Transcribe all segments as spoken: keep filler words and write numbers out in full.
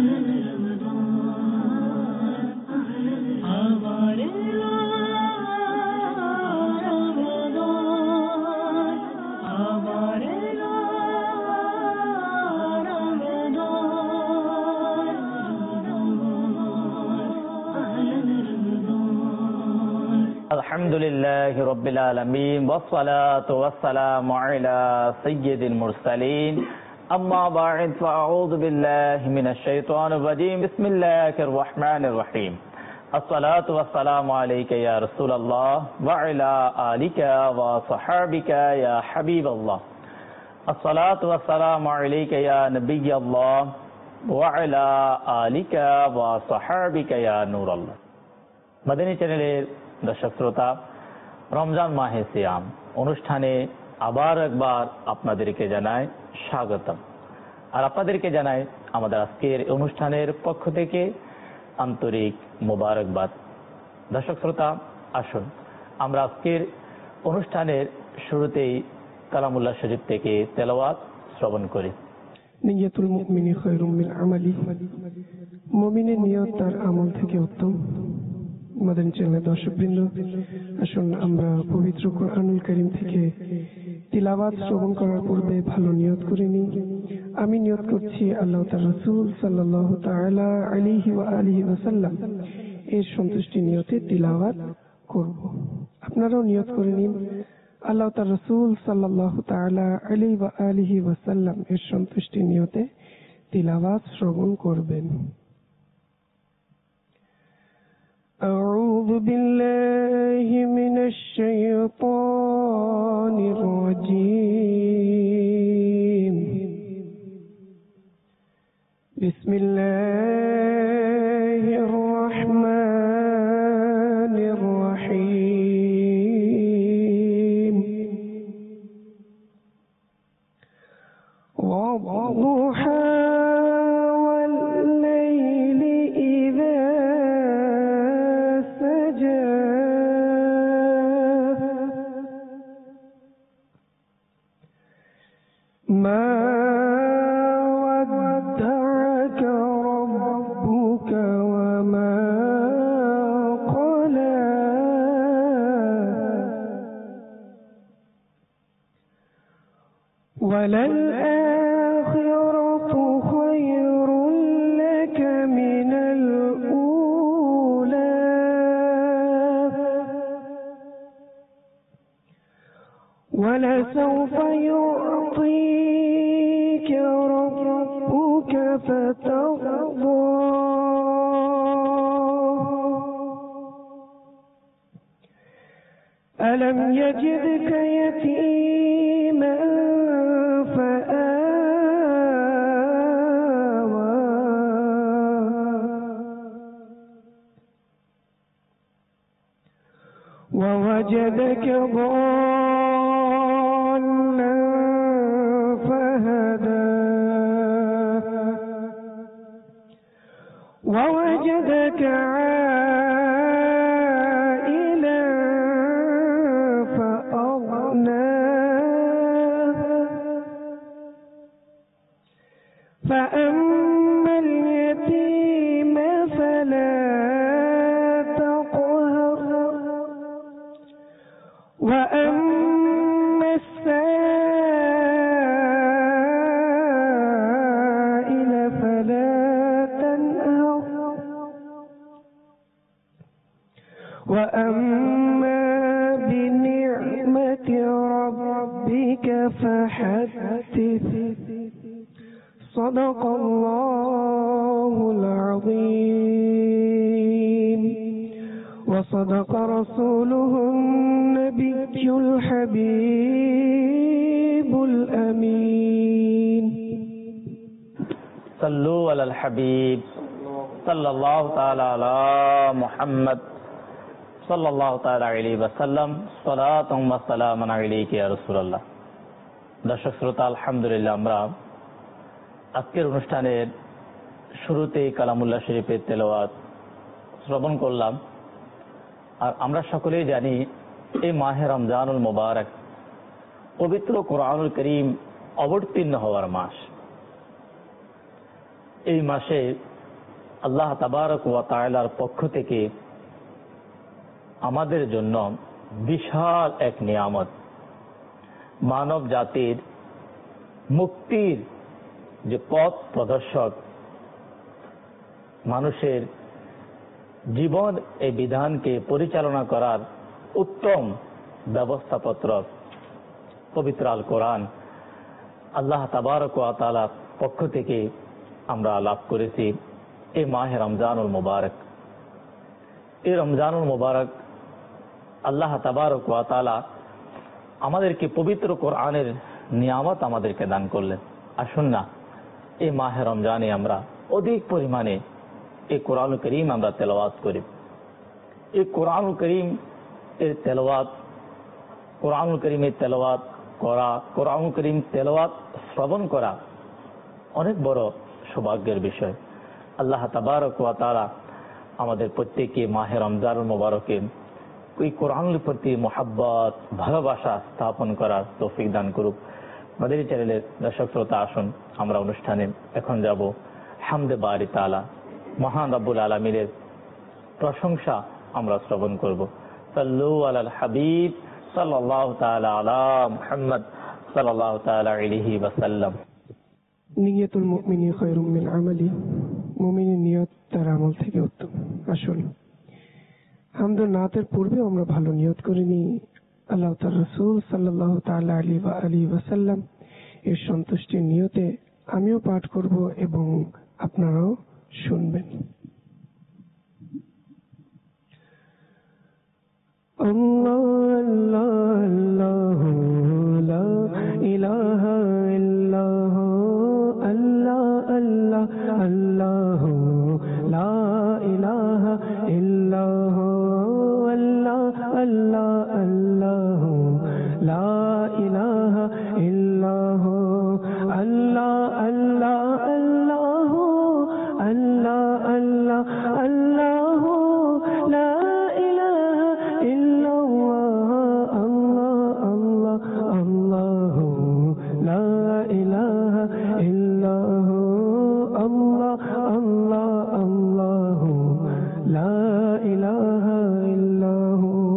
আলহামদুলিল্লাহি রাব্বিল আলামিন ওয়াসসালাতু ওয়াসসালামু আলা সাইয়্যিদিল মুরসালিন আম্মা বা'দ ফাআউযু বিল্লাহি মিনাশ শাইতানির রাজীম বিসমিল্লাহির রহমানির রহিম আসসালাতু ওয়াসসালামু আলাইকা ইয়া রাসূলুল্লাহ ওয়া আলা আলিকা ওয়া সাহবিকা ইয়া হাবিবাল্লাহ আসসালাতু ওয়াসসালামু আলাইকা ইয়া নবিয়াল্লাহ ওয়া আলা আলিকা ওয়া সাহবিকা ইয়া নূরাল্লাহ। মাদানী চ্যানেলের দর্শক শ্রোতা, রমজান মাহে সিয়াম অনুষ্ঠানে আবার একবার আপনাদেরকে জানাই স্বাগতম। আর আপনাদেরকে জানাই আমাদের আজকের অনুষ্ঠানের পক্ষ থেকে আন্তরিক মোবারকবাদ। দর্শক শ্রোতা, আসুন আমরা আজকের অনুষ্ঠানের শুরুতেই কালামুল্লাহ শরীফ থেকে তেলাওয়াত শ্রবণ করি। নিয়াতুল মুমিনি খায়রুম মিন আমালি, মুমিনের নিয়ত তার আমল থেকে উত্তম। মাদানী চ্যানেলের দর্শকবৃন্দ, আসুন আমরা পবিত্র কোরআনুল কারীম থেকে তিলাওয়াত শ্রবণ করার পূর্বে ভালো নিয়ত করে নিই। আমি নিয়ত করছি আল্লাহ তাআলা রাসূল সাল্লাল্লাহু তাআলা আলাইহি ওয়া আলিহি ওয়াসাল্লাম এর সন্তুষ্টি নিয়তে তিলাওয়াত করব। আপনারাও নিয়ত করে নিন আল্লাহ তাআলা রাসূল সাল্লাল্লাহু তাআলা আলাইহি ওয়া আলিহি ওয়াসাল্লাম এর সন্তুষ্টি নিয়তে তিলাওয়াত শ্রবণ করবেন। أعوذ بالله من الشيطان الرجيم. بسم الله الرحمن الرحيم. والضحى والليل إذا ما ودعك ربك وما قلى وللآخرة خير لك من الأولى ولسوف يعطيك ربك فترضى ألم يجدك يتيما فآوى ووجدك ضالا فهدى ووجدك عائلا فأغنى فأما اليتيم فلا تقهر وأما السائل فلا تنهر وأما بنعمة ربك فحدث. صدق الله العظيم وصدق رسوله النبي الحبيب الأمين. صلوا على الحبيب صلى الله تعالى على محمد صلى الله تعالى عليه وسلم صلاة وسلام عليك يا رسول الله. দর্শক শ্রোতা, আলহামদুলিল্লাহ আমরা আজকের অনুষ্ঠানের শুরুতেই কালামুল্লাহ শরীফের তেলাওয়াত শ্রবণ করলাম। আর আমরা সকলেই জানি এই মাহে রমজানুল মুবারক পবিত্র কোরআনুল কারীম অবতীর্ণ হওয়ার মাস। এই মাসে আল্লাহ তাবারক ওয়া তাআলার পক্ষ থেকে আমাদের জন্য বিশাল এক নিয়ামত, মানব জাতির মুক্তির যে পথ প্রদর্শক, মানুষের জীবন এই বিধানকে পরিচালনা করার উত্তম ব্যবস্থাপত্র পবিত্র আল কোরআন আল্লাহ তাবারক ওয়া তাআলার পক্ষ থেকে আমরা লাভ করেছি এই মাহে রমজানুল মুবারক। এই রমজানুল মুবারক আল্লাহ তাবারক ওয়া তাআলা আমাদেরকে পবিত্র কোরআনের নিয়ামত আমাদেরকে দান করলেন। আসুন না এই মাহে রমজানে আমরা অধিক পরিমাণে এই কোরআনুল কারীম আমরা তেলাওয়াত করি। এই কোরআনুল কারীম এর তেলাওয়াত, কোরআনুল কারীমের তেলাওয়াত করা, কোরআনুল কারীম তেলাওয়াত শ্রবণ করা অনেক বড় সৌভাগ্যের বিষয়। আল্লাহ তাবারক ওয়া তাআলা আমাদের প্রত্যেককে মাহে রমজানুল মুবারকে ওই কোরআনের প্রতি মোহাব্বত, ভালোবাসা স্থাপন করার তৌফিক দান করুক। মাদানী চ্যানেলের দর্শক শ্রোতা, আসুন আমরা অনুষ্ঠানে এখন যাব হামদে বারি তাআলা, মহান রব্বুল আলামিনের প্রশংসা আমরা শ্রবণ করব। সাল্লু আলাল হাবিব সাল্লাল্লাহু তাআলা আলা মুহাম্মদ সাল্লাল্লাহু তাআলা আলাইহি ওয়াসাল্লাম। নিয়তুল মুমিনি খায়রুম মিন আমালি, মুমিনের নিয়ত তার আমল থেকে উত্তম। আসুন হামদ ও নাতের পূর্বে আমরা ভালো নিয়ত করে নিই আল্লাহ তাআলা রাসূল সাল্লাল্লাহু তাআলা আলাইহি ওয়া আলিহি ওয়াসাল্লাম এর সন্তুষ্টির নিয়তে আমিও পাঠ করব এবং আপনারাও শুনবেন। আল্লাহ আল্লাহ লা ইলাহা ইল্লাল্লাহ, আল্লাহ আল্লাহ আল্লাহ লা ইলাহা ইল্লাল্লাহ, আল্লাহ আল্লাহ আল্লাহ লা ইলাহা ইল্লাল্লাহ, আল্লাহ আল্লাহ আল্লাহ আল্লাহ আল্লাহ আল্লাহ লা ইলাহা ইল্লাল্লাহ, আল্লাহ আল্লাহ আল্লাহ লা ইলাহা ইল্লাল্লাহ, আল্লাহ আল্লাহ আল্লাহ লা ইলাহা ইল্লাল্লাহ।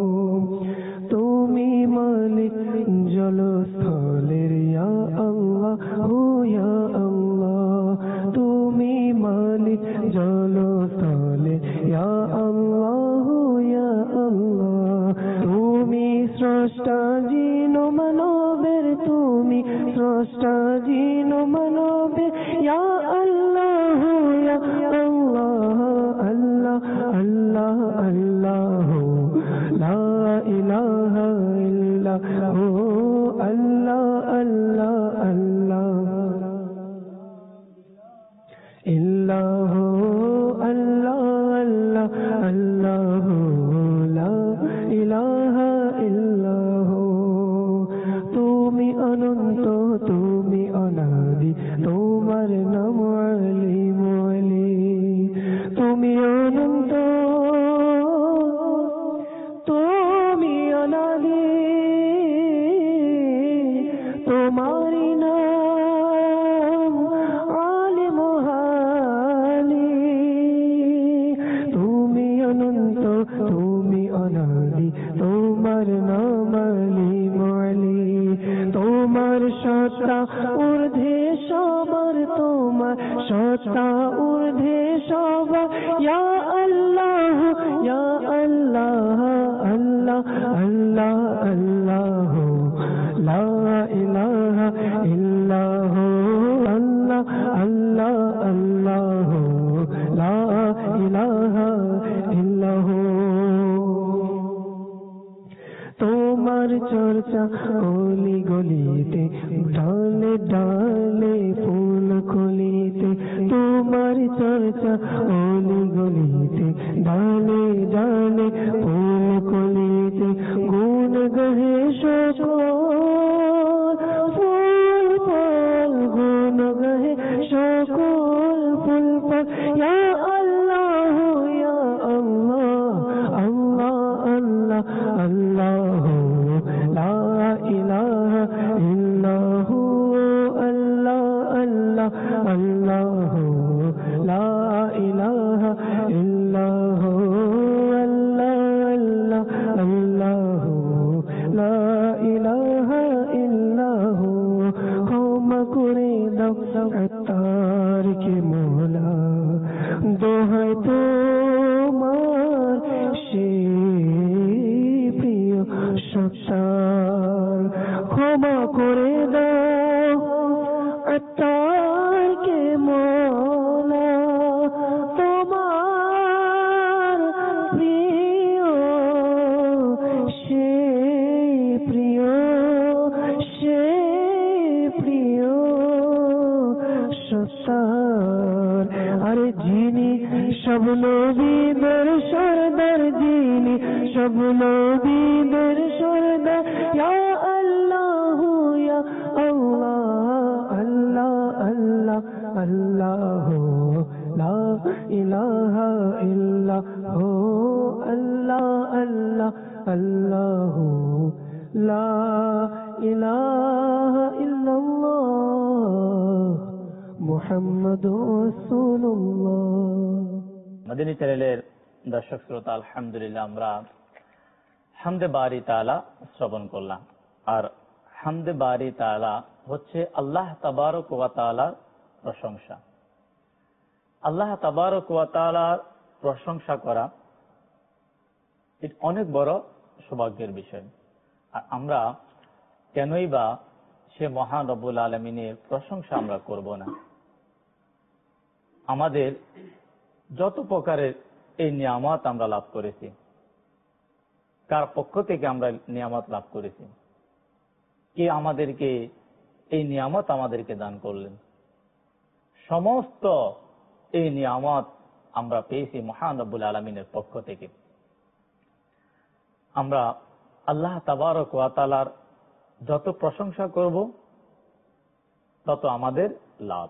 তুমি মালিক জলস্থলের ইয়া আল্লাহ, ও ইয়া আল্লাহ, তুমি মালিক জলস্থলের ইয়া আল্লাহ, ইয়া আল্লাহ, তুমি স্রষ্টা জিন ও মানবের, তুমি স্রষ্টা জিন ও মানবের ইয়া আল্লাহ, ইয়া আল্লাহ, আল্লাহ আল্লাহ আল্লাহ লা ইলাহা ইল্লাল্লাহ, আল্লাহ আল্লাহ আল্লাহ ইল্লাহ, আল্লাহ আল্লাহ আল্লাহ লা ইলাহা ইল্লাল্লাহ। তুমি অনন্ত, তুমি অনাদি, তোমার নাম আলিম আলী। তুমি অনন্ত, তুমি অনাদি, তোমারি নাম আলিম আলী। তুমি অনন্ত, তুমি অনাদি, তোমার নাম আলিম আলী। তোমার সত্তা ঊর্ধ্বে সবার, তোমার সত্তা ঊর্ধ্বে সবার ইয়া আল্লাহ, ইয়া আল্লাহ, আল্লাহ আল্লাহ আল্লাহ লা ইলাহা ইল্লাল্লাহ, আল্লাহ আল্লাহ আল্লাহ লা ইলাহা ইল্লাল্লাহ। তোমার চর্চা অলি গলিতে, ডালে ডালে ফুল কলিতে, তোমার চর্চা অলি গলিতে, ডালে ডালে ফুল কলিতে, গুণ গহে সকল ফুল ফল, গুণ গহে সকল ফুল ফল ইয়া আল্লাহ, ইয়া আল্লাহ, আল্লাহ আল্লাহ আল্লাহ লা ইলাহা ইল্লাল্লাহ, আল্লাহ আল্লাহ আল্লাহ লা ইলাহা দোহাই তোমার সেই প্রিয় সত্তার ক্ষমা করে দাও আত্মাকে মোলা তোমার প্রিয় সেই প্রিয় সেই প্রিয় সত্তার আরে যিনি সব নবীদের সরদার যিনি সব নবীদের সরদার ইয়া আল্লাহ ইয়া আল্লাহ আল্লাহ আল্লাহ আল্লাহ লা ইলাহা ইল্লাল্লাহ আল্লাহ আল্লাহ আল্লাহ লা ইলাহা ইল্লাল্লাহ মুহাম্মাদুর রাসূলুল্লাহ। মদিনী চ্যানেলের দর্শক শ্রোতা, আলহামদুলিল্লাহ আমরা হামদে বারি তাআলা শ্রবণ করলাম। আর হামদে বারি তাআলা হচ্ছে আল্লাহ তাবারক ওয়া তাআলার প্রশংসা। আল্লাহ তাবারক ওয়া তাআলার প্রশংসা করা এটা অনেক বড় সৌভাগ্যের বিষয়। আর আমরা কেনই বা সে মহান রব্বুল আলামিনের প্রশংসা আমরা করব না? আমাদের যত প্রকারের এই নিয়ামত আমরা লাভ করেছি, কার পক্ষ থেকে আমরা নিয়ামত লাভ করেছি, কে আমাদেরকে এই নিয়ামত আমাদেরকে দান করলেন? সমস্ত এই নিয়ামত আমরা পেয়েছি মহান রব্বুল আলামিনের পক্ষ থেকে। আমরা আল্লাহ তাবারক ওয়া তাআলার যত প্রশংসা করব তত আমাদের লাভ।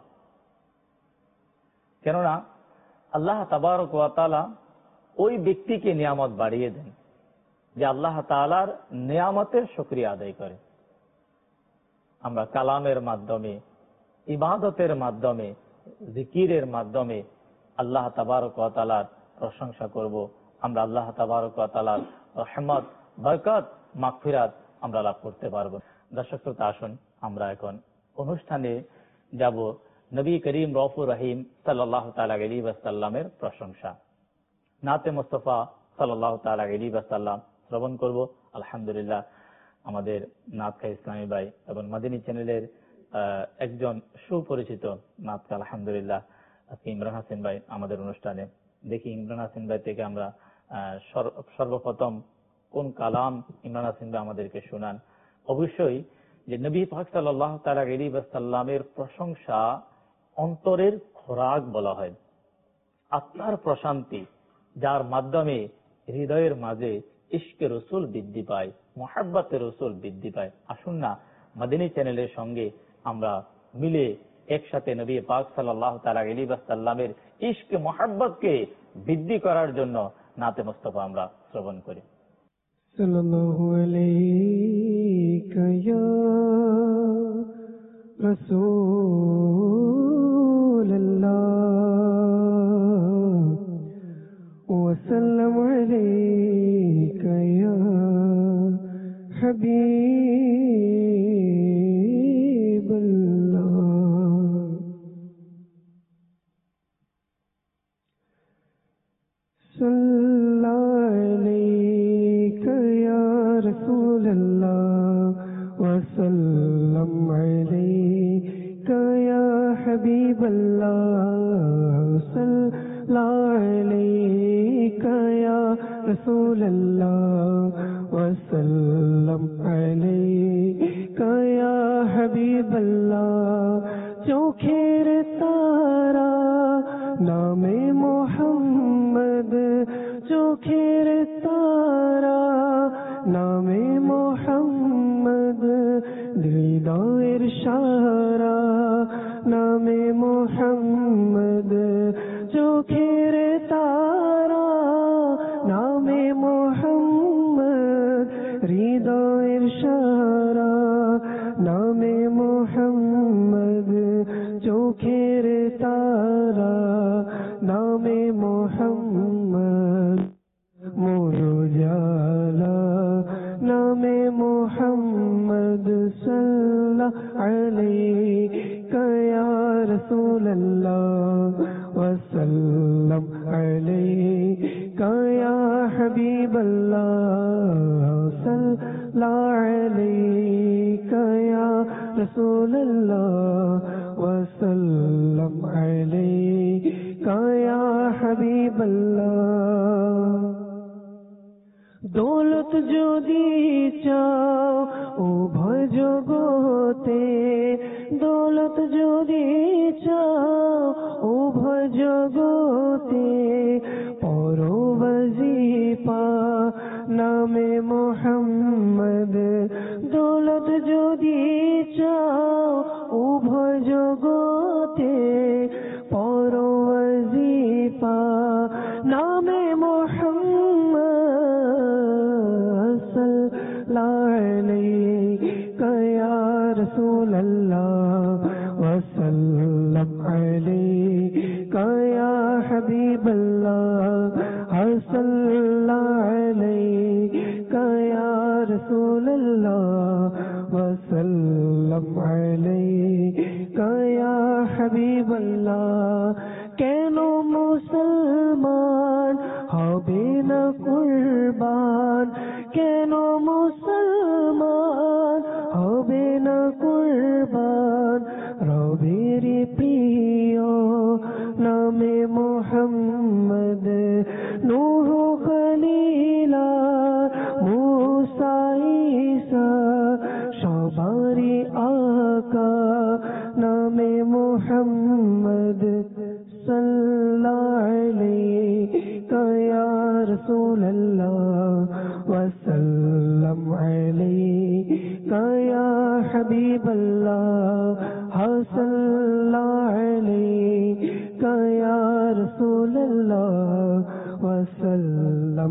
কেননা আল্লাহ তাবারক ওয়া তাআলা ওই ব্যক্তিকে নিয়ামত বাড়িয়ে দেন যে আল্লাহ তাআলার নিয়ামতের শুকরিয়া আদায় করে। আমরা কালামের মাধ্যমে, ইবাদতের মাধ্যমে, জিকিরের মাধ্যমে আল্লাহ তাবারক ওয়া তাআলার প্রশংসা করব। আমরা আল্লাহ তাবারক ওয়া তাআলার রহমত, বরকত, মাগফিরাত আমরা লাভ করতে পারবো। দর্শক শ্রোতা, আসুন আমরা এখন অনুষ্ঠানে যাব নবী করিম রউফুর রহিম সাল্লাল্লাহু তাআলা আলাইহি ওয়াসাল্লামের প্রশংসা। নাতে মুস্তাফা সাল্লাল্লাহু তাআলা আলাইহি ওয়াসাল্লাম শ্রবণ করব। আলহামদুলিল্লাহ আমাদের নাতখা ইসলামী ভাই এবং মদিনী চ্যানেলের একজন সুপরিচিত নাতখা আলহামদুলিল্লাহ আজকে ইমরান হাসিন ভাই আমাদের অনুষ্ঠানে। দেখি ইমরান হাসিন ভাই থেকে আমরা সর্বপ্রথম কোন কালাম ইমরান হাসিন ভাই আমাদেরকে শোনান। অবশ্যই যে নবী পাক সাল্লাল্লাহু তাআলা আলাইহি ওয়াসাল্লামের প্রশংসা অন্তরের খোরাক বলা হয়, আত্মার প্রশান্তি, যার মাধ্যমে হৃদয়ের মাঝে ইশকে রসুল বৃদ্ধি পায়, মুহাব্বতে রসুল বৃদ্ধি পায়। আসুন না মদিনী চ্যানেলের সঙ্গে আমরা মিলে একসাথে নবী পাক সাল্লাল্লাহু তাআলা আলাইহি ওয়াসাল্লামের ইশকে মুহাব্বতকে বৃদ্ধি করার জন্য নাতে মুস্তাফা আমরা শ্রবণ করি। সাল্লাল্লাহু আলাইকা ইয়া রাসূলুল্লাহ ওয়া সাল্লামু আলাইকা ইয়া হাবিবাল্লাহ। وسلم عليك يا حبيب الله صلى عليك يا رسول الله وسلم عليك يا حبيب الله চোখের তারা নামে মোহাম্মদ চোখের তারা নামে মোহাম্মদ হৃদয়ের সারা নামে মোহাম্মদ চোখের তারা নামে মোহাম্মদ হৃদয়ের সারা নামে মোহাম্মদ চোখের তারা নামে মোহাম্মদ মুরজালা নামে মোহাম্মদ সাল্লাল্লাহু আলাইকা ইয়া রাসূলুল্লাহ ওয়া সাল্লাম वसल्लम अलैका या हबीबल्लाह सल्लल्लाहु अलैका या रसूलल्लाह वसल्लम अलैका या हबीबल्लाह। दौलत যদি চাও উভয় জগতে, দৌলত যদি চাও উভয় জগতে, পরওয়াজিফা নামে মোহাম্মদ। দৌলত যদি চাও উভয় জগতে, পরওয়াজিফা নামে মোহাম্মদ। अलैका या रसूल अल्लाह वसल्लम अलैका या हबीब अल्लाह सल्लल्लाहु अलैका या रसूल अल्लाह वसल्लम अलैका या हबीब अल्लाह। কেন মুসলমান হবে না কুরবান, কেন মুসলমান হবে না কুরবান, রবের প্রিয় নামে মোহাম্মদ। নূহ খলিলা মুসা ঈসা সবারই আকা নামে মোহাম্মদ। सल्लल्लाहु अलैका या रसूल अल्लाह वसल्लम अलैका या हबीब अल्लाह सल्लल्लाहु अलैका या रसूल अल्लाह वसल्लम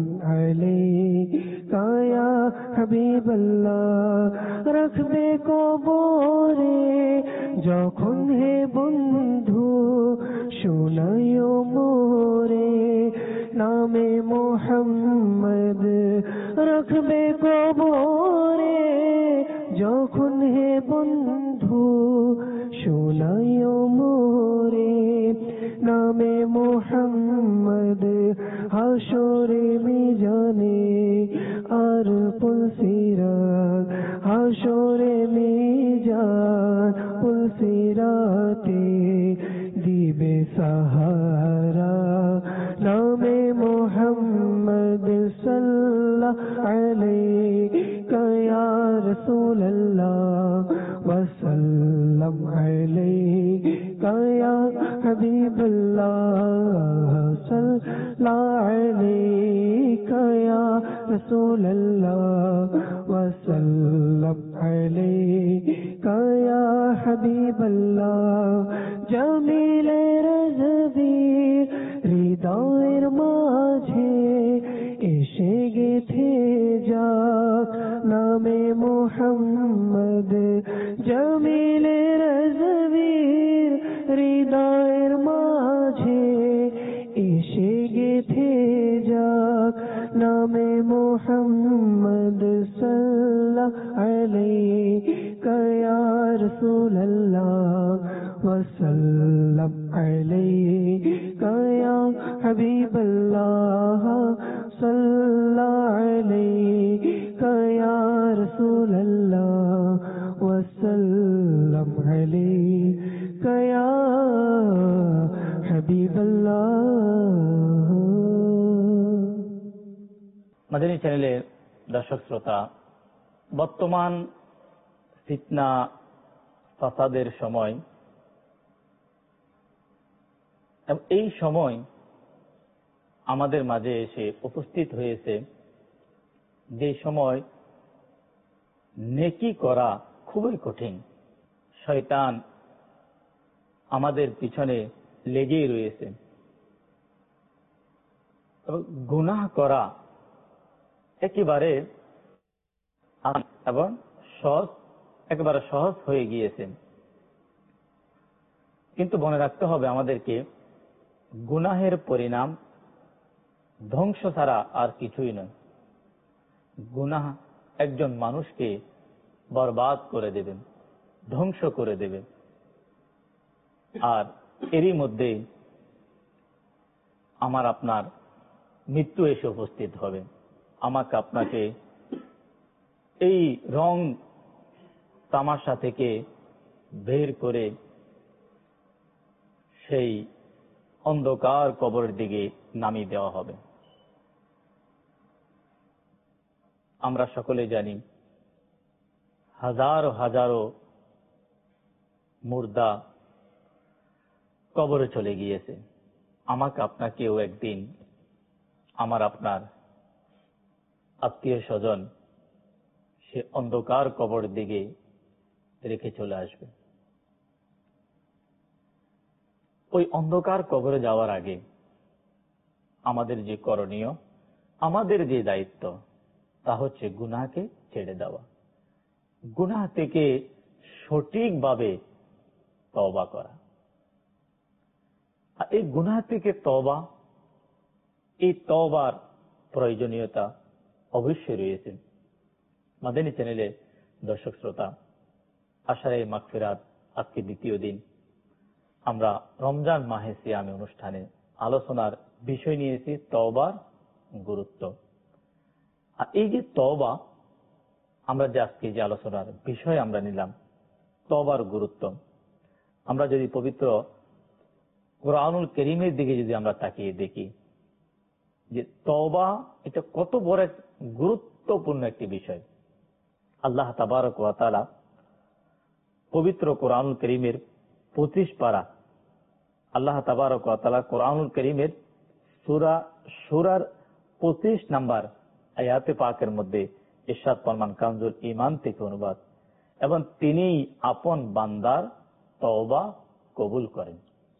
अलैका या हबीब अल्लाह। रखबे कबरे যখন হে বন্ধু শোনায়ো মোরে নামে মোহাম্মদ। রাখবে কবরে যখন হে বন্ধু শোনায়ো মোরে নামে মোহাম্মদ। হাসরে মিজানে আর পুলসিরাত, হাসরে মিজান পুলসিরাতে দিবে সাহারা নামে মোহাম্মদ। সাল্লাল্লাহু আলাইকা ইয়া রাসূলুল্লাহ ওয়াসাল্লাম আলাইকা ইয়া হাবিবাল্লাহ। সাল্লাল্লাহু আলাইকা ইয়া রাসূলুল্লাহ ওয়াসাল্লাম আলাইকা ইয়া হাবিবাল্লাহ। জামিলের জবীর হৃদয়ের মাঝে এসে গেথে যাক নামে মোহাম্মদ। জামিলের জবীর হৃদয়ের মাঝে এসে গেথে যাক নামে মোহাম্মদ। সাল্লাল্লাহু আলাইকা ইয়া রাসূলুল্লাহ ওয়াসাল্লাম আলাইকা ইয়া হাবিবাল্লাহ। সাল্লাল্লাহু আলাইকা ইয়া রাসূলুল্লাহ ওয়াসাল্লাম আলাইকা ইয়া হাবিবাল্লাহ। মাদানী চ্যানেলের দর্শক শ্রোতা, বর্তমান ফিতনা ফাসাদের সময়, এই সময় আমাদের মাঝে এসে উপস্থিত হয়েছে যে সময় নেকি করা খুবই কঠিন। শয়তান আমাদের পিছনে লেগেই রয়েছে এবং গুনাহ করা একেবারে এবং সহজ একেবারে সহজ হয়ে গিয়েছে। কিন্তু মনে রাখতে হবে আমাদেরকে, গুনাহের পরিণাম ধ্বংস ছাড়া আর কিছুই নয়। গুনাহ একজন মানুষকে বরবাদ করে দেবে, ধ্বংস করে দেবে। আর এরই মধ্যে আমার আপনার মৃত্যু এসে উপস্থিত হবে। আমাকে আপনাকে এই রং তামাশা থেকে বের করে সেই অন্ধকার কবরের দিকে নামিয়ে দেওয়া হবে। আমরা সকলে জানি হাজারো হাজারো মুর্দা কবরে চলে গিয়েছে। আমাকে আপনাকেও একদিন আমার আপনার আত্মীয় স্বজন সে অন্ধকার কবরের দিকে রেখে চলে আসবে। ওই অন্ধকার কবরে যাওয়ার আগে আমাদের যে করণীয়, আমাদের যে দায়িত্ব, তা হচ্ছে গুনাহকে ছেড়ে দেওয়া, গুনাহ থেকে সঠিকভাবে তওবা করা। আর এই গুনাহ থেকে তওবা, এই তওবার প্রয়োজনীয়তা অবশ্যই রয়েছে। মাদানী চ্যানেলের দর্শক শ্রোতা, আশারে মাগফিরাত আজকে দ্বিতীয় দিন আমরা রমজান মাহে সিয়ামে অনুষ্ঠানে আলোচনার বিষয় নিয়েছি তওবার গুরুত্ব। আর এই যে তওবা, আমরা যে আজকে যে আলোচনার বিষয় আমরা নিলাম তওবার গুরুত্ব, আমরা যদি পবিত্র কোরআনুল কারীমের দিকে যদি আমরা তাকিয়ে দেখি যে তওবা এটা কত বড় গুরুত্বপূর্ণ একটি বিষয়। আল্লাহ তাবারক ওয়া তাআলা পবিত্র কোরআনুল কারীমের পঁচিশ পারা, আল্লাহ তাবারক ওয়া তাআলা কোরআনুল কারীমের সূরা সূরার পঁচিশ নাম্বার আয়াতে পাকের মধ্যে ইরশাদ ফরমান কানজুল ঈমান থেকে অনুবাদ, এবং তিনি আপন বান্দার তওবা কবুল করেন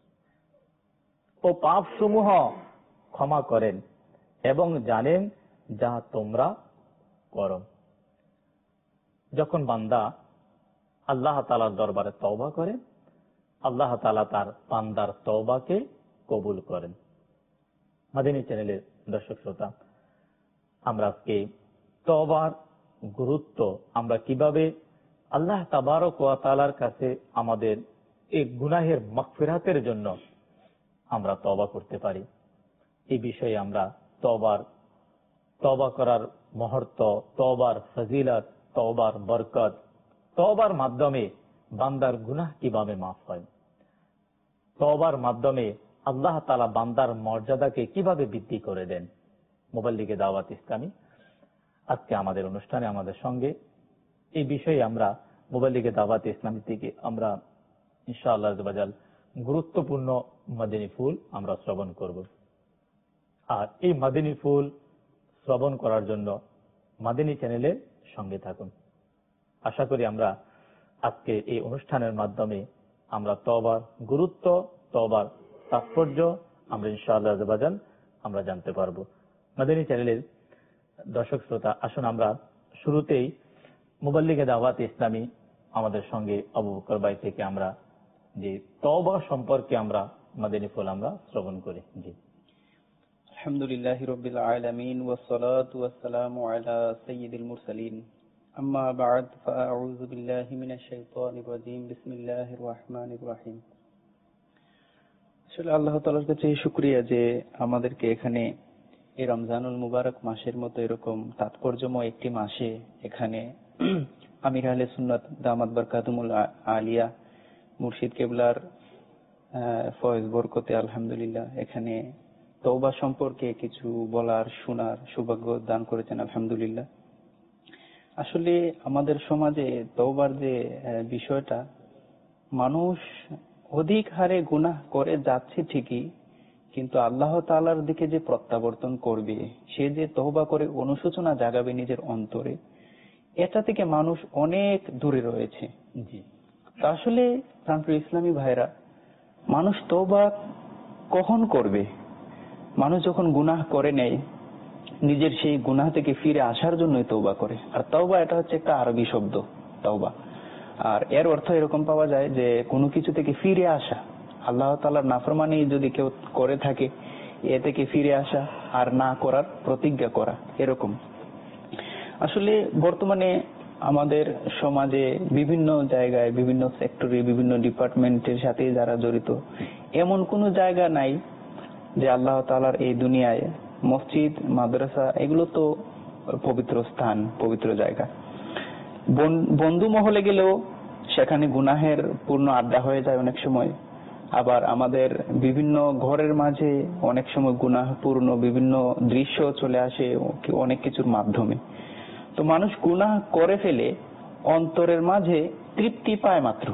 ও পাপসমূহ ক্ষমা করেন এবং জানেন যা তোমরা করো। যখন বান্দা আল্লাহ তাআলার দরবারে তওবা করে, আল্লাহ তাআলা তার বান্দার তওবাকে কবুল করেন। মাদানী চ্যানেলের দর্শক শ্রোতা, আমরা আজকে তওবার গুরুত্ব, আমরা কিভাবে আল্লাহ তাবারক ওয়া তাআলার কাছে আমাদের এই গুনাহের মাগফিরাতের জন্য আমরা তওবা করতে পারি, এই বিষয়ে আমরা তওবার তওবা করার মুহূর্ত, তওবার ফজিলত, তওবার বরকত, তওবার মাধ্যমে বান্দার গুনাহ কিভাবে মাফ হয়, তওবার মাধ্যমে আল্লাহ তাআলা বান্দার মর্যাদাকে কিভাবে বৃদ্ধি করে দেন। মুবাল্লিগে দাওয়াত ইসলামী আজকে আমাদের অনুষ্ঠানে আমাদের সঙ্গে এই বিষয়ে আমরা মুবাল্লিগে দাওয়াত ইসলামী থেকে আমরা ইনশাআল্লাহ আযওয়াজাল গুরুত্বপূর্ণ মাদানী ফুল আমরা শ্রবণ করব। আর এই মাদানী ফুল শ্রবণ করার জন্য মাদানী চ্যানেলের সঙ্গে থাকুন। আশা করি আমরা আজকে এই অনুষ্ঠানের মাধ্যমে আমরা তওবার গুরুত্ব, তওবার তাৎপর্য আমরা ইনশাআল্লাহ আযওয়াজাল আমরা জানতে পারবো। মাদানী চ্যানেলের দর্শক শ্রোতা, আসুন আমরা শুরুতেই মুবাল্লিগে দাওয়াত ইসলামী আমাদের সঙ্গে আবু বকর ভাই থেকে আমরা যে তওবা সম্পর্কে আমরা মাদানী ফুল আমরা শ্রবণ করি। জি। আলহামদুলিল্লাহি রাব্বিল আলামিন ওয়াস সালাতু ওয়াস সালামু আলা সাইয়্যিদিল মুরসালিন, আম্মা বা'দ, ফাআউযু বিল্লাহি মিনাশ শাইতানির রাজীম, বিসমিল্লাহির রহমানির রহিম। আসলে আল্লাহ তাআলার কাছে শুকরিয়া যে আমাদেরকে এখানে এই রমজানুল মুবারক মাসের মতো এরকম তাৎপর্যময় একটি মাসে এখানে আমির আহলে সুন্নাত দামাত বরকাতুমুল আলিয়া মুর্শিদ কেবলার ফয়েজ বরকতে আলহামদুলিল্লাহ এখানে তওবা সম্পর্কে কিছু বলার, শোনার সৌভাগ্য দান করেছেন আলহামদুলিল্লাহ। আসলে আমাদের সমাজে তওবার যে বিষয়টা, মানুষ অধিক হারে গুনাহ করে যাচ্ছে ঠিকই, কিন্তু আল্লাহ তাআলার দিকে যে প্রত্যাবর্তন করবে, সে যে তওবা করে অনুশোচনা জাগাবে নিজের অন্তরে, এটা থেকে মানুষ অনেক দূরে রয়েছে। জি। তা আসলে প্রাণপ্রিয় ইসলামী ভাইরা, মানুষ তওবা কখন করবে? মানুষ যখন গুনাহ করে নেয়, নিজের সেই গুনাহ থেকে ফিরে আসার জন্যই তওবা করে। আর তওবা এটা হচ্ছে একটা আরবি শব্দ, তওবা। আর এর অর্থ এরকম পাওয়া যায় যে কোনো কিছু থেকে ফিরে আসা, আল্লাহ তাআলার নাফরমানি যদি কেউ করে থাকে, এ থেকে ফিরে আসা আর না করার প্রতিজ্ঞা করা, এরকম। আসলে বর্তমানে আমাদের সমাজে বিভিন্ন জায়গায়, বিভিন্ন সেক্টরে, বিভিন্ন ডিপার্টমেন্টের সাথে যারা জড়িত, এমন কোনো জায়গা নাই যে আল্লাহ তাআলার এই দুনিয়ায় মসজিদ, মাদ্রাসা এগুলো তো পবিত্র স্থান, পবিত্র জায়গা। বন্ধু মহলে গেলেও সেখানে গুনাহের পূর্ণ আড্ডা হয়ে যায় অনেক সময়। আবার আমাদের বিভিন্ন ঘরের মাঝে অনেক সময় গুনাহপূর্ণ বিভিন্ন দৃশ্য চলে আসে অনেক কিছুর মাধ্যমে। তো মানুষ গুনাহ করে ফেলে অন্তরের মাঝে তৃপ্তি পায়, মাত্র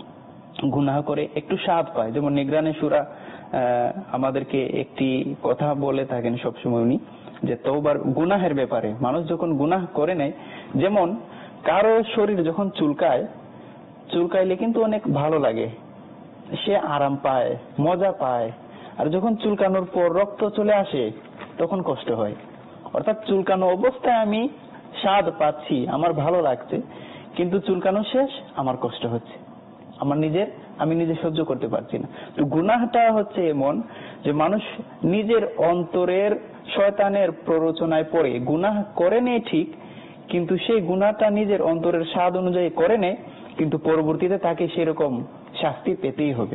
গুনাহ করে একটু স্বাদ পায়। যেমন নিগরানে সূরা আমাদেরকে একটি কথা বলে থাকেন সবসময় উনি, যে তওবার গুনাহের ব্যাপারে মানুষ যখন গুনাহ করে নেয়, যেমন কারো শরীর যখন চুলকায়, চুলকাইলে কিন্তু অনেক ভালো লাগে, সে আরাম পায়, মজা পায়। আর যখন চুলকানোর পর রক্ত চলে আসে তখন কষ্ট হয়। অর্থাৎ চুলকানো অবস্থায় আমি স্বাদ পাচ্ছি, আমার ভালো লাগছে, কিন্তু চুলকানো শেষ আমার কষ্ট হচ্ছে, আমার নিজের আমি নিজে সহ্য করতে পারছি না। তো গুনাহটা হচ্ছে এমন যে মানুষ নিজের অন্তরের শয়তানের প্ররোচনায় পড়ে গুনাহ করে নেয় ঠিক, কিন্তু সেই গুনাহটা নিজের অন্তরের স্বাদ অনুযায়ী করে নেয়, কিন্তু পরবর্তীতে তাকে সেরকম শাস্তি পেতেই হবে।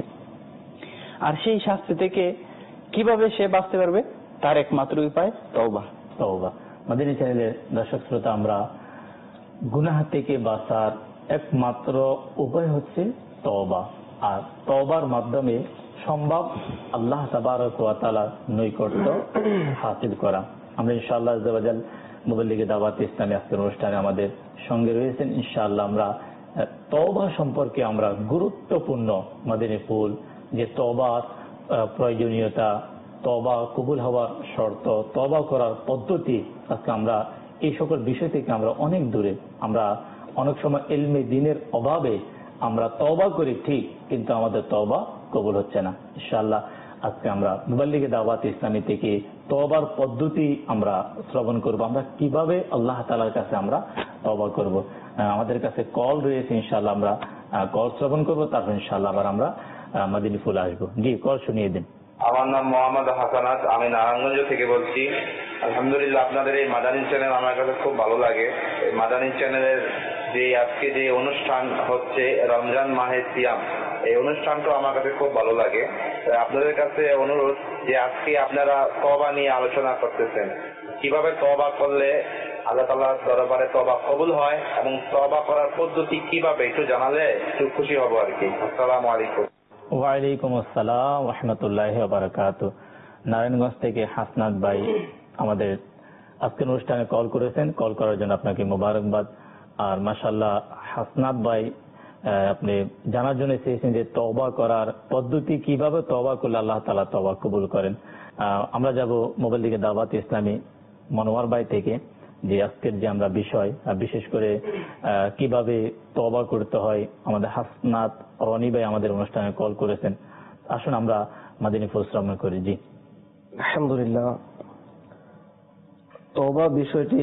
আর সেই শাস্তি থেকে কিভাবে সে বাঁচতে পারবে? তার একমাত্র উপায় তওবা। তওবা। মাদানী চ্যানেলের দর্শক শ্রোতা, আমরা গুনাহ থেকে বাঁচার একমাত্র উপায় হচ্ছে তওবা। আর তওবার মাধ্যমে সম্ভব আল্লাহ তাবারক ওয়া তাআলার নৈকট্য হাসিল করা। আমরা ইনশাআল্লাহ আজ্জা ওয়া জাল মুবাল্লিগে দাওয়াত ইসলামী আজকের অনুষ্ঠানে আমাদের সঙ্গে রয়েছেন। ইনশাআল্লাহ আমরা তওবা সম্পর্কে আমরা গুরুত্বপূর্ণ মাদানী ফুল যে তওবার প্রয়োজনীয়তা, তওবা কবুল হওয়ার শর্ত, তওবা করার পদ্ধতি, আজকে আমরা এই সকল বিষয় থেকে আমরা অনেক দূরে। আমরা অনেক সময় ইলমে দ্বীনের অভাবে আমরা তওবা করি ঠিক, কিন্তু আমাদের তওবা কবুল হচ্ছে না। ইনশাআল্লাহ আজকে আমরা মুবাল্লিগে দাওয়াত ইসলামী থেকে তওবার পদ্ধতি আমরা শ্রবণ করব, আমরা কিভাবে আল্লাহ তাআলার কাছে আমরা তওবা করব। আমাদের কাছে কল রয়েছে, ইনশাআল্লাহ আমরা কল শ্রবণ করব, তারপর ইনশাআল্লাহ আবার আমরা মাদানী ফুল আসবো। জি, কল শুনিয়ে দিন। আমার নাম মোহাম্মদ হাসানাত, আমি নারায়ণগঞ্জ থেকে বলছি। আলহামদুলিল্লাহ, আপনাদের এই মাদানী চ্যানেল আমার কাছে খুব ভালো লাগে। এই মাদানী চ্যানেলের যে আজকে যে অনুষ্ঠান হচ্ছে রমজান মাহে সিয়াম, এই অনুষ্ঠানটা আমার কাছে খুব ভালো লাগে। আপনাদের কাছে অনুরোধ যে আজকে আপনারা তওবা নিয়ে আলোচনা করতেছেন, কিভাবে তওবা করলে আল্লাহ তাআলার দরবারে তওবা কবুল হয় এবং তওবা করার পদ্ধতি কিভাবে একটু জানালে একটু খুশি হব আর কি। আসসালামু আলাইকুম। ওয়ালাইকুম আসসালাম ওয়া রাহমাতুল্লাহি ওয়া বারাকাতুহু। নারায়ণগঞ্জ থেকে হাসনাত ভাই আমাদের আজকের অনুষ্ঠানে কল করেছেন। কল করার জন্য আপনাকে মোবারকবাদ। আর মাশাআল্লাহ হাসনাত ভাই আপনি জানার জন্য চেয়েছেন যে তওবা করার পদ্ধতি, কিভাবে তওবা করলে আল্লাহ তাআলা তওবা কবুল করেন। আমরা যাব মুবাল্লিগে দাওয়াত ইসলামী মনোয়ার ভাই থেকে, যে আজকের যে আমরা বিষয়, বিশেষ করে কিভাবে তওবা করতে হয়, আমাদের হাসনাত রনি ভাই আমাদের অনুষ্ঠানে কল করেছেন। আসুন আমরা মাদানী ফুল শ্রবণ করি। জি, আলহামদুলিল্লাহ, তওবা বিষয়টি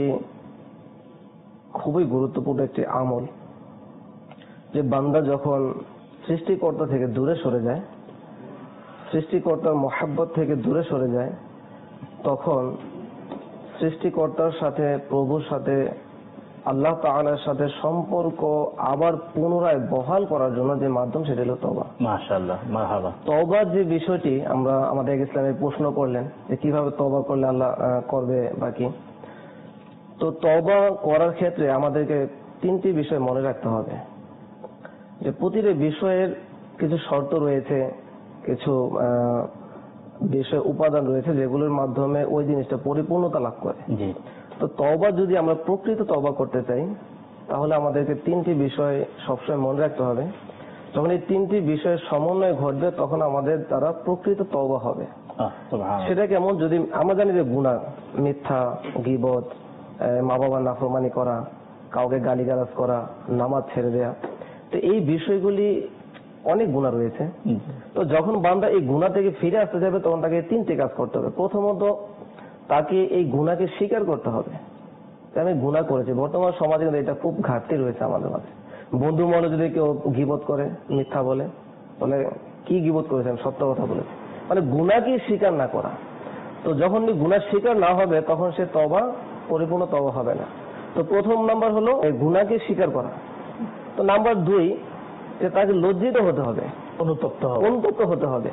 খুবই গুরুত্বপূর্ণ একটি আমল, যে বান্দা যখন সৃষ্টিকর্তা থেকে দূরে সরে যায়, সৃষ্টিকর্তার মহব্বত থেকে দূরে সরে যায়, তখন সৃষ্টিকর্তার সাথে, প্রভুর সাথে, আল্লাহ তাআলার সাথে সম্পর্ক আবার পুনরায় বহাল করার জন্য যে মাধ্যম, সেটা হলো তওবা। মাশাআল্লাহ, মারহাবা। তওবার যে বিষয়টি আমরা আমাদের ইসলামে প্রশ্ন করলেন যে কিভাবে তওবা করলে আল্লাহ করবে বাকি, তো তওবা করার ক্ষেত্রে আমাদেরকে তিনটি বিষয় মনে রাখতে হবে। যে প্রতিটি বিষয়ের কিছু শর্ত রয়েছে, কিছু বিষয় উপাদান রয়েছে যেগুলোর মাধ্যমে ওই জিনিসটা পরিপূর্ণতা লাভ করে। তো তওবা যদি আমরা প্রকৃত তওবা করতে চাই, তাহলে আমাদেরকে তিনটি বিষয় সবসময় মনে রাখতে হবে। যখন এই তিনটি বিষয়ের সমন্বয় ঘটবে, তখন আমাদের দ্বারা প্রকৃত তওবা হবে। সেটা কেমন? যদি আমরা জানি যে গুনাহ, মিথ্যা, গীবত, মা বাবার নাফরমানি করা, কাউকে গালিগালাজ করা, নামাজ ছেড়ে দেয়া, তো এই বিষয়গুলি অনেক গুনাহ রয়েছে। তো যখন বান্দা এই গুনাহ থেকে ফিরে আসতে যাবে, তখন তাকে তিনটি কাজ করতে হবে। প্রথমত, তাকে এই গুনাহকে স্বীকার করতে হবে যে আমি গুনাহ করেছি। বর্তমান সমাজে এটা খুব ঘাটতি রয়েছে আমাদের মাঝে। বন্ধু মহলে যদি কেউ গীবত করে, মিথ্যা বলে, বলে কি গীবত করেছেন, সত্য কথা বলেছে, মানে গুনাহকে স্বীকার না করা। তো যখন গুনাহ স্বীকার না হবে, তখন সে তওবা পরিপূর্ণ তওবা হবে না। তো প্রথম নাম্বার হলো এই গুনাহকে স্বীকার করা। তো নাম্বার দুই, যে তাকে লজ্জিত হতে হবে, অনুতপ্ত অনুতপ্ত হতে হবে।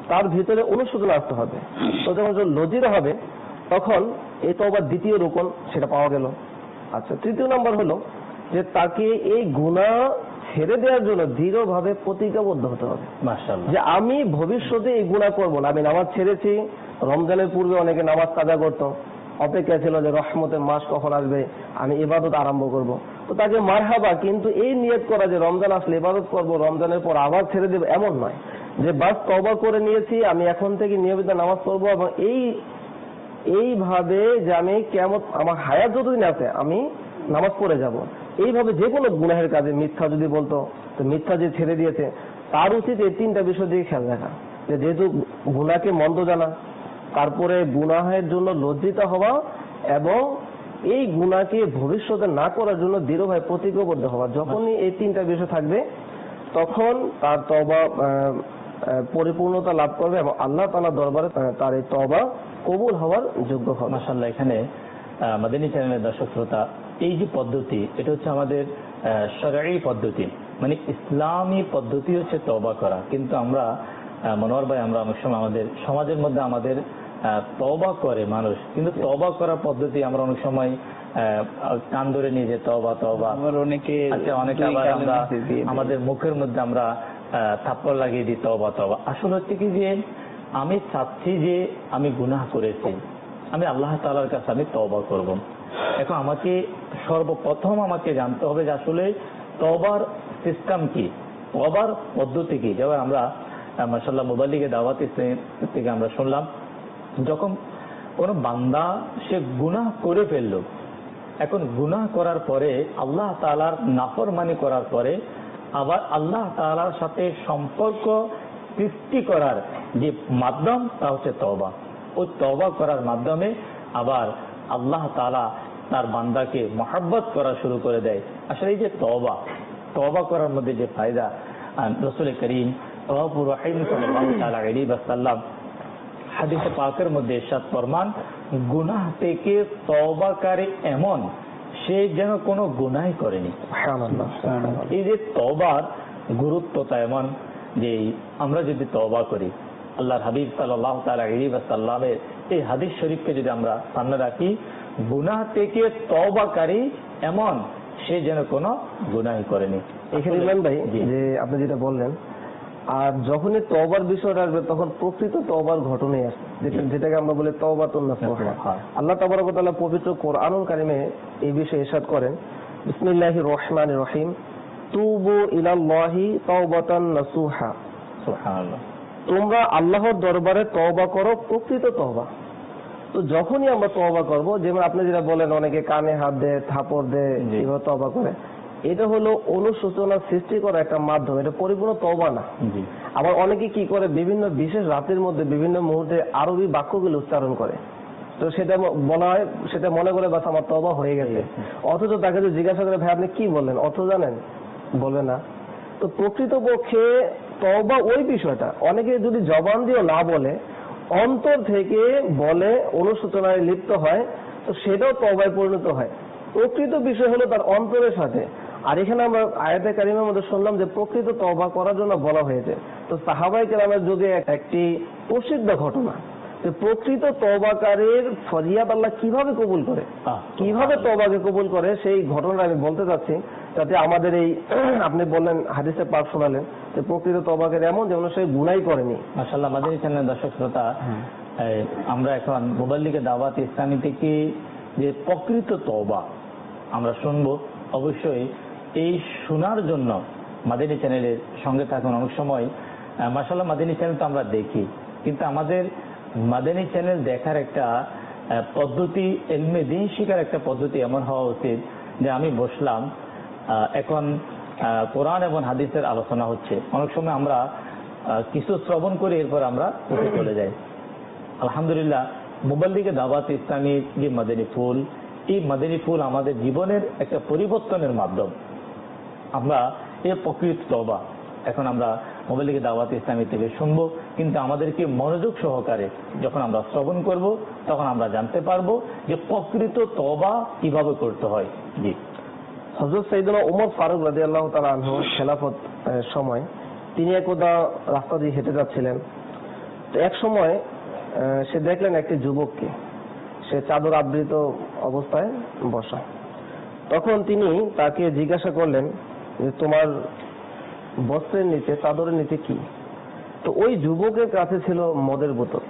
তার ভিতরে অনুশোচনা আসতে হবে। তো যখন লজ্জিত হবে তখন এই তওবার দ্বিতীয় রকম সেটা পাওয়া গেল। আচ্ছা, তৃতীয় নম্বর হলো যে তাকে এই গুনাহ ছেড়ে দেওয়ার জন্য দৃঢ়ভাবে প্রতিজ্ঞাবদ্ধ হতে হবে। মাশাআল্লাহ, যে আমি ভবিষ্যতে এই গুনাহ করব না। আমি নামাজ ছেড়েছি, রমজানের পূর্বে অনেকে নামাজ কাজা করতো, অপেক্ষা ছিল যে রহমতের মাস কখন আসবে আমি ইবাদত আরম্ভ করব। তো তাকে মারহাবা, কিন্তু এই নিয়ত করা যে রমজান আসলে ইবাদত করব, রমজানের পর আবার ছেড়ে দেব, এমন নয় যে বাস তওবা করে নিয়েছি আমি এখন থেকে নিয়মিত নামাজ পড়বো এবং এই এইভাবে যে আমি কিয়ামত আমার হায়াত যতদিন আছে আমি নামাজ পড়ে যাব। এইভাবে যে কোনো গুনাহের কাজে, মিথ্যা যদি বলতো তো মিথ্যা যে ছেড়ে দিয়েছে, তার উচিত এই তিনটা বিষয় দিকে খেয়াল রাখা। যে যেহেতু গুনাহকে মন্দ জানা, তারপরে গুনাহের জন্য লজ্জিত হওয়া এবং এই গুনাহকে ভবিষ্যতে না করার জন্য দৃঢ়ভাবে প্রতিজ্ঞাবদ্ধ হওয়া। যখনই এই তিনটা বিষয় থাকবে তখন তার তওবা পরিপূর্ণতা লাভ করবে এবং আল্লাহ তাআলার দরবারে তার এই তওবা কবুল হওয়ার যোগ্য হবে। মাশাআল্লাহ, এখানে মাদানী চ্যানেলের দর্শক শ্রোতা, এই যে পদ্ধতি, এটা হচ্ছে আমাদের শরঈ পদ্ধতি, মানে ইসলামী পদ্ধতি হচ্ছে তওবা করা। কিন্তু আমরা মনোয়ার ভাই, আমরা অনেক সময় আমাদের সমাজের মধ্যে আমাদের তওবা করে মানুষ, কিন্তু তওবা করার পদ্ধতি আমরা অনেক সময় কান ধরে নিয়ে যে তওবা তওবা, আমার অনেকে আচ্ছা অনেকে আবার আমরা আমাদের মুখের মধ্যে আমরা থাপ্পড় লাগিয়ে দিই তওবা তওবা। আসলে হচ্ছে কি যে আমি চাচ্ছি যে আমি গুনাহ করেছি, আমি আল্লাহ তাআলার কাছে আমি তওবা করব। এখন আমাকে সর্বপ্রথম আমাকে জানতে হবে যে আসলে তওবার সিস্টেম কি, তওবার পদ্ধতি কি। যেমন আমরা মাশাআল্লাহ মুবাল্লিগে দাওয়াত থেকে আমরা শুনলাম, যখন কোন বান্দা সে গুনাহ করে ফেলল, এখন গুনাহ করার পরে আল্লাহ তাআলার নাফরমানি করার পরে আবার আল্লাহ তাআলার সাথে সম্পর্ক সৃষ্টি করার যে মাধ্যম তা হচ্ছে তওবা। ওই তওবা করার মাধ্যমে আবার আল্লাহ তাআলা তার বান্দাকে মহব্বত করা শুরু করে দেয়। আসলে এই যে তওবা, তওবা করার মধ্যে যে ফায়দা, রাসূল করিম তওয়াবুর রহিম সাল্লাল্লাহু তাআলা আলাইহি ওয়াসাল্লাম হাদিসে পাকের মধ্যে ইরশাদ ফরমান, গুনাহ থেকে তওবাকারী এমন সে যেন কোনো গুনাহই করেনি। এই যে তওবার গুরুত্বটা এমন যে আমরা যদি তওবা করি, আল্লাহর হাবিব সাল্লাল্লাহু তাআলা আলাইহি ওয়াসাল্লামের এই হাদিস শরীফকে যদি আমরা সামনে রাখি, গুনাহ থেকে তওবাকারী এমন সে যেন কোনো গুনাহই করেনি। এখানে ইমরান ভাই যে আপনি যেটা বললেন, আর যখনই তওবার বিষয়টা আসবে তখন প্রকৃত তওবার ঘটনাই আসবে, যেটাকে আমরা বলি তওবাতুন নাসুহ। আল্লাহ তাবারক ওয়া তাআলা পবিত্র কোরআনুল কারিমে এই বিষয়ে ইরশাদ করেন, বিসমিল্লাহির রহমানির রহিম, তুবু ইলাল্লাহি তাওবাতান নাসুহা। সুবহানাল্লাহ, তোমরা আল্লাহর দরবারে তওবা করো প্রকৃত তওবা। তো যখনই আমরা তওবা করব, যেমন আপনি যেটা বলেন অনেকে কানে হাত দেয়, থাপড় দেয়, এভাবে তওবা করে, এটা হলো অনুশোচনা সৃষ্টি করা একটা মাধ্যম, এটা পরিপূর্ণ তওবা না। আবার অনেকে কি করে, বিভিন্ন বিশেষ রাতের মধ্যে বিভিন্ন মুহূর্তে আরবি বাক্যগুলো উচ্চারণ করে, তো সেটা বলা হয়, সেটা মনে করে বাস আমার তওবা হয়ে গেছে। অথচ তাকে যদি জিজ্ঞাসা করে ভাই আপনি কি বললেন, অর্থ জানেন, বলবে না। তো প্রকৃতপক্ষে তওবা ওই বিষয়টা, অনেকে যদি জবান দিয়েও না বলে, অন্তর থেকে বলে, অনুশোচনায় লিপ্ত হয়, তো সেটাও তওবায় পরিণত হয়। প্রকৃত বিষয় হলো তার অন্তরের সাথে। আর এখানে আমরা আয়াতে কারিমের মধ্যে শুনলাম যে প্রকৃত তওবা করার জন্য বলা হয়েছে। তো সাহাবায়ে কেরামের যুগে একটি প্রসিদ্ধ ঘটনা, যে প্রকৃত তওবাকারীর ফরিয়াদ আল্লাহ কিভাবে কবুল করে, কিভাবে তওবাকে কবুল করে, সেই ঘটনাটা আমি বলতে চাচ্ছি, যাতে আমাদের এই আপনি বললেন হাদিসে পাক শোনালেন যে প্রকৃত তওবাকারী এমন যেমন সে গুনাহই করেনি। মাশাআল্লাহ, মাদানী চ্যানেলের দর্শক শ্রোতা, আমরা এখন মুবাল্লিগে দাওয়াত ইসলামী থেকে যে প্রকৃত তওবা আমরা শুনবো, অবশ্যই এই শোনার জন্য মাদানী চ্যানেলের সঙ্গে থাকুন। অনেক সময় মাশাআল্লাহ মাদানী চ্যানেল তো আমরা দেখি, কিন্তু আমাদের মাদানী চ্যানেল দেখার একটা পদ্ধতি, ইলমে দ্বীন শিখার একটা পদ্ধতি এমন হওয়া উচিত যে আমি বসলাম, এখন কোরআন এবং হাদিসের আলোচনা হচ্ছে, অনেক সময় আমরা কিছু শ্রবণ করে এরপর আমরা উঠে চলে যাই। আলহামদুলিল্লাহ, মুবাল্লিগে দাওয়াত ইসলামীর যে মাদানী ফুল, এই মাদানী ফুল আমাদের জীবনের একটা পরিবর্তনের মাধ্যম। আমরা এই প্রকৃত তওবা এখন আমরা মুবাল্লিগে দাওয়াত ইসলামী থেকে শুনবো, কিন্তু আমাদেরকে মনোযোগ সহকারে যখন আমরা শ্রবণ করব তখন আমরা জানতে পারবো যে প্রকৃত তওবা কিভাবে করতে হয়। জি, হযরত সাইয়েদনা ওমর ফারুক রাদিয়াল্লাহু তাআলা আনহু খেলাফত সময় তিনি একদা রাস্তা দিয়ে হেঁটে যাচ্ছিলেন। তো এক সময় আহ, সে দেখলেন একটি যুবককে, সে চাদর আবৃত অবস্থায় বসা। তখন তিনি তাকে জিজ্ঞাসা করলেন যে তোমার বস্ত্রের নিচে, চাদরের নিচে কি? তো ওই যুবকের কাছে ছিল মদের বোতল।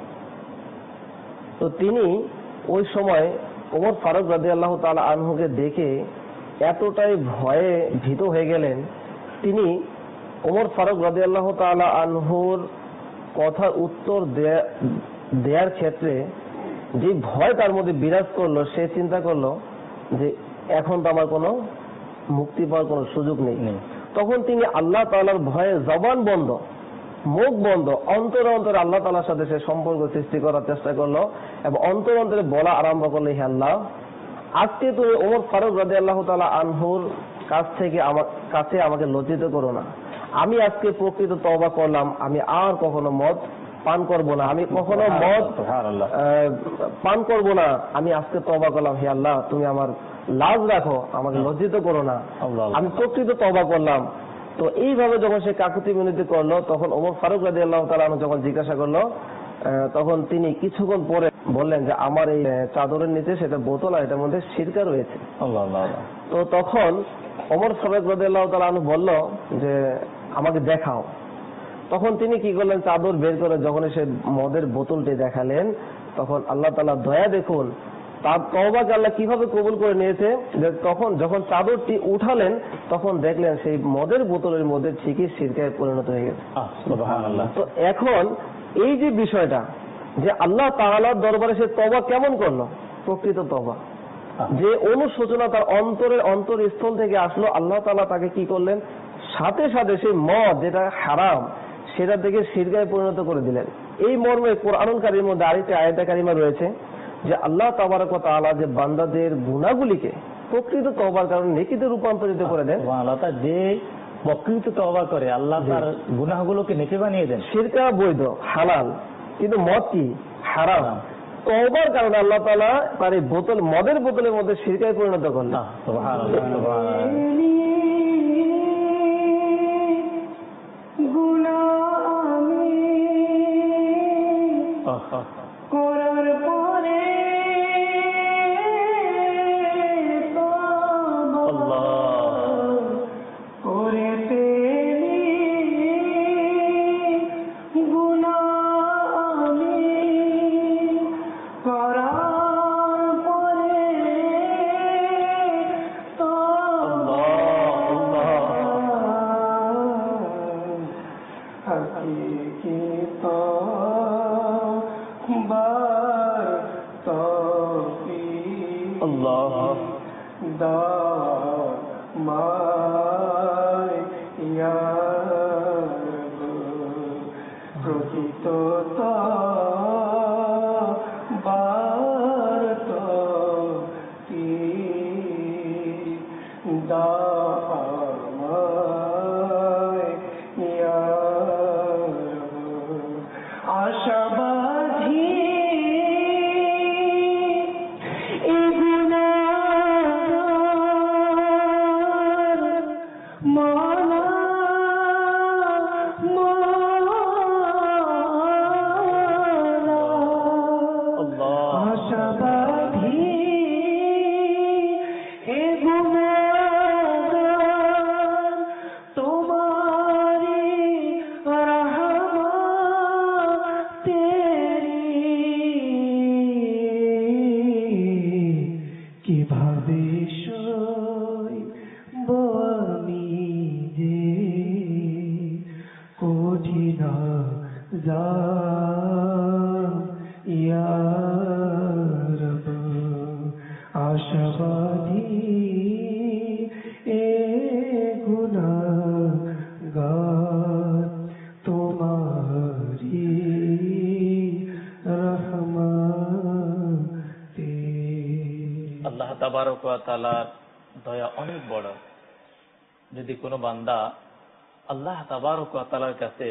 তো তিনি ওই সময় ওমর ফারুক রাদিয়াল্লাহু তাআলা আনহুকে দেখে এতটাই ভয়ে ভীত হয়ে গেলেন, তিনি ওমর ফারুক রাদিয়াল্লাহু তাআলা আনহুর কথার উত্তর দেওয়ার ক্ষেত্রে যে ভয় তার মধ্যে বিরাজ করলো, সে চিন্তা করলো যে এখন তো আমার কোনো মুক্তি পাওয়ার কোনো সুযোগ নেই। তখন তিনি আল্লাহ তাআলার ভয়ে জবান বন্ধ, মুখ বন্ধ, অন্তরে অন্তরে আল্লাহ তাআলার সাথে সে সম্পর্ক সৃষ্টি করার চেষ্টা করলো এবং অন্তরে অন্তরে বলা আরম্ভ করলো, হে আল্লাহ, আজকে তুমি ওমর ফারুক রাদিয়াল্লাহু তাআলা আনহুর কাছ থেকে আমার কাছে আমাকে লজ্জিত করো না। আমি আজকে প্রকৃত তওবা করলাম, আমি আর কখনো মদ পান করব না, আমি কখনো মদ পান করব না, আমি আজকে তওবা করলাম, হে আল্লাহ তুমি আমার লাজ রাখো, আমাকে লজ্জিত করো না, আমি প্রকৃত তওবা করলাম। তো এইভাবে যখন সে কাকুতি মিনতি করলো, তখন ওমর ফারুক রাদিয়াল্লাহু তাআলা আনহু যখন জিজ্ঞাসা করলো, তখন তিনি কিছুক্ষণ পরে বললেন যে আমার এই চাদরের নিচে সেটা বোতল আর এটার মধ্যে সিরকা রয়েছে। তো তখন ওমর ফারুক রাদিয়াল্লাহু তাআলা আনহু বলল যে আমাকে দেখাও। তখন তিনি কি করলেন, চাদর বের করে যখন সে মদের বোতলটি দেখালেন, তখন আল্লাহ তাআলা দয়া দেখুন তার তওবাকে আল্লাহ কিভাবে কবুল করে নিয়েছে। তখন যখন চাদরটি উঠালেন তখন দেখলেন সেই মদের বোতলের মধ্যে ঠিকই সিরকায় পরিণত হয়ে গেছে। সুবহানাল্লাহ। তো এখন এই যে বিষয়টা যে আল্লাহ তাআলার দরবারে সে তওবা কেমন করলো, প্রকৃত তওবা, যে অনুশোচনা তার অন্তরের অন্তরস্থল থেকে আসলো, আল্লাহ তাআলা তাকে কি করলেন, সাথে সাথে সেই মদ যেটা হারাম সেটা থেকে সিরকায় পরিণত করে দিলেন। এই মর্মে কোরআনুল কারীমের মধ্যে আরেকটি আয়াতে কারিমা রয়েছে যে আল্লাহ তাবারক ওয়া তাআলা যে বান্দাদের গুনাহগুলিকে প্রকৃত তওবার কারণে নেকিতে রূপান্তরিত করে দেন। সুবহানাল্লাহ। যে প্রকৃত তওবা করে আল্লাহ তার গুনাহগুলোকে নেকি বানিয়ে দেন। শিরকা বৈধ হালাল, কিন্তু মদ কি হারাম। তওবার কারণে আল্লাহ তাআলা তার এই বোতল, মদের বোতলের মধ্যে শিরকায় পরিণত করলেন। সুবহানাল্লাহ সুবহানাল্লাহ। করার পরে করে পেলি গুনাহ আমি, করার পরে হাকিকি বার তৌফিক আল্লাহ দাও মায় ইয়া রব, প্রকৃত বার তৌফিক দাও মায় ইয়া রব। আশাবাদী মালা মালা আশাবাদী এ গুনাহগার তোমারি রহমত তেরি, কিভাবে সইব আমি যে কঠিন জাম ইয়া রব। আশাবাদী এ গুনাহগার তোমারি রহমতে। আল্লাহ তাবারক ওয়া তাআলার দয়া অনেক বড়। যদি কোনো বান্দা আল্লাহ তাবারক ওয়া তাআলার কাছে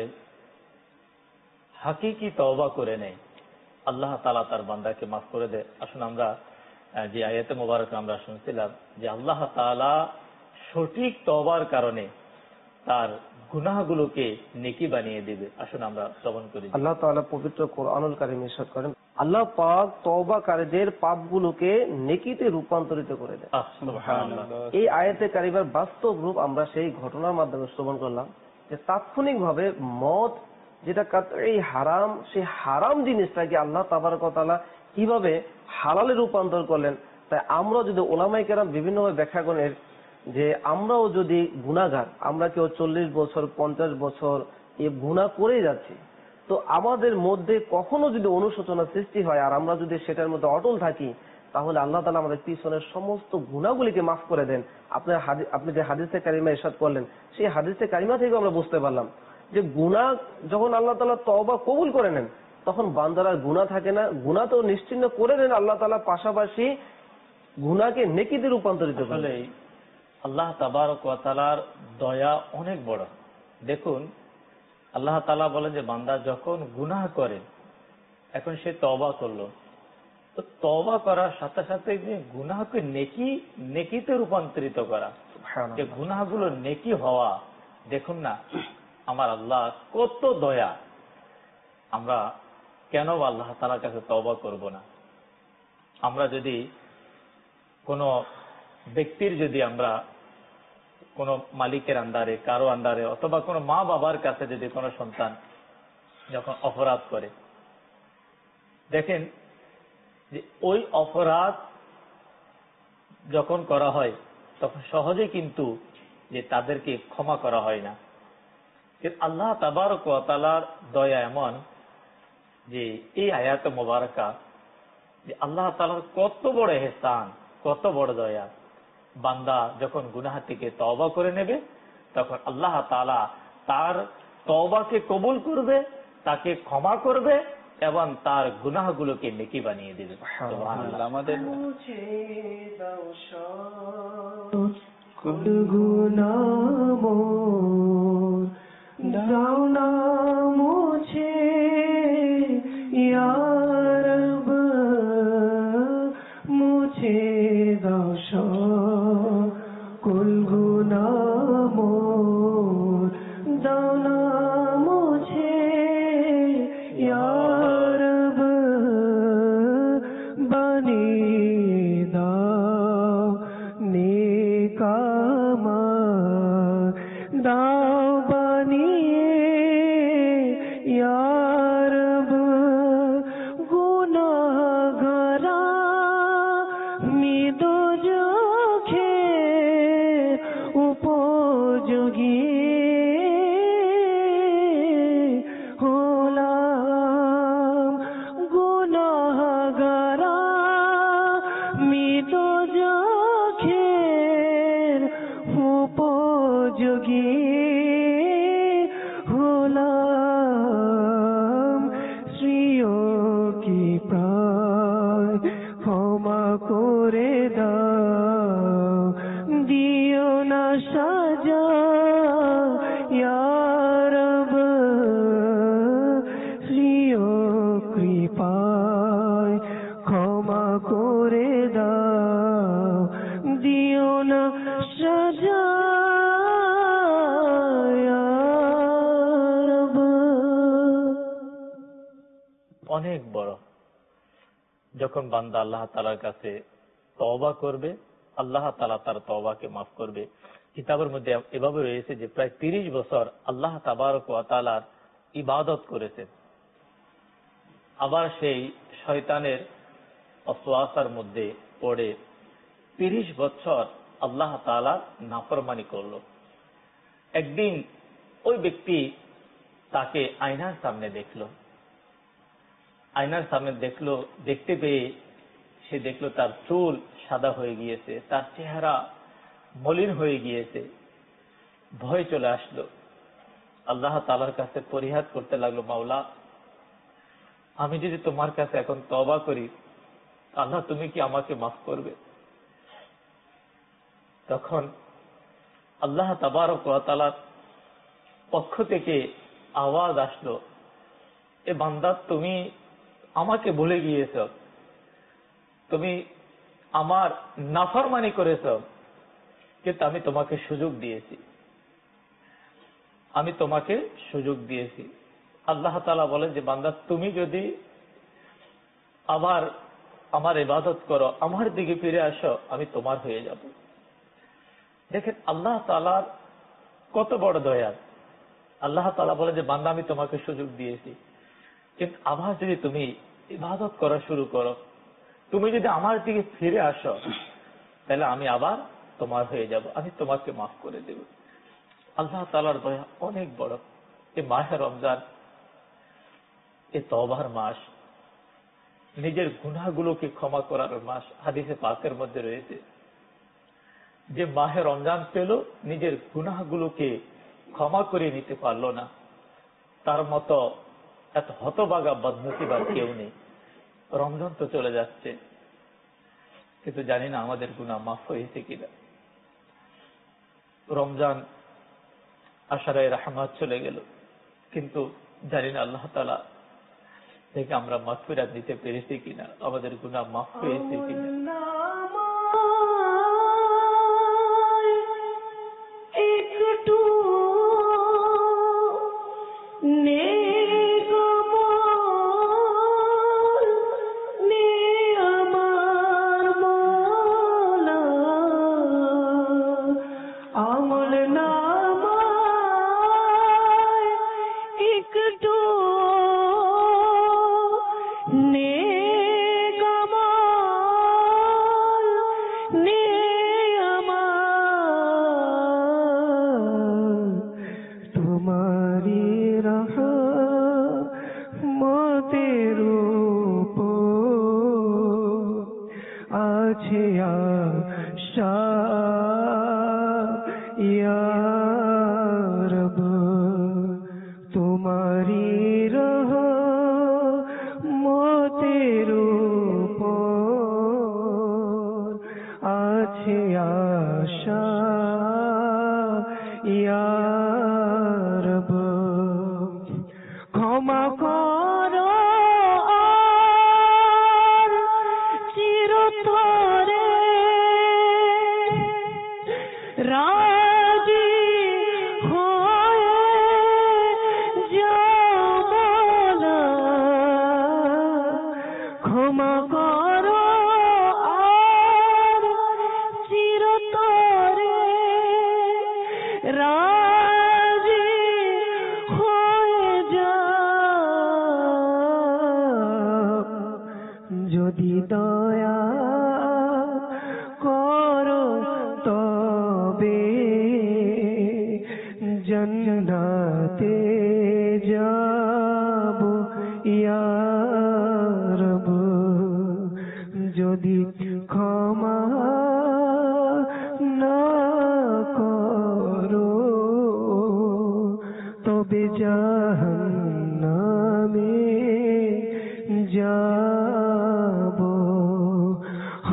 হাকিকি তওবা করে নেয়, আল্লাহ তাআলা তার বান্দাকে মাফ করে দেয়। আসুন আমরা যে আয়াতে মোবারক আমরা শুনছিলাম যে আল্লাহ তাআলা সঠিক তওবার কারণে তার গুনাহগুলোকে নেকি বানিয়ে দেবে। আসুন আমরা শ্রবণ করি। আল্লাহ তাআলা পবিত্র কোরআনুল কারীমে ইরশাদ করেন, আল্লাহ পাক তওবাকারীদের পাপগুলোকে নেকিতে রূপান্তরিত করে দেন। সুবহানাল্লাহ। এই আয়াতে কারিমার বাস্তব রূপ আমরা সেই ঘটনার মাধ্যমে শ্রবণ করলাম যে তাৎক্ষণিকভাবে মদ যেটা কাতঈ হারাম, সেই হারাম জিনিসটাকে আল্লাহ তাবারক ওয়া তাআলা কিভাবে হালালে রূপান্তর করলেন। তাই আমরা যদি ওলামায়ে কেরাম বিভিন্নভাবে ব্যাখ্যা করেন যে আমরাও যদি গুনাহগার, আমরা কেউ চল্লিশ বছর পঞ্চাশ বছর এই গুনাহ করে যাচ্ছি, তো আমাদের মধ্যে কখনো যদি অনুশোচনা সৃষ্টি হয় আর আমরা যদি সেটার মধ্যে অটল থাকি, তাহলে আল্লাহ তাআলা আমাদের পিছনের সমস্ত গুনাহগুলিকে মাফ করে দেন। আপনার আপনি যে হাদিসে কারিমা ইরশাদ করলেন, সেই হাদিসে কারিমা থেকে আমরা বুঝতে পারলাম যে গুনাহ যখন আল্লাহ তাআলা তওবা কবুল করে নেন, তখন বান্দার আর গুনাহ থাকে না। গুনাহ তো নিশ্চিহ্ন করে দেন আল্লাহ তাআলা, পাশাপাশি গুনাহকে নেকিতে রূপান্তরিত করেন। আসলে আল্লাহ তাবারক ওয়া তাআলার দয়া অনেক বড়। দেখুন, আল্লাহ তাআলা বলেন যে বান্দা যখন গুনাহ করে, এখন সে তওবা করলো, তো তওবা করার সাথে সাথে যে গুনাহকে নেকি নেকিতে রূপান্তরিত করা, যে গুনাহগুলো নেকি হওয়া, দেখুন না আমার আল্লাহ কত দয়া। আমরা কেন আল্লাহ তাআলার কাছে তওবা করব না? আমরা যদি কোন ব্যক্তির যদি আমরা কোন মালিকের আন্ডারে, কারো আন্ডারে, অথবা কোনো মা বাবার কাছে যদি কোনো সন্তান যখন অপরাধ করে, দেখেন যে ওই অপরাধ যখন করা হয় তখন সহজে কিন্তু যে তাদেরকে ক্ষমা করা হয় না। আল্লাহ তাবারক ওয়া তাআলার দয়া এমন যে এই আয়াতে মোবারকা যে আল্লাহ তাআলার কত বড় ইহসান, কত বড় দয়া। বান্দা যখন গুনাহ থেকে তওবা করে নেবে, তখন আল্লাহ তাআলা তার তওবাকে কবুল করবে, তাকে ক্ষমা করবে এবং তার গুনাহগুলোকে নেকি বানিয়ে দেবে। সুবহানাল্লাহ। আমাদের দাও না মুছে ইয়া রব, মুছে দাও সকল গুনাহ মোর, দাও না মুছে ইয়া রব, বানিয়ে দাও নেক আমার, দাও বানিয়ে ইয়া রব, গুনাহগার আমি দোজখের উপযোগী হলাম, গুনাহগার আমি দোজখের উপযোগী হলাম। শ্রীয় কি প্রায় ক্ষমা করে দাও, দিও না সাজা ইয়া রব, শ্রীয় কৃপায় ক্ষমা করে দাও, দিও না সাজা ইয়া রব। অনেক বড়। যখন বান্দা আল্লাহ তাআলার কাছে তওবা করবে, আল্লাহ তাআলা তার তওবাকে মাফ করবে। কিতাবের মধ্যে এভাবে রয়েছে যে প্রায় তিরিশ বছর আল্লাহ তাবারক ওয়া তাআলার ইবাদত করেছেন, আবার সেই শয়তানের ওয়াসওয়াসার মধ্যে পড়ে তিরিশ বছর আল্লাহ তাআলার নাফরমানি করল। একদিন ওই ব্যক্তি তাকে আয়নার সামনে দেখলো, আয়নার সামনে দেখলো, দেখতে পেয়ে সে দেখলো তার চুল সাদা হয়ে গিয়েছে, তার চেহারা মলিন হয়ে গিয়েছে। ভয় চলে আসলো, আল্লাহ তাআলার কাছে পরিহাস করতে লাগলো, মাওলা আমি যদি তোমার কাছে এখন তওবা করি, আল্লাহ তুমি কি আমাকে মাফ করবে? তখন আল্লাহ তাবারক ওয়া তাআলার পক্ষ থেকে আওয়াজ আসলো, এ বান্দা তুমি আমাকে ভুলে গিয়েছ, তুমি আমার নাফরমানি করেছ, কিন্তু আমি তোমাকে সুযোগ দিয়েছি। আমি তোমাকে সুযোগ দিয়েছি। আল্লাহ তাআলা বলেন যে বান্দা তুমি যদি আবার আমার ইবাদত করো, আমার দিকে ফিরে আসো, আমি তোমার হয়ে যাব। দেখেন আল্লাহ তাআলার কত বড় দয়া। আল্লাহ তাআলা বলে যে বান্দা আমি তোমাকে সুযোগ দিয়েছি, কিন্তু আবার যদি তুমি ইবাদত করা শুরু করো, তুমি যদি আমার দিকে ফিরে আসো, তাহলে আমি আবার তোমার হয়ে যাব, আমি তোমাকে মাফ করে দেব। আল্লাহ তাআলার দয়া অনেক বড়। এই মাহে রমজান এই তওবার মাস, নিজের গুনাহগুলোকে ক্ষমা করার মাস। হাদিসে পাকের মধ্যে রয়েছে যে মাহে রমজান পেল, নিজের গুনাহগুলোকে ক্ষমা করে নিতে পারলো না, তার মতো এত হতভাগা বদনসিব আর কেউ নেই। রমজান তো চলে যাচ্ছে, কিন্তু জানি না আমাদের গুনাহ মাফ হয়েছে কিনা। রমজান আশারায়ে রাহমাত চলে গেল, কিন্তু জানি না আল্লাহ তাআলা থেকে আমরা মাগফিরাত দিতে পেরেছি কিনা, আমাদের গুনাহ মাফ হয়েছে কিনা। একটু নেক আমল নে আমার মওলা, আমল নামায় একটু নেক আমল নে আমার, তোমারি রহমতের উপর আছে আশা ইয়া রব, তোমারি রহমতের উপর আছে আশা ইয়া রব। ক্ষমা করো আর চিরতরে রাজি হয়ে যাও মওলা, ক্ষমা করো আর চিরতরে রাজি হয়ে যাও, যদি দয়া করো তবে জান্নাতে যাব ইয়া রব, যদি ক্ষমা না করো তবে জাহান্নামে যাব।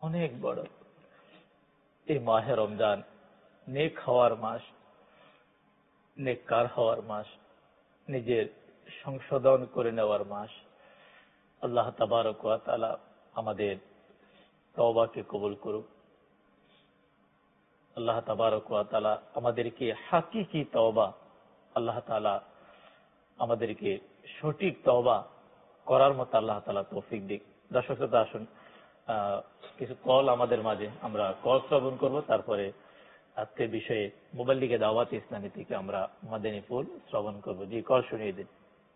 অনেক বড়। এই মাহে রমজান নেক হওয়ার মাস, নেককার হওয়ার মাস, নিজের সংশোধন করে নেওয়ার মাস। আল্লাহ তাবারক ওয়া তাআলা আমাদের তওবাকে কবুল করুক। আল্লাহ তাবারক ওয়া তাআলা আমাদেরকে হাকিকি তওবা, আল্লাহ তাআলা আমাদেরকে সঠিক তওবা করার মতো আল্লাহ তাআলা তৌফিক দিক। দর্শক শ্রোতা, আসুন কিছু কল আমাদের মাঝে, আমরা কল শ্রবণ করব, তারপরে আজকের বিষয়ে মুবাল্লিগে দাওয়াত ইসলামী থেকে আমরা মাদানী ফুল শ্রবণ করব। জি, কল শুনিয়ে দিন।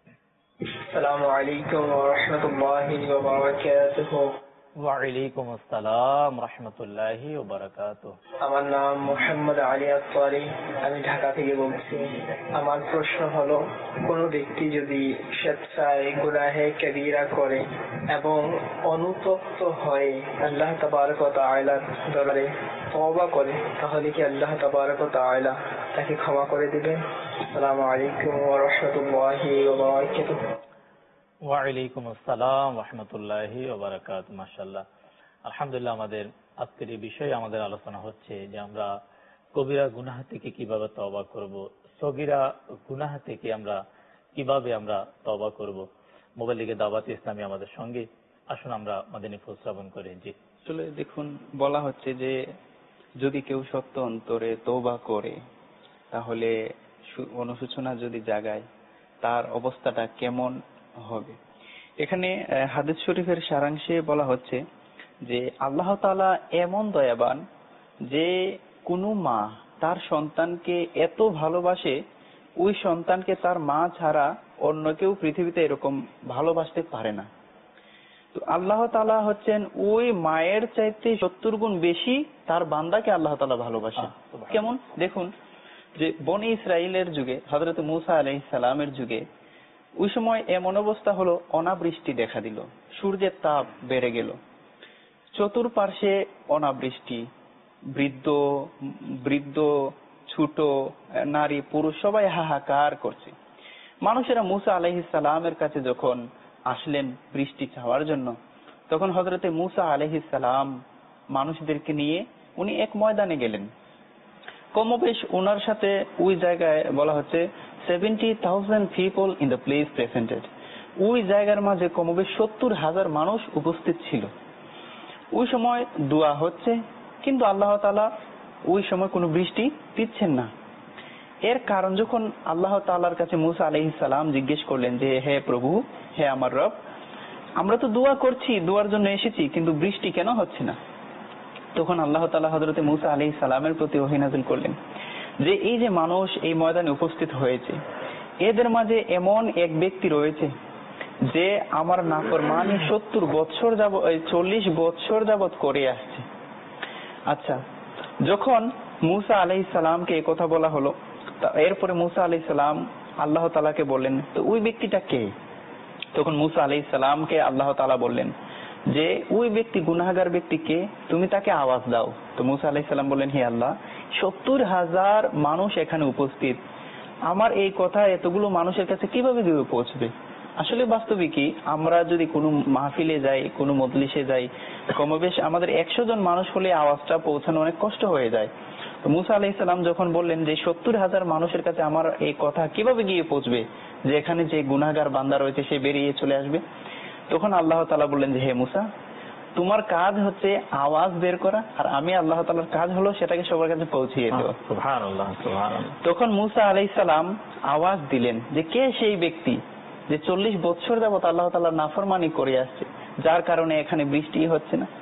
আসসালামু আলাইকুম ওয়া রাহমাতুল্লাহি ওয়া বারাকাতুহু। ওয়া আলাইকুম আসসালাম রাহমাতুল্লাহি ওয়া বারাকাতুহু। আমার নাম মোহাম্মদ আলী আসওয়ারি, আমি ঢাকা থেকে বলছি। আমার প্রশ্ন হলো, কোন ব্যক্তি যদি স্বেচ্ছায় গুনাহে কবিরা করে এবং অনুতপ্ত হয়ে আল্লাহ তাবারক ওয়া তাআলার দরবারে তওবা করে, তাহলে কি আল্লাহ তাবারক ওয়া তাআলা তাকে ক্ষমা করে দিবেন? আসসালামু আলাইকুম ওয়া রাহমাতুল্লাহি ওয়া বারাকাতুহু। ওয়া আলাইকুম আসসালাম রাহমাতুল্লাহি ওয়া বারাকাতুহু। মাশাআল্লাহ, আলহামদুলিল্লাহ। আমাদের আজকের এই বিষয়ে আমাদের আলোচনা হচ্ছে যে আমরা কবিরা গুনাহ থেকে কিভাবে তওবা করব, সগীরা গুনাহ থেকে আমরা কিভাবে আমরা তওবা করব। মুবাল্লিগে দাওয়াত ইসলামী আমাদের সঙ্গে, আসুন আমরা মাদানী ফুল শ্রবণ করি। জি, আসলে দেখুন, বলা হচ্ছে যে যদি কেউ সত্য অন্তরে তওবা করে, তাহলে অনুশোচনা যদি জাগায়, তার অবস্থাটা কেমন হবে। এখানে হাদিস শরীফের সারাংশে বলা হচ্ছে যে আল্লাহ তাআলা এমন দয়াবান যে কোনো মা তার সন্তানকে এত ভালোবাসে, ওই সন্তানকে তার মা ছাড়া অন্য কেউ পৃথিবীতে এরকম ভালোবাসতে পারে না। তো আল্লাহ তাআলা হচ্ছেন ওই মায়ের চাইতে সত্তর গুণ বেশি তার বান্দাকে আল্লাহ তাআলা ভালোবাসে। কেমন দেখুন, যে বনি ইসরাইলের যুগে, হযরত মূসা আলাইহিস সালামের যুগে, ওই সময় এমন অবস্থা হলো, অনাবৃষ্টি দেখা দিল, সূর্যের তাপ বেড়ে গেল, চতুর্পার্শ্বে অনাবৃষ্টি, বৃদ্ধ বৃদ্ধ ছোট নারী পুরুষ সবাই হাহাকার করছে। মানুষেরা মূসা আলাইহিস সালামের কাছে যখন আসলেন বৃষ্টি চাওয়ার জন্য, তখন হযরতে মূসা আলাইহিস সালাম মানুষদেরকে নিয়ে উনি এক ময়দানে গেলেন। কমবেশ ওনার সাথে ওই জায়গায় বলা হচ্ছে seventy thousand people in the place presented. ওই জায়গার মাঝে কমবেশ সত্তর হাজার মানুষ উপস্থিত ছিল। ওই সময় দোয়া হচ্ছে, কিন্তু আল্লাহ তাআলা ওই সময় কোনো বৃষ্টি দিচ্ছেন না। এর কারণ যখন আল্লাহ তাআলার কাছে মূসা আলাইহিস সালাম জিজ্ঞেস করলেন যে হে প্রভু, হে আমার রব, আমরা তো দোয়া করছি, দোয়ার জন্য এসেছি, কিন্তু বৃষ্টি কেন হচ্ছে না? তখন আল্লাহ তাআলা হযরতে মূসা আলাইহিস সালামের প্রতি ওহী নাযিল করলেন যে এই যে মানুষ এই ময়দানে উপস্থিত হয়েছে, এদের মাঝে এমন এক ব্যক্তি রয়েছে যে আমার নাফরমানি সত্তর বছর যাবত, চল্লিশ বছর যাবত করে আসছে। আচ্ছা, যখন মূসা আলাইহিস সালামকে এই কথা বলা হলো, এরপরে মূসা আলাইহিস সালাম আল্লাহ তাআলাকে বললেন, তো ওই ব্যক্তিটা কে? তখন মূসা আলাইহিস সালামকে আল্লাহ তাআলা বললেন যে ওই ব্যক্তি গুনাহগার ব্যক্তি কে, তুমি তাকে আওয়াজ দাও। তো মূসা আলাইহিস সালাম বললেন, হে আল্লাহ, সত্তর হাজার মানুষ এখানে উপস্থিত, আমার এই কথা এতগুলো মানুষের কাছে কিভাবে গিয়ে পৌঁছবে? আসলে বাস্তবিকই আমরা যদি কোনো মাহফিলে যাই, কোনো মজলিসে যাই, কমবেশ আমাদের একশো জন মানুষ হলে আওয়াজটা পৌঁছানো অনেক কষ্ট হয়ে যায়। তো মূসা আলাইহিস সালাম যখন বললেন যে সত্তর হাজার মানুষের কাছে আমার এই কথা কিভাবে গিয়ে পৌঁছবে, যে এখানে যে গুনাহগার বান্দা রয়েছে সে বেরিয়ে চলে আসবে, তখন আল্লাহ তাআলা বললেন যে হে মূসা, তোমার কাজ হচ্ছে আওয়াজ বের করা, আর আমি আল্লাহ তাআলার কাজ হলো সেটাকে সবার কাছে পৌঁছিয়ে দেওয়া। সুবহানাল্লাহ, সুবহানাল্লাহ। তখন মূসা আলাইহিস সালাম আওয়াজ দিলেন যে কে সেই ব্যক্তি যে চল্লিশ বছর যাবত আল্লাহ তাআলার নাফরমানি করে আসছে, যার কারণে এখানে বৃষ্টি হচ্ছে না।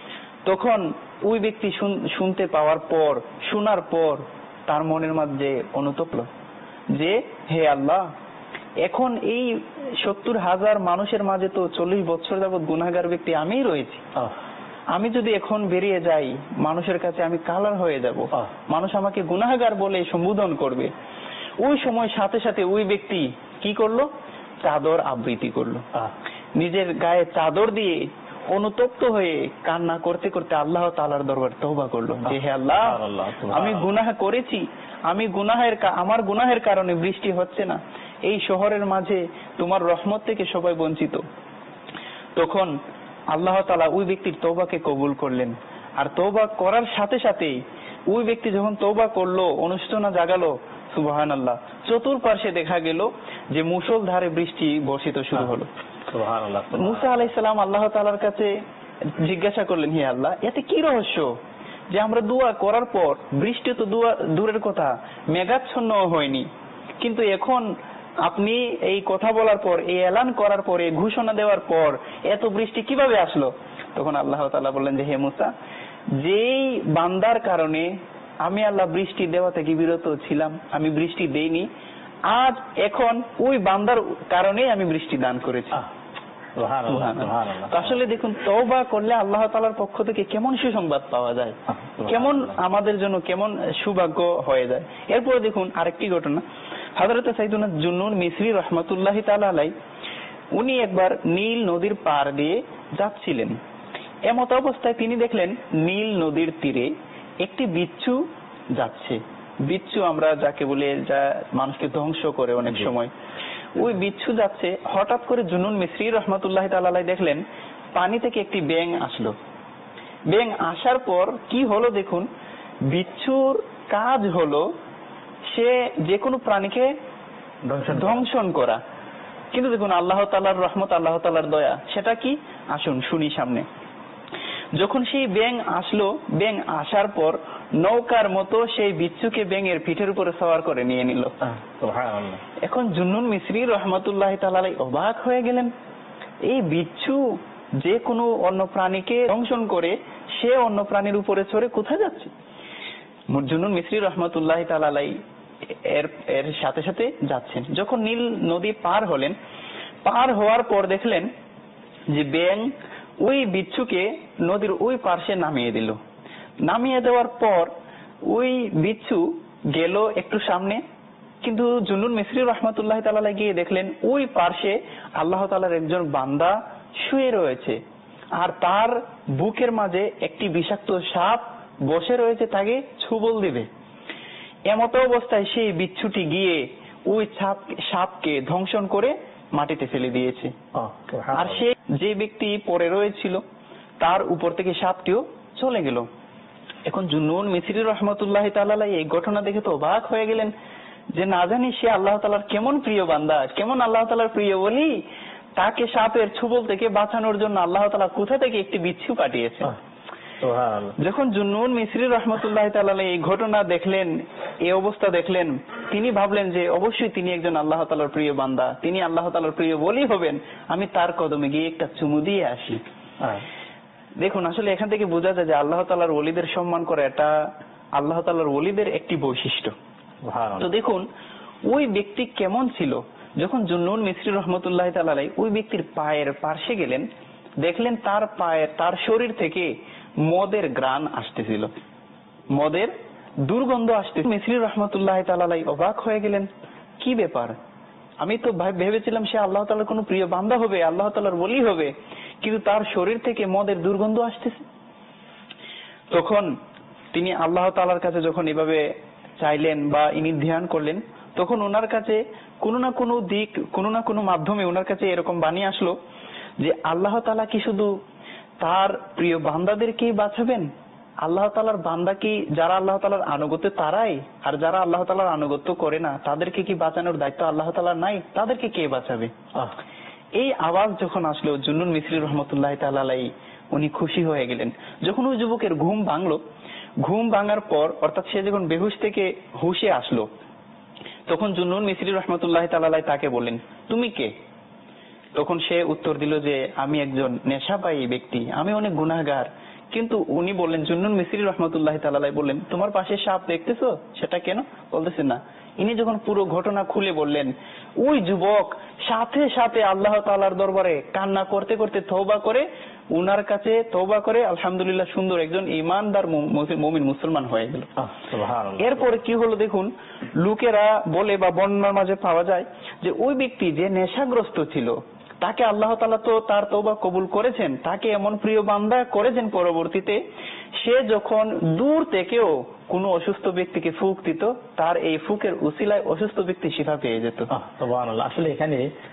তখন ওই ব্যক্তি শুনতে পাওয়ার পর, শোনার পর তার মনের মধ্যে অনুতপ্ত যে হে আল্লাহ, এখন এই সত্তর হাজার মানুষের মাঝে তো চল্লিশ বছর যাবত গুনাহগার ব্যক্তি আমিই রয়েছি। আমি যদি এখন বেরিয়ে যাই মানুষের কাছে, আমি কালার হয়ে যাব, মানুষ আমাকে গুনাহগার বলে সম্বোধন করবে। ওই সময় সাথে সাথে ওই ব্যক্তি কি করলো? চাদর আবৃত্তি করলো, নিজের গায়ে চাদর দিয়ে অনুতপ্ত হয়ে কান্না করতে করতে আল্লাহ তাআলার দরবারে তওবা করলো যে হে আল্লাহ, আমি গুনাহ করেছি, আমি গুনাহের আমার গুনাহের কারণে বৃষ্টি হচ্ছে না, এই শহরের মাঝে তোমার রহমত থেকে সবাই বঞ্চিত। তখন আল্লাহ তাআলা ওই ব্যক্তির তওবাকে কবুল করলেন। আর তওবা করার সাথে সাথেই ওই ব্যক্তি যখন তওবা করলো, অনুশোচনা জাগালো, সুবহানাল্লাহ, চতুর্পার্শ্বে দেখা গেল যে মুষলধারে বৃষ্টি বর্ষিত শুরু হলো। সুবহানাল্লাহ। মুসা আলাইহিস সালাম আল্লাহ তাআলার কাছে জিজ্ঞাসা করলেন, হে আল্লাহ, এতে কি রহস্য যে আমরা দোয়া করার পর বৃষ্টি তো দোয়া দূরের কথা, মেঘাচ্ছন্ন হয়নি, কিন্তু এখন আপনি এই কথা বলার পর, এই এলান করার পরে, ঘোষণা দেওয়ার পর এত বৃষ্টি কিভাবে আসলো? তখন আল্লাহ তাআলা বললেন যে হে মুসা, যেই বান্দার কারণে আমি আল্লাহ বৃষ্টি দেওয়া থেকে বিরত ছিলাম, আমি বৃষ্টি দেইনি, আজ এখন ওই বান্দার কারণে আমি বৃষ্টি দান করেছি। আসলে দেখুন, তওবা করলে আল্লাহ তাআলার পক্ষ থেকে কেমন সুসংবাদ পাওয়া যায়, কেমন আমাদের জন্য কেমন সৌভাগ্য হয়ে যায়। এরপরে দেখুন আরেকটি ঘটনা, হযরত সাইয়্যিদুনা জুন্নুন মিসরি রাহমাতুল্লাহি তাআলা আলাইহি, উনি একবার নীল নদীর পার দিয়ে যাচ্ছিলেন। এমত অবস্থায় তিনি দেখলেন নীল নদীর তীরে একটি বিচ্ছু যাচ্ছে। বিচ্ছু আমরা যাকে বলে, যা মানুষকে ধ্বংস করে অনেক সময়, ওই বিচ্ছু যাচ্ছে। হঠাৎ করে জুন্নুন মিসরি রাহমাতুল্লাহি তাআলা আলাইহি দেখলেন পানি থেকে একটি ব্যাঙ আসলো। ব্যাঙ আসার পর কি হলো দেখুন, বিচ্ছুর কাজ হলো সে যে কোনো প্রাণীকে ধ্বংসন করা, কিন্তু দেখুন আল্লাহ তাআলার রহমত, আল্লাহ তাআলার দয়া, সেটা কি আসুন শুনি সামনে। যখন সেই ব্যাঙ আসলো, ব্যাঙ আসার পর নৌকার মতো সেই বিচ্ছুকে ব্যাঙের পিঠের উপরে সওয়ার করে নিয়ে নিল। এখন জুন্নুন মিসরি রাহমাতুল্লাহি তাআলা আলাইহি অবাক হয়ে গেলেন, এই বিচ্ছু যে কোনো অন্য প্রাণীকে ধ্বংসন করে সে অন্য প্রাণীর উপরে চড়ে কোথায় যাচ্ছে? জুন্নুন মিসরি রাহমাতুল্লাহি তাআলা আলাইহি এর এর সাথে সাথে যাচ্ছেন। যখন নীল নদী পার হলেন, পার হওয়ার পর দেখলেন যে ব্যাঙ ওই বিচ্ছুকে নদীর ওই পার্শ্বে নামিয়ে দিল। নামিয়ে দেওয়ার পর ওই বিচ্ছু গেল একটু সামনে, কিন্তু জুন্নুন মিসরি রাহমাতুল্লাহি তাআলা আলাইহি গিয়ে দেখলেন ওই পার্শ্বে আল্লাহ তাআলার একজন বান্দা শুয়ে রয়েছে, আর তার বুকের মাঝে একটি বিষাক্ত সাপ বসে রয়েছে, তাকে ছুবল দিবে। এমত অবস্থায় সেই বিচ্ছুটি গিয়ে ওই সাপ সাপকে ধ্বংসন করে মাটিতে ফেলে দিয়েছে। আর সে যে ব্যক্তি পড়ে রয়েছিল তার উপর থেকে সাপটিও চলে গেল। এখন জুন্নুন মিসরি রাহমাতুল্লাহি তাআলা আলাইহি এই ঘটনা দেখে তো অবাক হয়ে গেলেন যে না জানি সে আল্লাহ তাআলার কেমন প্রিয় বান্দা, কেমন আল্লাহ তাআলার প্রিয় বলি তাকে সাপের ছুবল থেকে বাঁচানোর জন্য আল্লাহ তাআলা কোথা থেকে একটি বিচ্ছু পাঠিয়েছে। যখন জুন্নুন মিসরি রাহমাতুল্লাহি তাআলা আলাইহি এই ঘটনা দেখলেন, এই অবস্থা দেখলেন, তিনি ভাবলেন যে অবশ্যই তিনি একজন আল্লাহ তাআলার প্রিয় বান্দা, তিনি আল্লাহ তাআলার প্রিয় বলি হবেন, আমি তার কদমে গিয়ে একটা চুমু দিয়ে আসি। দেখুন আসলে এখান থেকে বোঝা যায় যে আল্লাহ তাআলার ওলিদের সম্মান করা এটা আল্লাহ তাআলার ওলিদের একটি বৈশিষ্ট্য। তো দেখুন ওই ব্যক্তি কেমন ছিল, যখন জুন্নুন মিসরি রাহমাতুল্লাহি তাআলা আলাইহি ওই ব্যক্তির পায়ের পাশে গেলেন, দেখলেন তার পায়ের তার শরীর থেকে মদের গ্রাণ আসতেছিল, মদের দুর্গন্ধ আসতে। মিসরি রাহমাতুল্লাহি তাআলা আলাইহি অবাক হয়ে গেলেন, কি ব্যাপার, আমি তো ভেবেছিলাম সে আল্লাহ তাআলার কোনো প্রিয় বান্দা হবে, আল্লাহ তাআলার ওলি হবে, কিন্তু তার শরীর থেকে মদের দুর্গন্ধ আসতেছে। তখন তিনি আল্লাহ তাআলার কাছে যখন এভাবে চাইলেন বা ইনি ধ্যান করলেন, তখন ওনার কাছে কোনো না কোনো দিক, কোনো না কোনো মাধ্যমে ওনার কাছে এরকম বাণী আসলো যে আল্লাহ তাআলা কি শুধু তার প্রিয় বান্দাদেরকেই বাঁচাবেন? আল্লাহ তাআলার বান্দা কি যারা আল্লাহ তাআলার আনুগত্য তারাই, আর যারা আল্লাহ তাআলার আনুগত্য করে না তাদেরকে কি বাঁচানোর দায়িত্ব আল্লাহ তাআলার নাই? তাদেরকে কে বাঁচাবে? এই আওয়াজ যখন আসলো জুন্নুন মিসরি রাহমাতুল্লাহি তাআলা আলাইহি উনি খুশি হয়ে গেলেন। যখন ওই যুবকের ঘুম ভাঙলো, ঘুম ভাঙার পর অর্থাৎ সে যখন বেহুশ থেকে হুশে আসলো, তখন জুন্নুন মিসরি রাহমাতুল্লাহি তাআলা আলাইহি তাকে বললেন, তুমি কে? তখন সে উত্তর দিল যে আমি একজন নেশাপায়ী ব্যক্তি, আমি অনেক গুনাহগার। কিন্তু উনি বললেন, জুন্নুন মিসরি রাহমাতুল্লাহি তাআলা আলাইহি বললেন, তোমার পাশে সাপ দেখতেছো, সেটা কেন? বলতেছে না। ইনি যখন পুরো ঘটনা খুলে বললেন, ওই যুবক সাথে সাথে আল্লাহ তাআলার দরবারে কান্না করতে করতে তওবা করে, উনার কাছে তওবা করে আলহামদুলিল্লাহ সুন্দর একজন ঈমানদার মুমিন মুসলমান হয়ে গেল। এরপরে কি হলো দেখুন, লোকেরা বলে বা বর্ণনার মাঝে পাওয়া যায় যে ওই ব্যক্তি যে নেশাগ্রস্ত ছিল তাকে আল্লাহ তাআলা তো তার তওবা কবুল করেছেন, তাকে এমন প্রিয় বান্দা করেছেন পরবর্তীতে সে যখন দূর থেকেও কোনো অসুস্থ ব্যক্তিকে ফুঁক দিত, তার এই ফুঁকের উসিলায় অসুস্থ ব্যক্তি শিফা পেয়ে যেত। সুবহানাল্লাহ। আসলে এখানে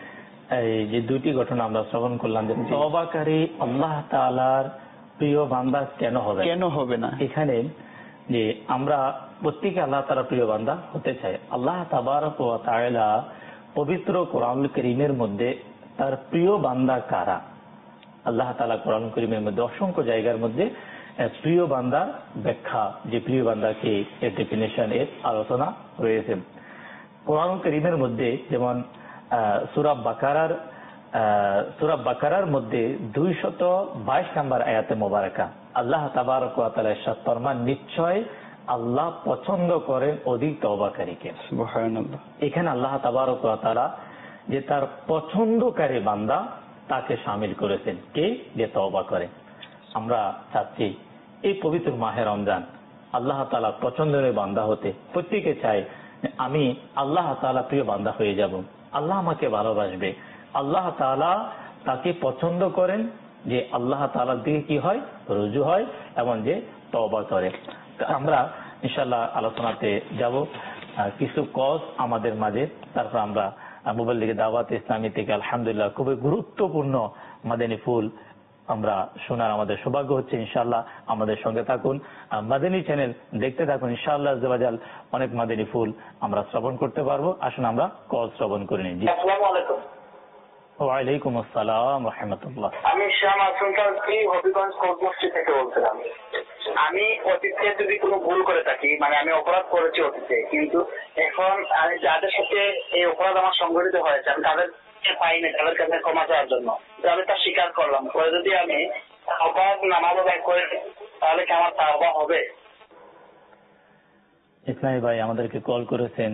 এই যে দুইটি ঘটনা আমরা শ্রবণ করলাম, যে তওবাকারী আল্লাহ তাআলার প্রিয় বান্দা কেন হবে কেন হবে না, এখানে যে আমরা প্রত্যেকে আল্লাহ তাআলার প্রিয় বান্দা হতে চাই। আল্লাহ তাবারক ওয়া তাআলা পবিত্র কোরআনুল কারীমের মধ্যে তার প্রিয় বান্দা কারা, আল্লাহ তাআলা কোরআনুল কারীমের মধ্যে অসংখ্য জায়গার মধ্যে প্রিয় বান্দার ব্যাখ্যা, যে প্রিয় বান্দা কি এর ডেফিনেশন, এর আলোচনা রয়েছে কোরআনুল কারীমের মধ্যে। যেমন সূরা বাকারার সূরা বাকারার মধ্যে দুইশত বাইশ নম্বর আয়াতে মোবারকা আল্লাহ তাবারক ওয়া তাআলা ইরশাদ ফরমান, নিশ্চয় আল্লাহ পছন্দ করেন অধিক তওবাকারীকে। সুবহানাল্লাহ। এখানে আল্লাহ তাবারক ওয়া তাআলা যে তার পছন্দকারী বান্দা তাকে শামিল করেছেন, কে, যে তওবা করে। আমরা চাচ্ছি এই পবিত্র মাহে রমজান আল্লাহ তাআলা পছন্দের বান্দা হতে। প্রত্যেকে চাই আমি আল্লাহ তাআলা প্রিয় বান্দা হয়ে যাব, আল্লাহ আমাকে ভালোবাসবে, আল্লাহ তাআলা তাকে পছন্দ করেন, যে আল্লাহ তাআলার দিকে কি হয়, রুজু হয়, এবং যে তওবা করে। আমরা ইনশাআল্লাহ আলোচনাতে যাব। কিছু কজ আমাদের মাঝে, তারপর আমরা মুবাল্লিগ দাওয়াত ইসলামী থেকে আলহামদুলিল্লাহ খুবই গুরুত্বপূর্ণ মাদানী ফুল আমরা শোনার আমাদের সৌভাগ্য হচ্ছে। ইনশাআল্লাহ আমাদের সঙ্গে থাকুন, মাদানী চ্যানেল দেখতে থাকুন। ইনশাআল্লাহ আযওয়াজাল অনেক মাদানী ফুল আমরা শ্রবণ করতে পারবো। আসুন আমরা কল শ্রবণ করে নিই। জি, আসসালামু আলাইকুম। ওয়ালাইকুম আসসালাম ওয়া রাহমাতুল্লাহ। আমি শ্যাম আসনকার হবিগঞ্জ কোর্ট মসজিদ থেকে বলছিলাম। আমি অতীতে যদি কোনো ভুল করে থাকি, মানে আমি অপরাধ করেছি অতীতে, কিন্তু এখন আমি যাদের সাথে এই অপরাধ আমার সংঘটিত হয়েছে আমি তাদের পাইনি, তাদের কাছে ক্ষমা চাওয়ার জন্য আমি তা স্বীকার করলাম। পরে যদি আমি অপরাধ নামাজ আদায় করে তাহলে কি আমার তাওবা হবে? ইসমাইল ভাই আমাদেরকে কল করেছেন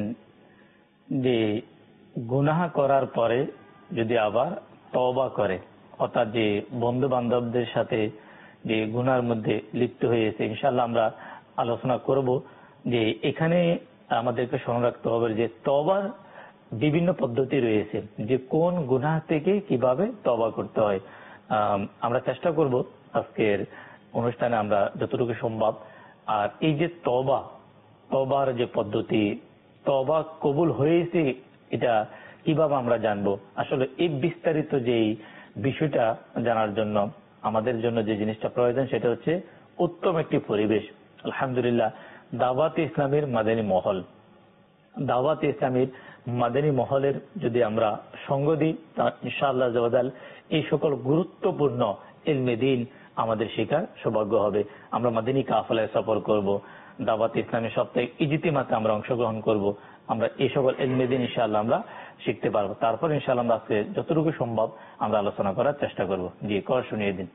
যে গুনাহ করার পরে যদি আবার তওবা করে, অর্থাৎ যে বন্ধু বান্ধবদের সাথে যে গুনার মধ্যে লিপ্ত হয়েছে, ইনশাআল্লাহ আমরা আলোচনা করব যে এখানে আমাদেরকে স্মরণ রাখতে হবে যে তওবার বিভিন্ন পদ্ধতি রয়েছে, যে কোন গুনাহ থেকে কিভাবে তওবা করতে হয়। আমরা চেষ্টা করব আজকের অনুষ্ঠানে আমরা যতটুকু সম্ভব। আর এই যে তওবা, তওবার যে পদ্ধতি, তওবা কবুল হয়েছে এটা কিভাবে আমরা জানবো, আসলে এই বিস্তারিত যেই বিষয়টা জানার জন্য আমাদের জন্য যে জিনিসটা প্রয়োজন সেটা হচ্ছে উত্তম একটি পরিবেশ। আলহামদুলিল্লাহ দাওয়াত ইসলামের মাদানী মহল, দাওয়াত ইসলামের মাদানী মহলের যদি আমরা সঙ্গ দিই তা ইনশাআল্লাহ আযওয়াজাল এই সকল গুরুত্বপূর্ণ ইলমে দ্বীন আমাদের শেখার সৌভাগ্য হবে। আমরা মাদানী কাফেলায় সফর করব, দাওয়াত ইসলামের সাপ্তাহিক ইজতিমাতে আমরা অংশগ্রহণ করব, আমরা এই সকল ইলমে দ্বীন ইনশাআল্লাহ আমরা শিখতে পারবো। তারপর ইনশাআল্লাহ আমরা আজকে যতটুকু সম্ভব আমরা আলোচনা করার চেষ্টা করব। জি, কর শুনিয়ে দিন।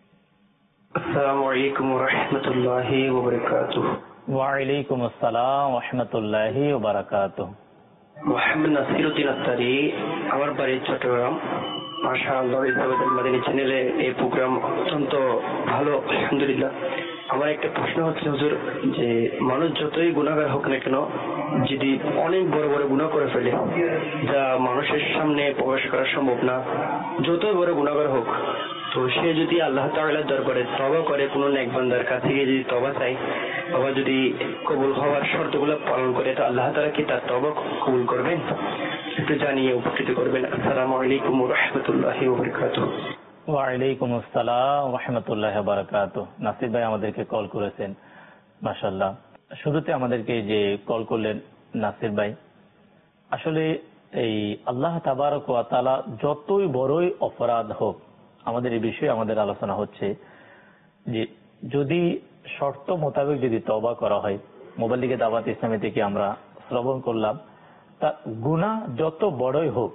আসসালামু আলাইকুম ওয়া রাহমাতুল্লাহি ওয়া বারাকাতুহু। ওয়া আলাইকুম আসসালাম ওয়া রাহমাতুল্লাহি ওয়া বারাকাতুহু। মোহাম্মদ নাসিরউদ্দিন আত্তারি, আমার বাড়ি চট্টগ্রাম। মাশাআল্লাহ ইসলামিক মাদানী চ্যানেলে এই প্রোগ্রাম অত্যন্ত ভালো, আলহামদুলিল্লাহ। আমার একটা প্রশ্ন হচ্ছে হুজুর, যে মানুষ যতই গুনাহগার হোক না কেন, যদি অনেক বড় বড় গুনাহ করে ফেলে যা মানুষের সামনে প্রকাশ করা সম্ভব না, যতই বড় গুনাহগার হোক, তো সে যদি আল্লাহ তাআলার দরবারে তওবা করে, কোনো নেক বান্দার কাছে গিয়ে যদি তওবা চায়, তওবা যদি কবুল হওয়ার শর্তগুলো পালন করে, তো আল্লাহ তাআলা কি তার তওবা কবুল করবেন? একটু জানিয়ে উপকৃত করবেন। আসসালামু আলাইকুম ওয়া রাহমাতুল্লাহি ওয়া বারাকাতুহু। ওয়া আলাইকুম আসসালাম ওয়া রাহমাতুল্লাহি ওয়া বারাকাতুহু। নাসির ভাই আমাদেরকে কল করেছেন, মাশাআল্লাহ। শুরুতে আমাদেরকে যে কল করলেন নাসির ভাই, আসলে এই আল্লাহ তাবারক ওয়া তাআলা যতই বড়ই অপরাধ হোক, আমাদের এই বিষয়ে আমাদের আলোচনা হচ্ছে যে যদি শর্ত মোতাবেক যদি তওবা করা হয়, মুবাল্লিগে দাওয়াত ইসলামী থেকে আমরা শ্রবণ করলাম, তা গুনাহ যত বড়ই হোক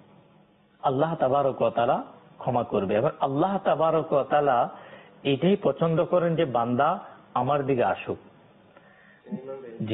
আল্লাহ তাবারক ওয়া তাআলা ক্ষমা করবে। এবার আল্লাহ তাবারক ওয়া তাআলা এটাই পছন্দ করেন যে বান্দা আমার দিকে আসুক। জি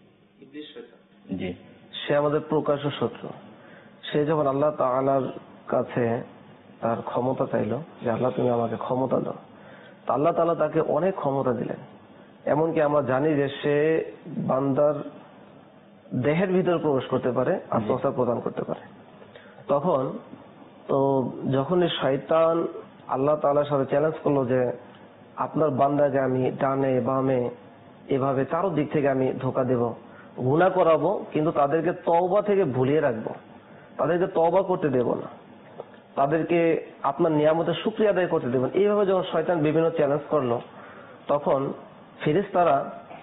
জি, সে আমাদের প্রকাশ্য শত্রু। সে যখন আল্লাহ তাআলার কাছে তার ক্ষমতা চাইলো যে আল্লাহ তুমি আমাকে ক্ষমতা দাও, তো আল্লাহ তাআলা তাকে অনেক ক্ষমতা দিলেন। এমনকি আমরা জানি যে সে বান্দার দেহের ভিতরে প্রবেশ করতে পারে, আত্মহত্যা প্রদান করতে পারে। তখন তো যখন শয়তান আল্লাহ তাআলার সাথে চ্যালেঞ্জ করলো যে আপনার বান্দাকে আমি ডানে বামে এভাবে চারো দিক থেকে আমি ধোকা দেব, গুনাহ করাবো, কিন্তু তাদেরকে তওবা থেকে ভুলিয়ে রাখবো, তাদেরকে তওবা করতে দেব না। তাদেরকে আপনার নিয়ামতের শুকরিয়া আদায় করতে দেবেন। এইভাবে যখন শয়তান বিভিন্ন চ্যালেঞ্জ করলো, তখন ফেরেশতারা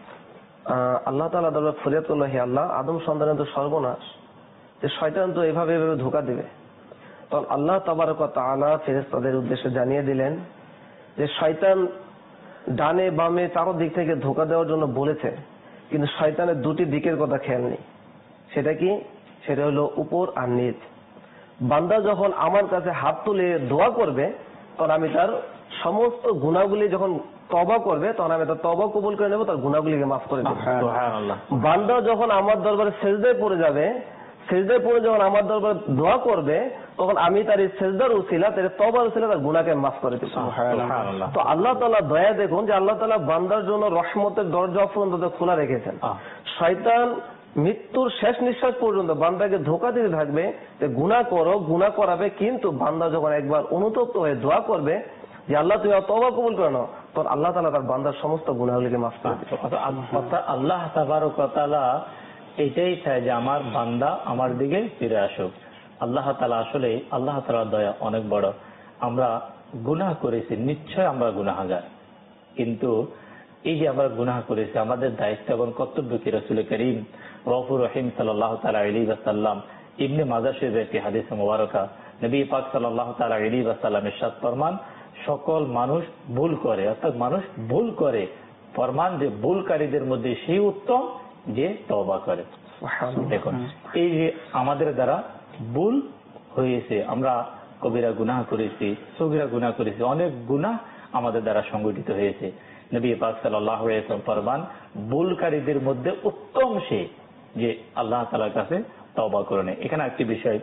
আল্লাহ তাআলা দরবারে ফরিয়াদ করলো, হে আল্লাহ, আদম সন্তানের তো সর্বনাশ, যে শয়তান তো এভাবে এভাবে ধোঁকা দিবে। তখন আল্লাহ তাবারক ওয়া তাআলা ফেরেশতাদের উদ্দেশ্যে জানিয়ে দিলেন যে শয়তান ডানে বামে চারদিক থেকে ধোঁকা দেওয়ার জন্য বলেছে, কিন্তু শয়তানের দুটি দিকের কথা খেয়াল নেই। সেটা কি? সেটা হলো উপর আর নিচ। বান্দা যখন আমার কাছে হাত তুলে দোয়া করবে, তখন আমি তার সমস্ত গুনাহগুলি, যখন তওবা করবে তখন আমি তার তওবা কবুল করে নেব, তার গুনাহগুলিকে মাফ করে দেব। সুবহানাল্লাহ। বান্দা যখন আমার দরবারে সিজদায় পড়ে যাবে, সিজদায় পড়ে যখন আমার দরবারে দোয়া করবে, তখন আমি তার এই সিজদার উসিলা, তার তওবার উসিলা তার গুনাহকে মাফ করে দেব। সুবহানাল্লাহ। তো আল্লাহ তাআলা দয়া দেখুন যে আল্লাহ তাআলা বান্দার জন্য রহমতের দরজা অফুরন্ত খোলা রেখেছেন। শয়তান মৃত্যুর শেষ নিঃশ্বাস পর্যন্ত বান্দাকে ধোঁকা দিতে থাকবে যে গুনাহ করো, গুনাহ করাবে, কিন্তু বান্দা যখন একবার অনুতপ্ত হয়ে দোয়া করবে যে আল্লাহ তুমি তওবা কবুল করে নাও, তখন আল্লাহ তাআলা তার বান্দার সমস্ত গুনাহগুলিকে মাফ করে দেন। আল্লাহ তাবারক ওয়া তাআলা এটাই চায় যে আমার বান্দা আমার দিকে ফিরে আসুক। আল্লাহ তাআলা আসলে আল্লাহ তাআলার দয়া অনেক বড়। আমরা গুনাহ করেছি, নিশ্চয় আমরা গুনাহগার, কিন্তু এই যে আমরা গুনাহ করেছি, আমাদের দায়িত্ব এবং কর্তব্য কি রাসূল করিম রউফুর রহিম সাল্লাল্লাহু তাআলা আলাইহি ওয়াসাল্লাম ইবনে মাজাহ শরীফের একটি হাদিসে মুবারাকা নবী পাক সাল্লাল্লাহু তাআলা আলাইহি ওয়াসাল্লাম ইরশাদ ফরমান, সকল মানুষ ভুল করে, অর্থাৎ মানুষ ভুল করে, ফরমান যে ভুলকারীদের মধ্যে সেই উত্তম যে তওবা করে। দেখুন, এই যে আমাদের দ্বারা ভুল হয়েছে, আমরা কবিরা গুনাহ করেছি, সগীরা গুনাহ করেছি, অনেক গুনাহ আমাদের দ্বারা সংগঠিত হয়েছে। নবী পাক সাল্লাল্লাহু আলাইহি ওয়াসাল্লাম ফরমান, ভুলকারীদের মধ্যে উত্তম সে যে আল্লাহ তাআলার কাছে তওবা করে নেয়। এখানে একটি বিষয়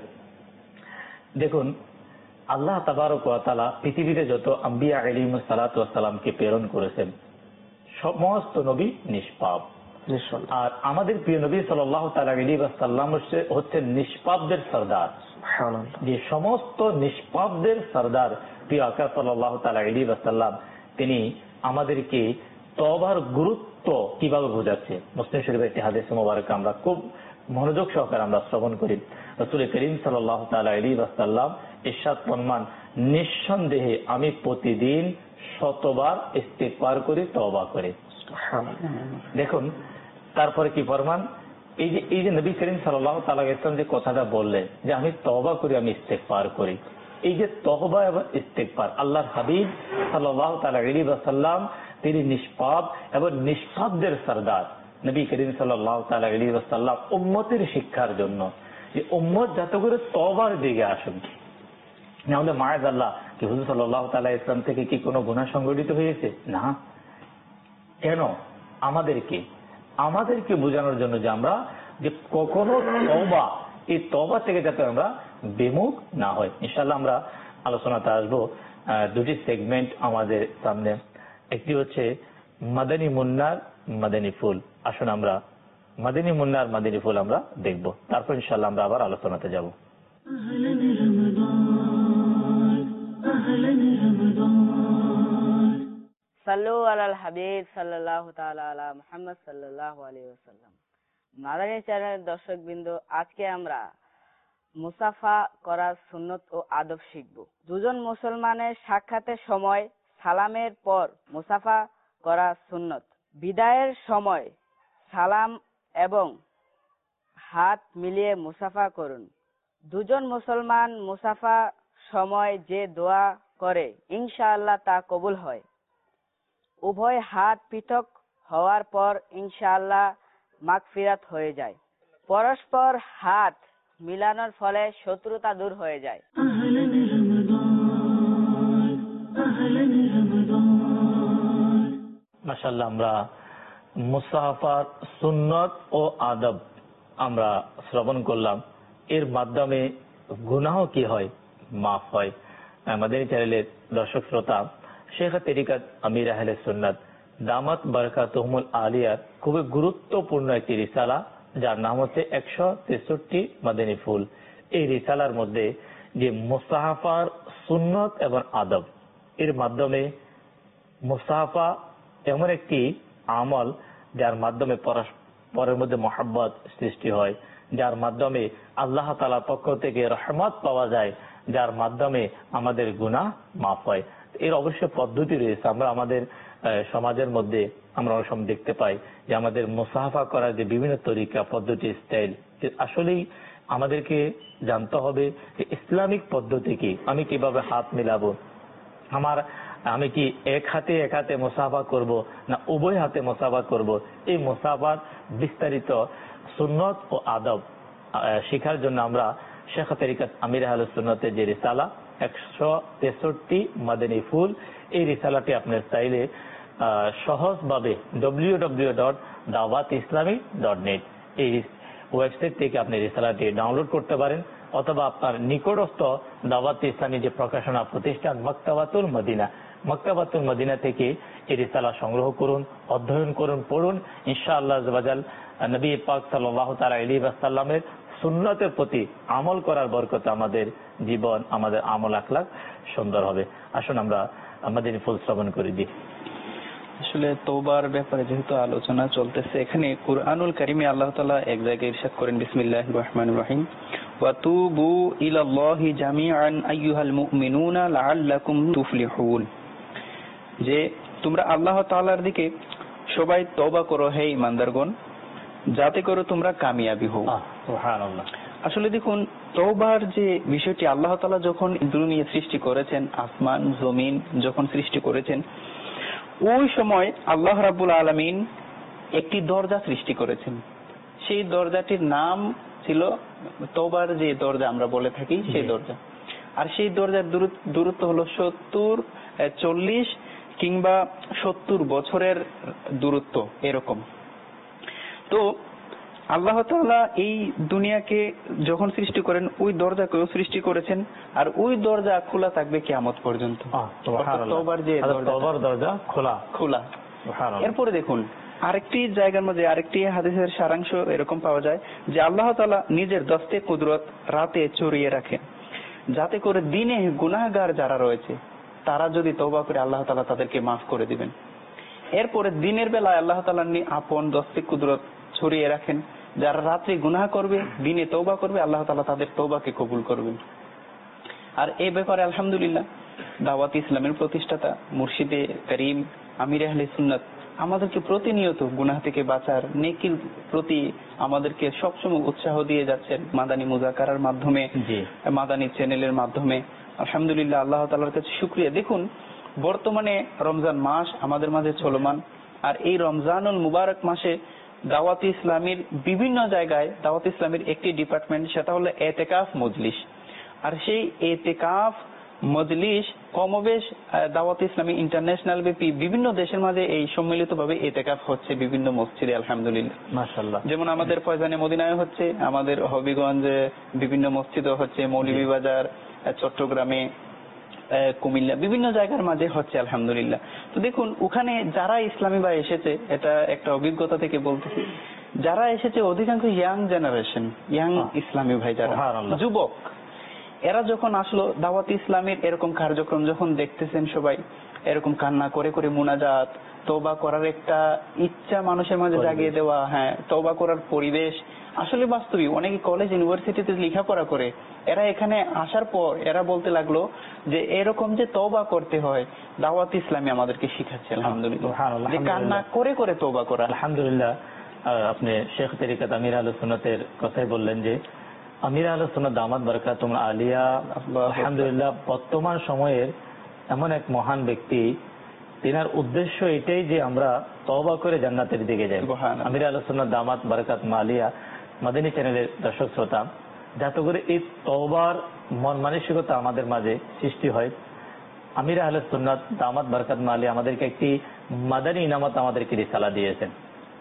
দেখুন, আল্লাহ তাবারক ওয়া তাআলা পৃথিবীতে যত আম্বিয়া আলাইহিমুস সালাতু ওয়াস সালামকে প্রেরণ করেছেন, সমস্ত নবী নিষ্পাপ। আর আমাদের প্রিয় নবী সাল্লাল্লাহু তাআলা আলাইহি ওয়াসাল্লাম হচ্ছেন নিষ্পাপদের সরদার। যে সমস্ত নিষ্পাপদের সরদার প্রিয় আকা সাল্লাল্লাহু তাআলা আলাইহি ওয়াসাল্লাম, তিনি আমাদেরকে তওবার গুরুত্ব কিভাবে বোঝাচ্ছে। মুসলিম শরীফের একটি হাদিস মুবারক আমরা খুব মনোযোগ সহকারে আমরা শ্রবণ করি। রাসূল করিম সাল্লাল্লাহু তাআলা আলাইহি ওয়াসাল্লাম ইরশাদ ফরমান, নিঃসন্দেহে আমি প্রতিদিন শতবার ইস্তিগফার করি, তওবা করি। দেখুন তারপরে কি ফরমান, এই যে এই যে নবী করিম সাল্লাল্লাহু তাআলা আলাইহি ওয়াসাল্লাম যে কথাটা বললেন যে আমি তওবা করি, আমি ইস্তিগফার করি, এই যে তওবা এবং ইস্তিগফার, আল্লাহর হাবিব সাল্লাল্লাহু তাআলা আলাইহি ওয়াসাল্লাম তিনি নিষ্পাপ এবং নিষ্পাপদের সরদার। নবী করিম সাল্লাল্লাহু তাআলা আলাইহি ওয়াসাল্লাম উম্মতের শিক্ষার জন্য যে উম্মত যাতে করে তওবার দিকে আসুন। নাহলে মাআযাল্লাহ কি হুজুর সাল্লাল্লাহু তাআলা আলাইহি ওয়াসাল্লাম থেকে কি কোনো গুনাহ সংঘটিত হয়েছে? না। কেন? আমাদেরকে আমাদেরকে বোঝানোর জন্য যে আমরা যে কখনো তওবা, এই তওবা থেকে যাতে আমরা বিমুখ না হয়। ইনশাআল্লাহ আমরা আলোচনাতে আসবো। দুটি সেগমেন্ট আমাদের সামনে, একটি হচ্ছে মাদানী মুন্নার মাদানী ফুল। আসুন আমরা মাদানী মুন্নার মাদানী ফুল আমরা দেখব, তারপর ইনশাআল্লাহ আমরা আবার আলোচনাতে যাব। সাল্লু আলাল হাবিব সাল্লাল্লাহু তাআলা আলা মুহাম্মদ সাল্লাল্লাহু আলাইহি ওয়াসাল্লাম। মাদানী চ্যানেলের দর্শকবৃন্দ, আজকে আমরা মুসাফা করার সুন্নত ও আদব শিখব। দুজন মুসলমানের সাক্ষাতের সময় সালামের পর মুসাফা করা সুন্নত। বিদায়ের সময় সালাম এবং হাত মিলিয়ে মুসাফা করুন। দুজন মুসলমান মুসাফা সময় যে দোয়া করে ইনশাআল্লাহ তা কবুল হয়। উভয় হাত পৃথক হওয়ার পর ইনশাআল্লাহ মাগফিরাত হয়ে যায়। পরস্পর হাত মিলানোর ফলে শত্রুতা দূর হয়ে যায়। মাশাআল্লাহ, আমরা মুসাফার সুন্নত ও আদব আমরা শ্রবণ করলাম। এর মাধ্যমে গুনাহ কি হয়? মাফ হয়। আমাদের চ্যানেলের দর্শক শ্রোতা, শেখ তরিকাত আমির আহলে সুন্নাত দামাত বারাকাতুহুমুল আলিয়ার খুবই গুরুত্বপূর্ণ একটি রিসালা, যার নাম হচ্ছে একশো তেষট্টি মাদানী ফুল। এই রিসালার মধ্যে যে মুসাফার সুন্নত এবং আদব, এর মাধ্যমে মুসাফা এমন একটি আমল যার মাধ্যমে পরস্পরের মধ্যে মহব্বত সৃষ্টি হয়, যার মাধ্যমে আল্লাহ তাআলার পক্ষ থেকে রহমত পাওয়া যায়, যার মাধ্যমে আমাদের গুনাহ মাফ হয়। এর অবশ্য পদ্ধতি রয়েছে। আমরা আমাদের সমাজের মধ্যে আমরা অনেক সময় দেখতে পাই যে আমাদের মুসাফা করার যে বিভিন্ন তরিকা, পদ্ধতি, স্টাইল, আসলেই আমাদেরকে জানতে হবে যে ইসলামিক পদ্ধতি কি, আমি কিভাবে হাত মিলাবো, আমার আমি কি এক হাতে এক হাতে মুসাফা করব না উভয় হাতে মুসাফা করব। এই মুসাফার বিস্তারিত সুন্নত ও আদব শেখার জন্য আমরা শেখ তরিকত আমির আহলুস সুন্নতের যে রিসালা একশো তেষট্টি মাদানী ফুল, এই রিসালাটি আপনার চাইলে সহজভাবে ডব্লিউ ডব্লিউ ডট দাওয়াত ইসলামী ডট নেট এই ওয়েবসাইট থেকে আপনি রিসালাটি ডাউনলোড করতে পারেন, অথবা আপনার নিকটস্থ দাওয়াত ইসলামী যে প্রকাশনা প্রতিষ্ঠান মাকতাবাতুল মদিনা, মাকতাবাতুল মদিনা থেকে এই রিসালা সংগ্রহ করুন, অধ্যয়ন করুন, পড়ুন। ইনশাআল্লাহ আযza ওয়া জাল নবী পাক সাল্লাল্লাহু তাআলা আলাইহি ওয়াসাল্লামের সুন্নতের প্রতি আমল করার বরকতে আমাদের জীবন, আমাদের আমল আখলাক সুন্দর হবে। আসুন আমরা আমাদের ফুল শ্রবণ করে দিই। আসলে তওবার ব্যাপারে যেহেতু আলোচনা চলতেছে, এখানে কুরআনুল কারীমে আল্লাহ তাআলা এক জায়গায় ইরশাদ করেন, বিসমিল্লাহির রহমানির রহিম, ওয়া তুবু ইলাল্লাহি জামিআন আইয়ুহাল মুমিনুনা লাআল্লাকুম তুফলিহুন, যে তোমরা আল্লাহ তাআলার দিকে সবাই তওবা করো হে ঈমানদারগণ, যাতে করে তোমরা কামিয়াবি হও। সুবহানাল্লাহ। আসলে দেখুন, তওবার যে বিষয়টি আল্লাহ তাআলা যখন দুনিয়া সৃষ্টি করেছেন, আসমান জমিন যখন সৃষ্টি করেছেন, ওই সময় আল্লাহ রাব্বুল আলামিন একটি দরজা সৃষ্টি করেছেন। সেই দরজাটির নাম ছিল তওবার যে দরজা আমরা বলে থাকি, সেই দরজা। আর সেই দরজার দূরত্ব হলো সত্তর চল্লিশ কিংবা সত্তর বছরের দূরত্ব এরকম। তো আল্লাহ তাআলা এই দুনিয়াকে যখন সৃষ্টি করেন, ওই দরজাকেও সৃষ্টি করেছেন, আর ওই দরজা খোলা থাকবে কিয়ামত পর্যন্ত। তওবার যে দরজা খোলা খোলা। এরপরে দেখুন, আরেকটি জায়গার মধ্যে আরেকটি হাদিসের সারাংশ এরকম পাওয়া যায় যে আল্লাহ তাআলা নিজের দস্তে কুদরত রাতে ছড়িয়ে রাখেন, যাতে করে দিনে গুনাহগার যারা রয়েছে তারা যদি তওবা করে আল্লাহ তাআলা তাদেরকে মাফ করে দিবেন। এরপরে দিনের বেলায় আল্লাহ তাআলা আপন দস্তে কুদরত ছড়িয়ে রাখেন, যারা রাত্রে গুনাহ করবে দিনে তওবা করবে, আল্লাহ তাআলা তাদের তওবাকে কবুল করবেন। আর এই ব্যাপারে আলহামদুলিল্লাহ দাওয়াত ইসলামের প্রতিষ্ঠাতা মুর্শিদে করিম আমির আহলে সুন্নাত আমাদেরকে প্রতিনিয়ত গুনাহ থেকে বাঁচার, নেকির প্রতি আমাদেরকে সবসময় উৎসাহ দিয়ে যাচ্ছেন মাদানী মুযাকারার মাধ্যমে, মাদানী চ্যানেলের মাধ্যমে। আলহামদুলিল্লাহ, আল্লাহ তাআলার কাছে শুকরিয়া। দেখুন, বর্তমানে রমজান মাস আমাদের মাঝে চলমান, আর এই রমজানুল মুবারক মাসে দাওয়াত ইসলামীর বিভিন্ন জায়গায় দাওয়াত ইসলামীর একটি ডিপার্টমেন্ট, সেটা হলো এতেকাফ মজলিস। আর সেই এতেকাফ মজলিস কমবেশ দাওয়াত ইসলামী ইন্টারন্যাশনাল ব্যাপী বিভিন্ন দেশের মাঝে এই সম্মিলিতভাবে এতেকাফ হচ্ছে বিভিন্ন মসজিদে আলহামদুলিল্লাহ, মাশাআল্লাহ। যেমন আমাদের ফয়জানে মদিনায় হচ্ছে, আমাদের হবিগঞ্জে বিভিন্ন মসজিদও হচ্ছে, মৌলভীবাজার, চট্টগ্রামে, কুমিল্লা, বিভিন্ন জায়গার মাঝে হচ্ছে আলহামদুলিল্লাহ। তো দেখুন, ওখানে যারা ইসলামী ভাই এসেছে, এটা একটা অভিজ্ঞতা থেকে বলতেছি, যারা এসেছে অধিকাংশ ইয়াং জেনারেশন, ইয়াং ইসলামী ভাই, যারা যুবক, এরা যখন আসলো দাওয়াত ইসলামের এরকম কার্যক্রম যখন দেখতেছেন, সবাই এরকম কান্না করে করে মুনাজাত, তওবা করার একটা ইচ্ছা মানুষের মাঝে জাগিয়ে দেওয়া, হ্যাঁ তওবা করার পরিবেশ। আসলে বাস্তবিক অনেকে কলেজ ইউনিভার্সিটিতে লেখাপড়া করে, এরা এখানে আসার পর এরা বলতে লাগলো যে এরকম যে তওবা করতে হয় দাওয়াত ইসলামী আমাদেরকে শিখাচ্ছে আলহামদুলিল্লাহ, যে কান্না করে করে তওবা করা। আলহামদুলিল্লাহ, আপনি শেখ তরিকত আমির আহলে সুন্নাতের কথাই বললেন যে আমির আহলে সুন্নাত দামাত বারাকাতুহুম আলিয়া আলহামদুলিল্লাহ বর্তমান সময়ের এমন এক মহান ব্যক্তি, তিনার উদ্দেশ্য এটাই যে আমরা তওবা করে জান্নাতের দিকে যাই। আমির আহলে সুন্নাত দামাত বারাকাতুহুম আলিয়া মাদানী চ্যানেলের দর্শক শ্রোতা, যাতে করে এই তওবার মন মানসিকতা আমাদের মাঝে সৃষ্টি হয়। আমির আহলে সুন্নাত দামাত বারাকাতুহুম আলিয়া আমাদেরকে একটি মাদানী ইনামত আমাদেরকে রিসালা দিয়েছেন।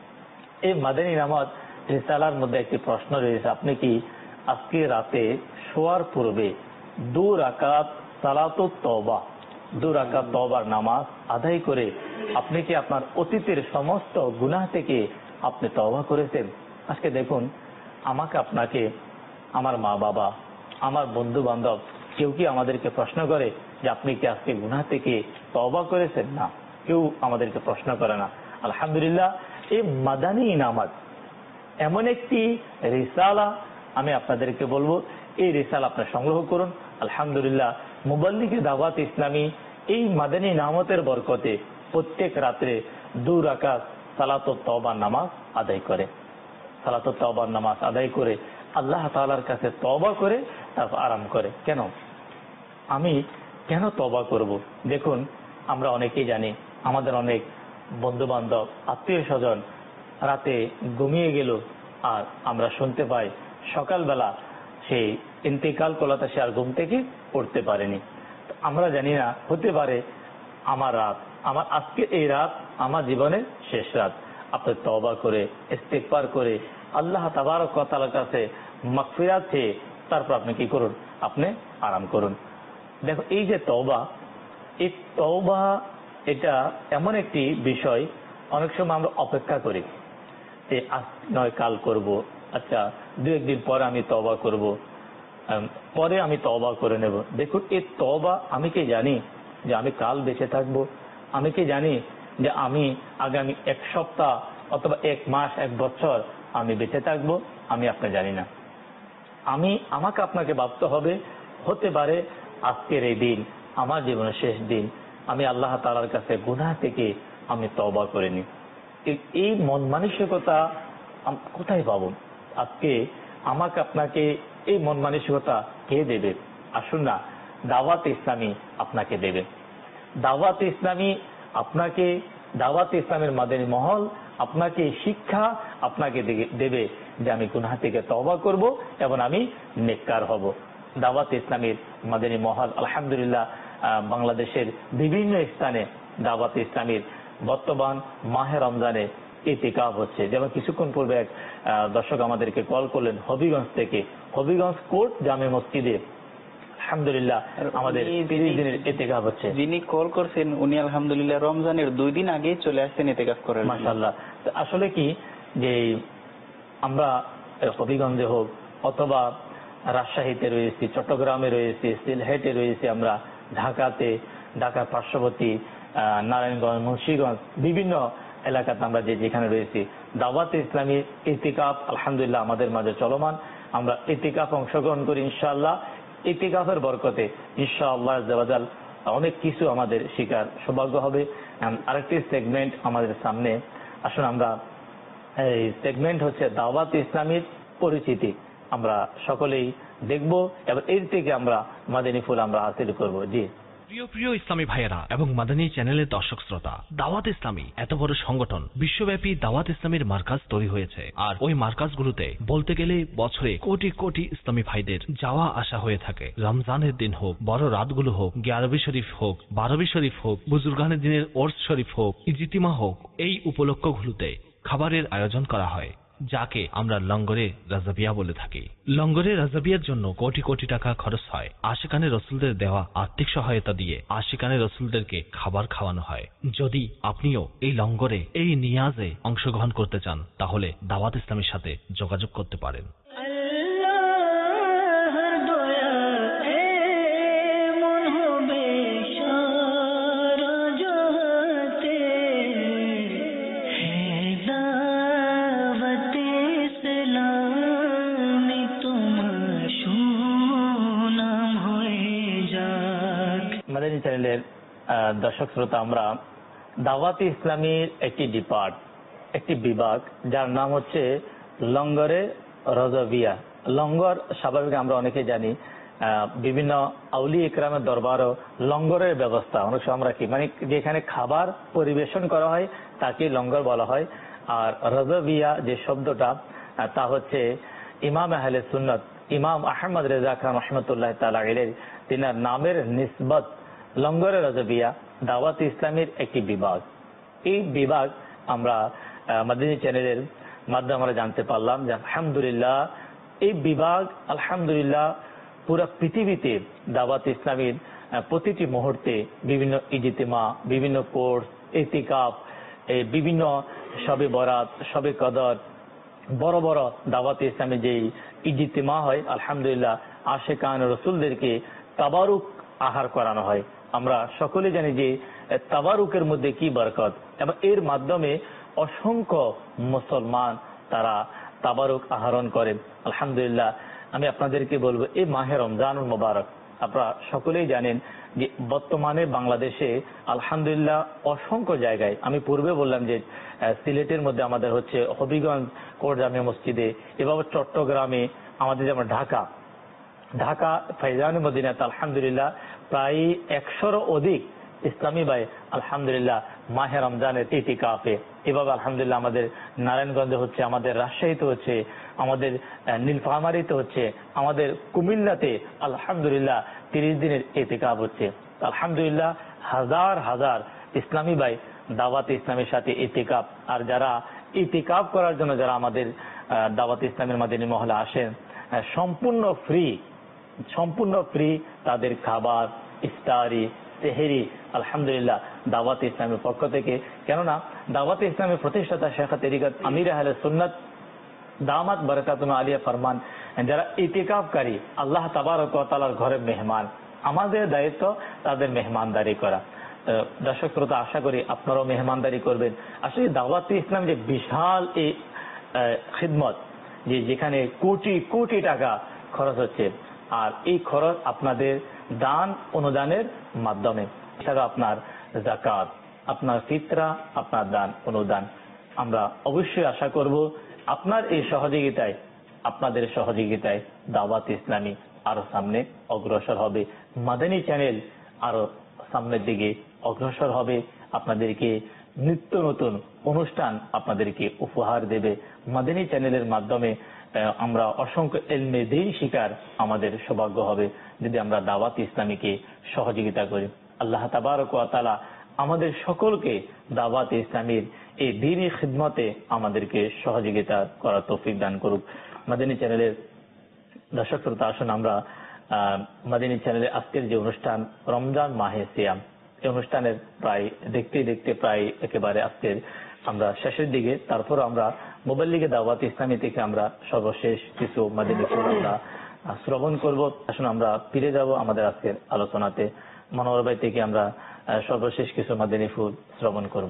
এই মাদানী ইনামত রিসালার মধ্যে একটি প্রশ্ন রয়েছে, আপনি কি আজকে রাতে শোয়ার পূর্বে দু রাকাত সালাতুত তওবা, দু রাকাত তওবার নামাজ আদায় করে আপনি কি আপনার অতীতের সমস্ত গুনাহ থেকে আপনি তওবা করেছেন? আজকে দেখুন, আমাকে আপনাকে, আমার মা বাবা, আমার বন্ধু বান্ধব, কেউ কি আমাদেরকে প্রশ্ন করে যে আপনি কি আজকে গুনাহ থেকে তওবা করেছেন? না, কেউ আমাদেরকে প্রশ্ন করে না। আলহামদুলিল্লাহ, এই মাদানী ইনামত এমন একটি রিসালা, আমি আপনাদেরকে বলবো এই রিসালা আপনার সংগ্রহ করুন, আলহামদুলিল্লাহ মুবাল্লিগে দাওয়াত ইসলামী এই মাদানী নামতের বরকতে প্রত্যেক রাত্রে দু রাকাত সালাতুত তওবার নামাজ আদায় করে। সালাতুত তওবার নামাজ আদায় করে আল্লাহ তাআলার কাছে তওবা করে তারপর আরাম করে। কেন আমি কেন তওবা করব? দেখুন, আমরা অনেকেই জানি আমাদের অনেক বন্ধু বান্ধব আত্মীয় স্বজন রাতে ঘুমিয়ে গেল, আর আমরা শুনতে পাই সকালবেলা সেই ইন্তেকাল করলাতে সে আর ঘুম থেকে পড়তে পারেনি। আমরা জানি না, হতে পারে আমার রাত, আমার আজকে এই রাত আমার জীবনের শেষ রাত। আপনি তওবা করে ইস্তেগফার করে আল্লাহ তাবারক ওয়া তাআলার কাছে মাগফিরাত চেয়ে তারপর আপনি কি করুন, আপনি আরাম করুন। দেখো, এই যে তওবা, এই তওবা এটা এমন একটি বিষয়, অনেক সময় আমরা অপেক্ষা করি যে আজ নয় কাল করব, আচ্ছা দু একদিন পরে আমি তওবা করব, পরে আমি তওবা করে নেব। দেখুন, এই তওবা আমি কি জানি যে আমি কাল বেঁচে থাকবো? আমি কি জানি যে আমি আগামী এক সপ্তাহ অথবা এক মাস এক বছর আমি বেঁচে থাকবো? আমি আপনি জানি না। আমি আমাকে আপনাকে ভাবতে হবে, হতে পারে আজকের এই দিন আমার জীবনের শেষ দিন, আমি আল্লাহ তাআলার কাছে গুনাহ থেকে আমি তওবা করে নিই। এই মন মানসিকতা কোথায় পাবো? আজকে আমাকে আপনাকে এই মন মানসিকতা কে দেবে? আসুন না, দাওয়াত ইসলামী আপনাকে দেবে। দাওয়াত ইসলামী আপনাকে, দাওয়াত ইসলামের মাদানী মহল আপনাকে শিক্ষা আপনাকে দেবে যে আমি গুনাহ থেকে তওবা করব এবং আমি নেককার হব। দাওয়াত ইসলামের মাদানী মহল আলহামদুলিল্লাহ বাংলাদেশের বিভিন্ন স্থানে দাওয়াত ইসলামের বর্তমান মাহে রমজানে ইতিকাফ হচ্ছে। যেমন কিছুক্ষণ পূর্বে এক দর্শক আমাদেরকে কল করলেন হবিগঞ্জ থেকে, হবিগঞ্জ কোর্ট জামে মসজিদে আলহামদুলিল্লাহ আমাদের তিরিশ দিনের ইতিকাফ হচ্ছে। যিনি কল করছেন উনি আলহামদুলিল্লাহ রমজানের দুই দিন আগেই চলে আসছেন ইতিকাফ করার। মাশাআল্লাহ। আসলে কি যে আমরা হবিগঞ্জে হোক অথবা রাজশাহীতে রয়েছি, চট্টগ্রামে রয়েছি, সিলেটে রয়েছি, আমরা ঢাকাতে, ঢাকার পার্শ্ববর্তী নারায়ণগঞ্জ, মুন্সিগঞ্জ, বিভিন্ন এলাকাতে আমরা যে যেখানে রয়েছি, দাওয়াত ইসলামী ইতিকাফ আলহামদুলিল্লাহ আমাদের মাঝে চলমান। আমরা ইতিকাফ অংশগ্রহণ করি ইনশাআল্লাহ। ইতিকাফের বরকতে ইনশাআল্লাহ আযজাওয়াজাল অনেক কিছু আমাদের শিকার সৌভাগ্য হবে। আরেকটি সেগমেন্ট আমাদের সামনে, আসুন আমরা এই সেগমেন্ট হচ্ছে দাওয়াত ইসলামীর পরিচিতি, আমরা সকলেই দেখব এবং এর থেকে আমরা মাদানী ফুল আমরা হাসিল করব। জি প্রিয় প্রিয় ইসলামী ভাইয়েরা এবং মাদানী চ্যানেলের দর্শক শ্রোতা, দাওয়াত ইসলামী এত বড় সংগঠন, বিশ্বব্যাপী দাওয়াত ইসলামীর মার্কাজ তৈরি হয়েছে। আর ওই মার্কাজগুলোতে বলতে গেলে বছরে কোটি কোটি ইসলামী ভাইদের যাওয়া আসা হয়ে থাকে। রমজানের দিন হোক, বড় রাতগুলো হোক, গ্যারবি শরীফ হোক, বারবি শরীফ হোক, বুজুর্গানের দিনের ওরস শরীফ হোক, ইজতিমা হোক, এই উপলক্ষগুলোতে খাবারের আয়োজন করা হয়, যাকে আমরা লঙ্গরে রাজাবিয়া বলে থাকি। লঙ্গরে রাজাবিয়ার জন্য কোটি কোটি টাকা খরচ হয়। আশিকানে রসুলদের দেওয়া আর্থিক সহায়তা দিয়ে আশিকানে রসুলদেরকে খাবার খাওয়ানো হয়। যদি আপনিও এই লঙ্গরে, এই নিয়াজে অংশগ্রহণ করতে চান, তাহলে দাওয়াত ইসলামের সাথে যোগাযোগ করতে পারেন। মাদানী চ্যানেলের দর্শক শ্রোতা, আমরা দাওয়াত ইসলামীর একটি ডিপার্ট, একটি বিভাগ, যার নাম হচ্ছে লঙ্গরে রজবিয়া। লঙ্গর স্বাভাবিক আমরা অনেকে জানি, বিভিন্ন আউলি ইকরামের দরবারও লঙ্গরের ব্যবস্থা অনেক সময় আমরা কি মানে যেখানে খাবার পরিবেশন করা হয় তাকে লঙ্গর বলা হয়। আর রজবিয়া যে শব্দটা, তা হচ্ছে ইমাম আহলে সুন্নাত ইমাম আহমদ রেজা খান রহমতুল্লাহ তাআলা আলাইহি তিনার নামের নিসবত লঙ্গরে রজবিয়া দাওয়াত ইসলামের একটি বিভাগ। এই বিভাগ আমরা মাদানী চ্যানেলের মাধ্যমে আমরা জানতে পারলাম যে আলহামদুলিল্লাহ এই বিভাগ আলহামদুলিল্লাহ পুরো পৃথিবীতে দাওয়াত ইসলামের প্রতিটি মুহূর্তে বিভিন্ন ইজতিমা, বিভিন্ন কোর্স, ইতিকাফ, বিভিন্ন শবে বরাত, শবে কদর, বড় বড় দাওয়াত ইসলামের যে ইজতিমা হয়, আলহামদুলিল্লাহ আশিকান রসুলদেরকে তাবারুক আহার করানো হয়। আমরা সকলে জানি যে তাবারুকের মধ্যে কি বরকত, এবং এর মাধ্যমে অসংখ্য মুসলমান তারা তাবারুক আহরণ করেন। আলহামদুলিল্লাহ আমি আপনাদেরকে বলবো এই মাহে রমজানুল মুবারক, আপনারা সকলেই জানেন যে বর্তমানে বাংলাদেশে আলহামদুলিল্লাহ অসংখ্য জায়গায়, আমি পূর্বে বললাম যে সিলেটের মধ্যে আমাদের হচ্ছে হবিগঞ্জ কোট জামিয়া মসজিদে, এভাবে চট্টগ্রামে, আমাদের যেমন ঢাকা ঢাকা ফাইজানুল মদিনাতে আলহামদুলিল্লাহ প্রায় একশোরও অধিক ইসলামী ভাই আলহামদুলিল্লাহ মাহে রমজানের ইতিকাফে, এভাবে আলহামদুলিল্লাহ আমাদের নারায়ণগঞ্জে হচ্ছে, আমাদের রাজশাহীতে হচ্ছে, আমাদের নীলফামারীতে হচ্ছে, আমাদের কুমিল্লাতে আলহামদুলিল্লাহ তিরিশ দিনের ইতিকাফ হচ্ছে। আলহামদুলিল্লাহ হাজার হাজার ইসলামী ভাই দাওয়াত ইসলামের সাথে ইতিকাফ, আর যারা ইতিকাফ করার জন্য যারা আমাদের দাওয়াত ইসলামের মাদিনী মহলে আসেন, সম্পূর্ণ ফ্রি সম্পূর্ণ ফ্রি তাদের খাবার, ইফতারি, সেহেরি আলহামদুলিল্লাহ দাওয়াত ইসলামের পক্ষ থেকে। কেননা দাওয়াত ইসলামের প্রতিষ্ঠাতা শেখ তরিকত আমির আহলে সুন্নাত দামাত বারাকাতুহু আলিয়া ফরমান, যারা ইতিকাফকারী আল্লাহ তাবারক ওয়া তাআলার ঘরের মেহমান, আমাদের দায়িত্ব তাদের মেহমানদারি করা। দর্শক শ্রোতা, আশা করি আপনারাও মেহমানদারি করবেন। আসলে দাওয়াত ইসলাম যে বিশাল এই খিদমত, যে যেখানে কোটি কোটি টাকা খরচ হচ্ছে, আর এই খরচ আপনাদের দান অনুদানের মাধ্যমে, এছাড়া আপনার যাকাত, আপনার ফিতরা, আপনার দান অনুদান। আমরা অবশ্যই আশা করব আপনার এই সহযোগিতায়, আপনাদের সহযোগিতায় দাওয়াত ইসলামী আরো সামনে অগ্রসর হবে, মাদানী চ্যানেল আরো সামনের দিকে অগ্রসর হবে, আপনাদেরকে নিত্য নতুন অনুষ্ঠান আপনাদেরকে উপহার দেবে। মাদানী চ্যানেলের মাধ্যমে আমরা অসংখ্য ইলমে দ্বীন শিকার আমাদের সৌভাগ্য হবে যদি আমরা দাওয়াত ইসলামীকে সহযোগিতা করি। আল্লাহ তাবারক ওয়া তাআলা আমাদের সকলকে দাওয়াত ইসলামীর এই দ্বীনি খিদমতে আমাদেরকে সহযোগিতা করার তৌফিক দান করুক। মাদানী চ্যানেলের দর্শক শ্রোতা, আসুন আমরা মাদানী চ্যানেলের আজকের যে অনুষ্ঠান রমজান মাহে সিয়াম, এই অনুষ্ঠানের প্রায় দেখতে দেখতে প্রায় একেবারে আজকের আমরা শেষের দিকে, তারপর আমরা মুবাল্লিগে দাওয়াত ইসলামী থেকে আমরা সর্বশেষ কিছু মাদানী ফুল আমরা শ্রবণ করব। আসুন আমরা ফিরে যাব আমাদের আজকের আলোচনাতে। মনোহর ভাই থেকে আমরা সর্বশেষ কিছু মাদানী ফুল শ্রবণ করব।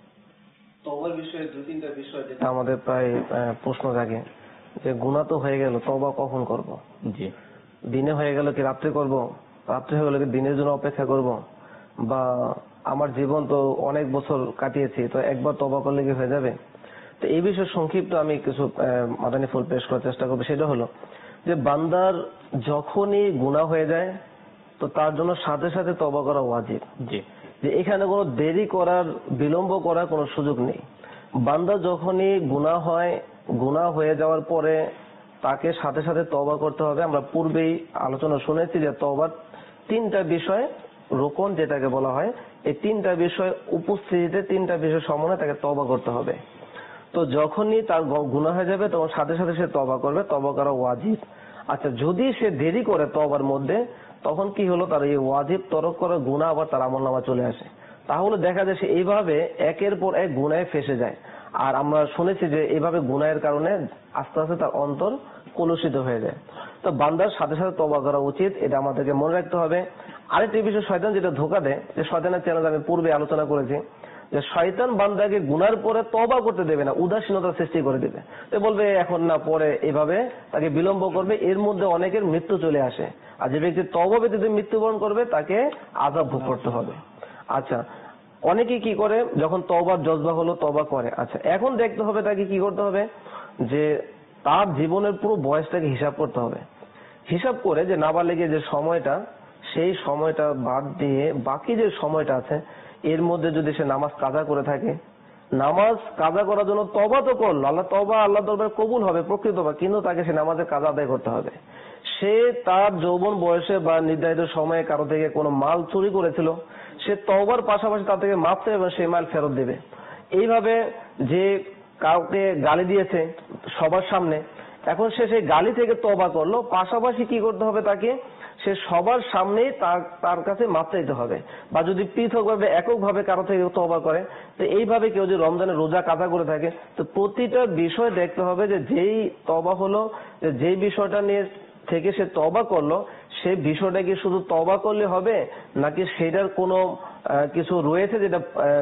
তওবার বিষয়ে দুই তিনটা বিষয় যেটা আমাদের প্রায় প্রশ্ন জাগে, যে গুনাহ তো হয়ে গেল, তওবা কখন করব? জি, দিনে হয়ে গেল কি রাত্রে করব? রাত্রে হয়ে গেল কি দিনের জন্য অপেক্ষা করব? বা আমার জীবন তো অনেক বছর কাটিয়েছি, তো একবার তওবা করলে কি হয়ে যাবে? তো এই বিষয়ে সংক্ষিপ্ত আমি কিছু মাদানী ফুল পেশ করার চেষ্টা করবো। সেটা হলো যে বান্দার যখনই গুনাহ হয়ে যায় তো তার জন্য সাথে সাথে তওবা করা ওয়াজিব। জি, যে এখানে কোনো দেরি করার, বিলম্ব করার কোনো সুযোগ নেই। বান্দা যখনই গুনাহ হয়, গুনাহ হয়ে যাওয়ার পরে তাকে সাথে সাথে তওবা করতে হবে। আমরা পূর্বেই আলোচনা শুনেছি যে তওবার তিনটা বিষয় রোকন যেটাকে বলা হয়, এই তিনটা বিষয় উপস্থিতিতে, তিনটা বিষয় সমন্বয়ে তাকে তওবা করতে হবে। তো যখনই তার গুনাহ হয়ে যাবে তখন সাথে সাথে সে তওবা করবে, তওবা করা ওয়াজিব। আচ্ছা, যদি সে দেরি করে তওবার মধ্যে, তখন কি হলো, তার এই ওয়াজিব তরক করা গুনাহ আবার তার আমলনামা চলে আসে। তাহলে দেখা যায় সে এইভাবে একের পর এক গুনাহে ফেসে যায়। আর আমরা শুনেছি যে এইভাবে গুনাহের কারণে আস্তে আস্তে তার অন্তর কলুষিত হয়ে যায়। তো বান্দার সাথে সাথে তওবা করা উচিত, এটা আমাদেরকে মনে রাখতে হবে। আরেকটি বিষয়, শয়তান যেটা ধোঁকা দেয়, যে শয়তানের চ্যানেল আমি পূর্বে আলোচনা করেছি, যে শয়তান বান্দাকে গুনার পরে তওবা করতে দেবে না, উদাসীনতার সৃষ্টি করে দেবে। তো বলবে এখন না, পরে, এভাবে তাকে বিলম্ব করবে। এর মধ্যে অনেকের মৃত্যু চলে আসে। আর যে ব্যক্তি তওবা ব্যতীত মৃত্যুবরণ করবে তাকে আযাব ভোগ করতে হবে। আচ্ছা, অনেকে কি করে, যখন তওবার জজবা হলো তওবা করে, আচ্ছা এখন দেখতে হবে তাকে কি করতে হবে, যে তার জীবনের পুরো বয়সটাকে হিসাব করতে হবে। হিসাব করে যে নাবালিগের যে সময়টা, সেই সময়টা বাদ দিয়ে বাকি যে সময়টা আছে এর মধ্যে যদি সে নামাজ কাজা করে থাকে, নামাজ কাজা করার জন্য তওবা তো করলো, আল্লাহ তওবা আল্লাহ দরবারে কবুল হবে প্রকৃতবা, কিন্তু তাকে সে নামাজের কাজা আদায় করতে হবে। সে তার যৌবন বয়সে বা নির্ধারিত সময়ে কারো থেকে কোনো মাল চুরি করেছিল, সে তওবার পাশাপাশি তার থেকে মাপ চাইবে এবং সেই মাল ফেরত দেবে। এইভাবে যে কাউকে গালি দিয়েছে সবার সামনে, এখন সে সেই গালি থেকে তওবা করলো, পাশাপাশি কি করতে হবে, তাকে সে সবার সামনেই তার তার কাছে মাপ চাইতে হবে। বা যদি পৃথকভাবে এককভাবে কারো থেকে তওবা করে, তো এইভাবে কেউ যদি রমজানের রোজা কাজা করে থাকে, তো প্রতিটা বিষয় দেখতে হবে যে যেই তওবা হলো, যেই বিষয়টা নিয়ে থেকে সে তওবা করলো, সেই বিষয়টা কি শুধু তওবা করলে হবে, নাকি সেটার কোনো কিছু রয়েছে যেটা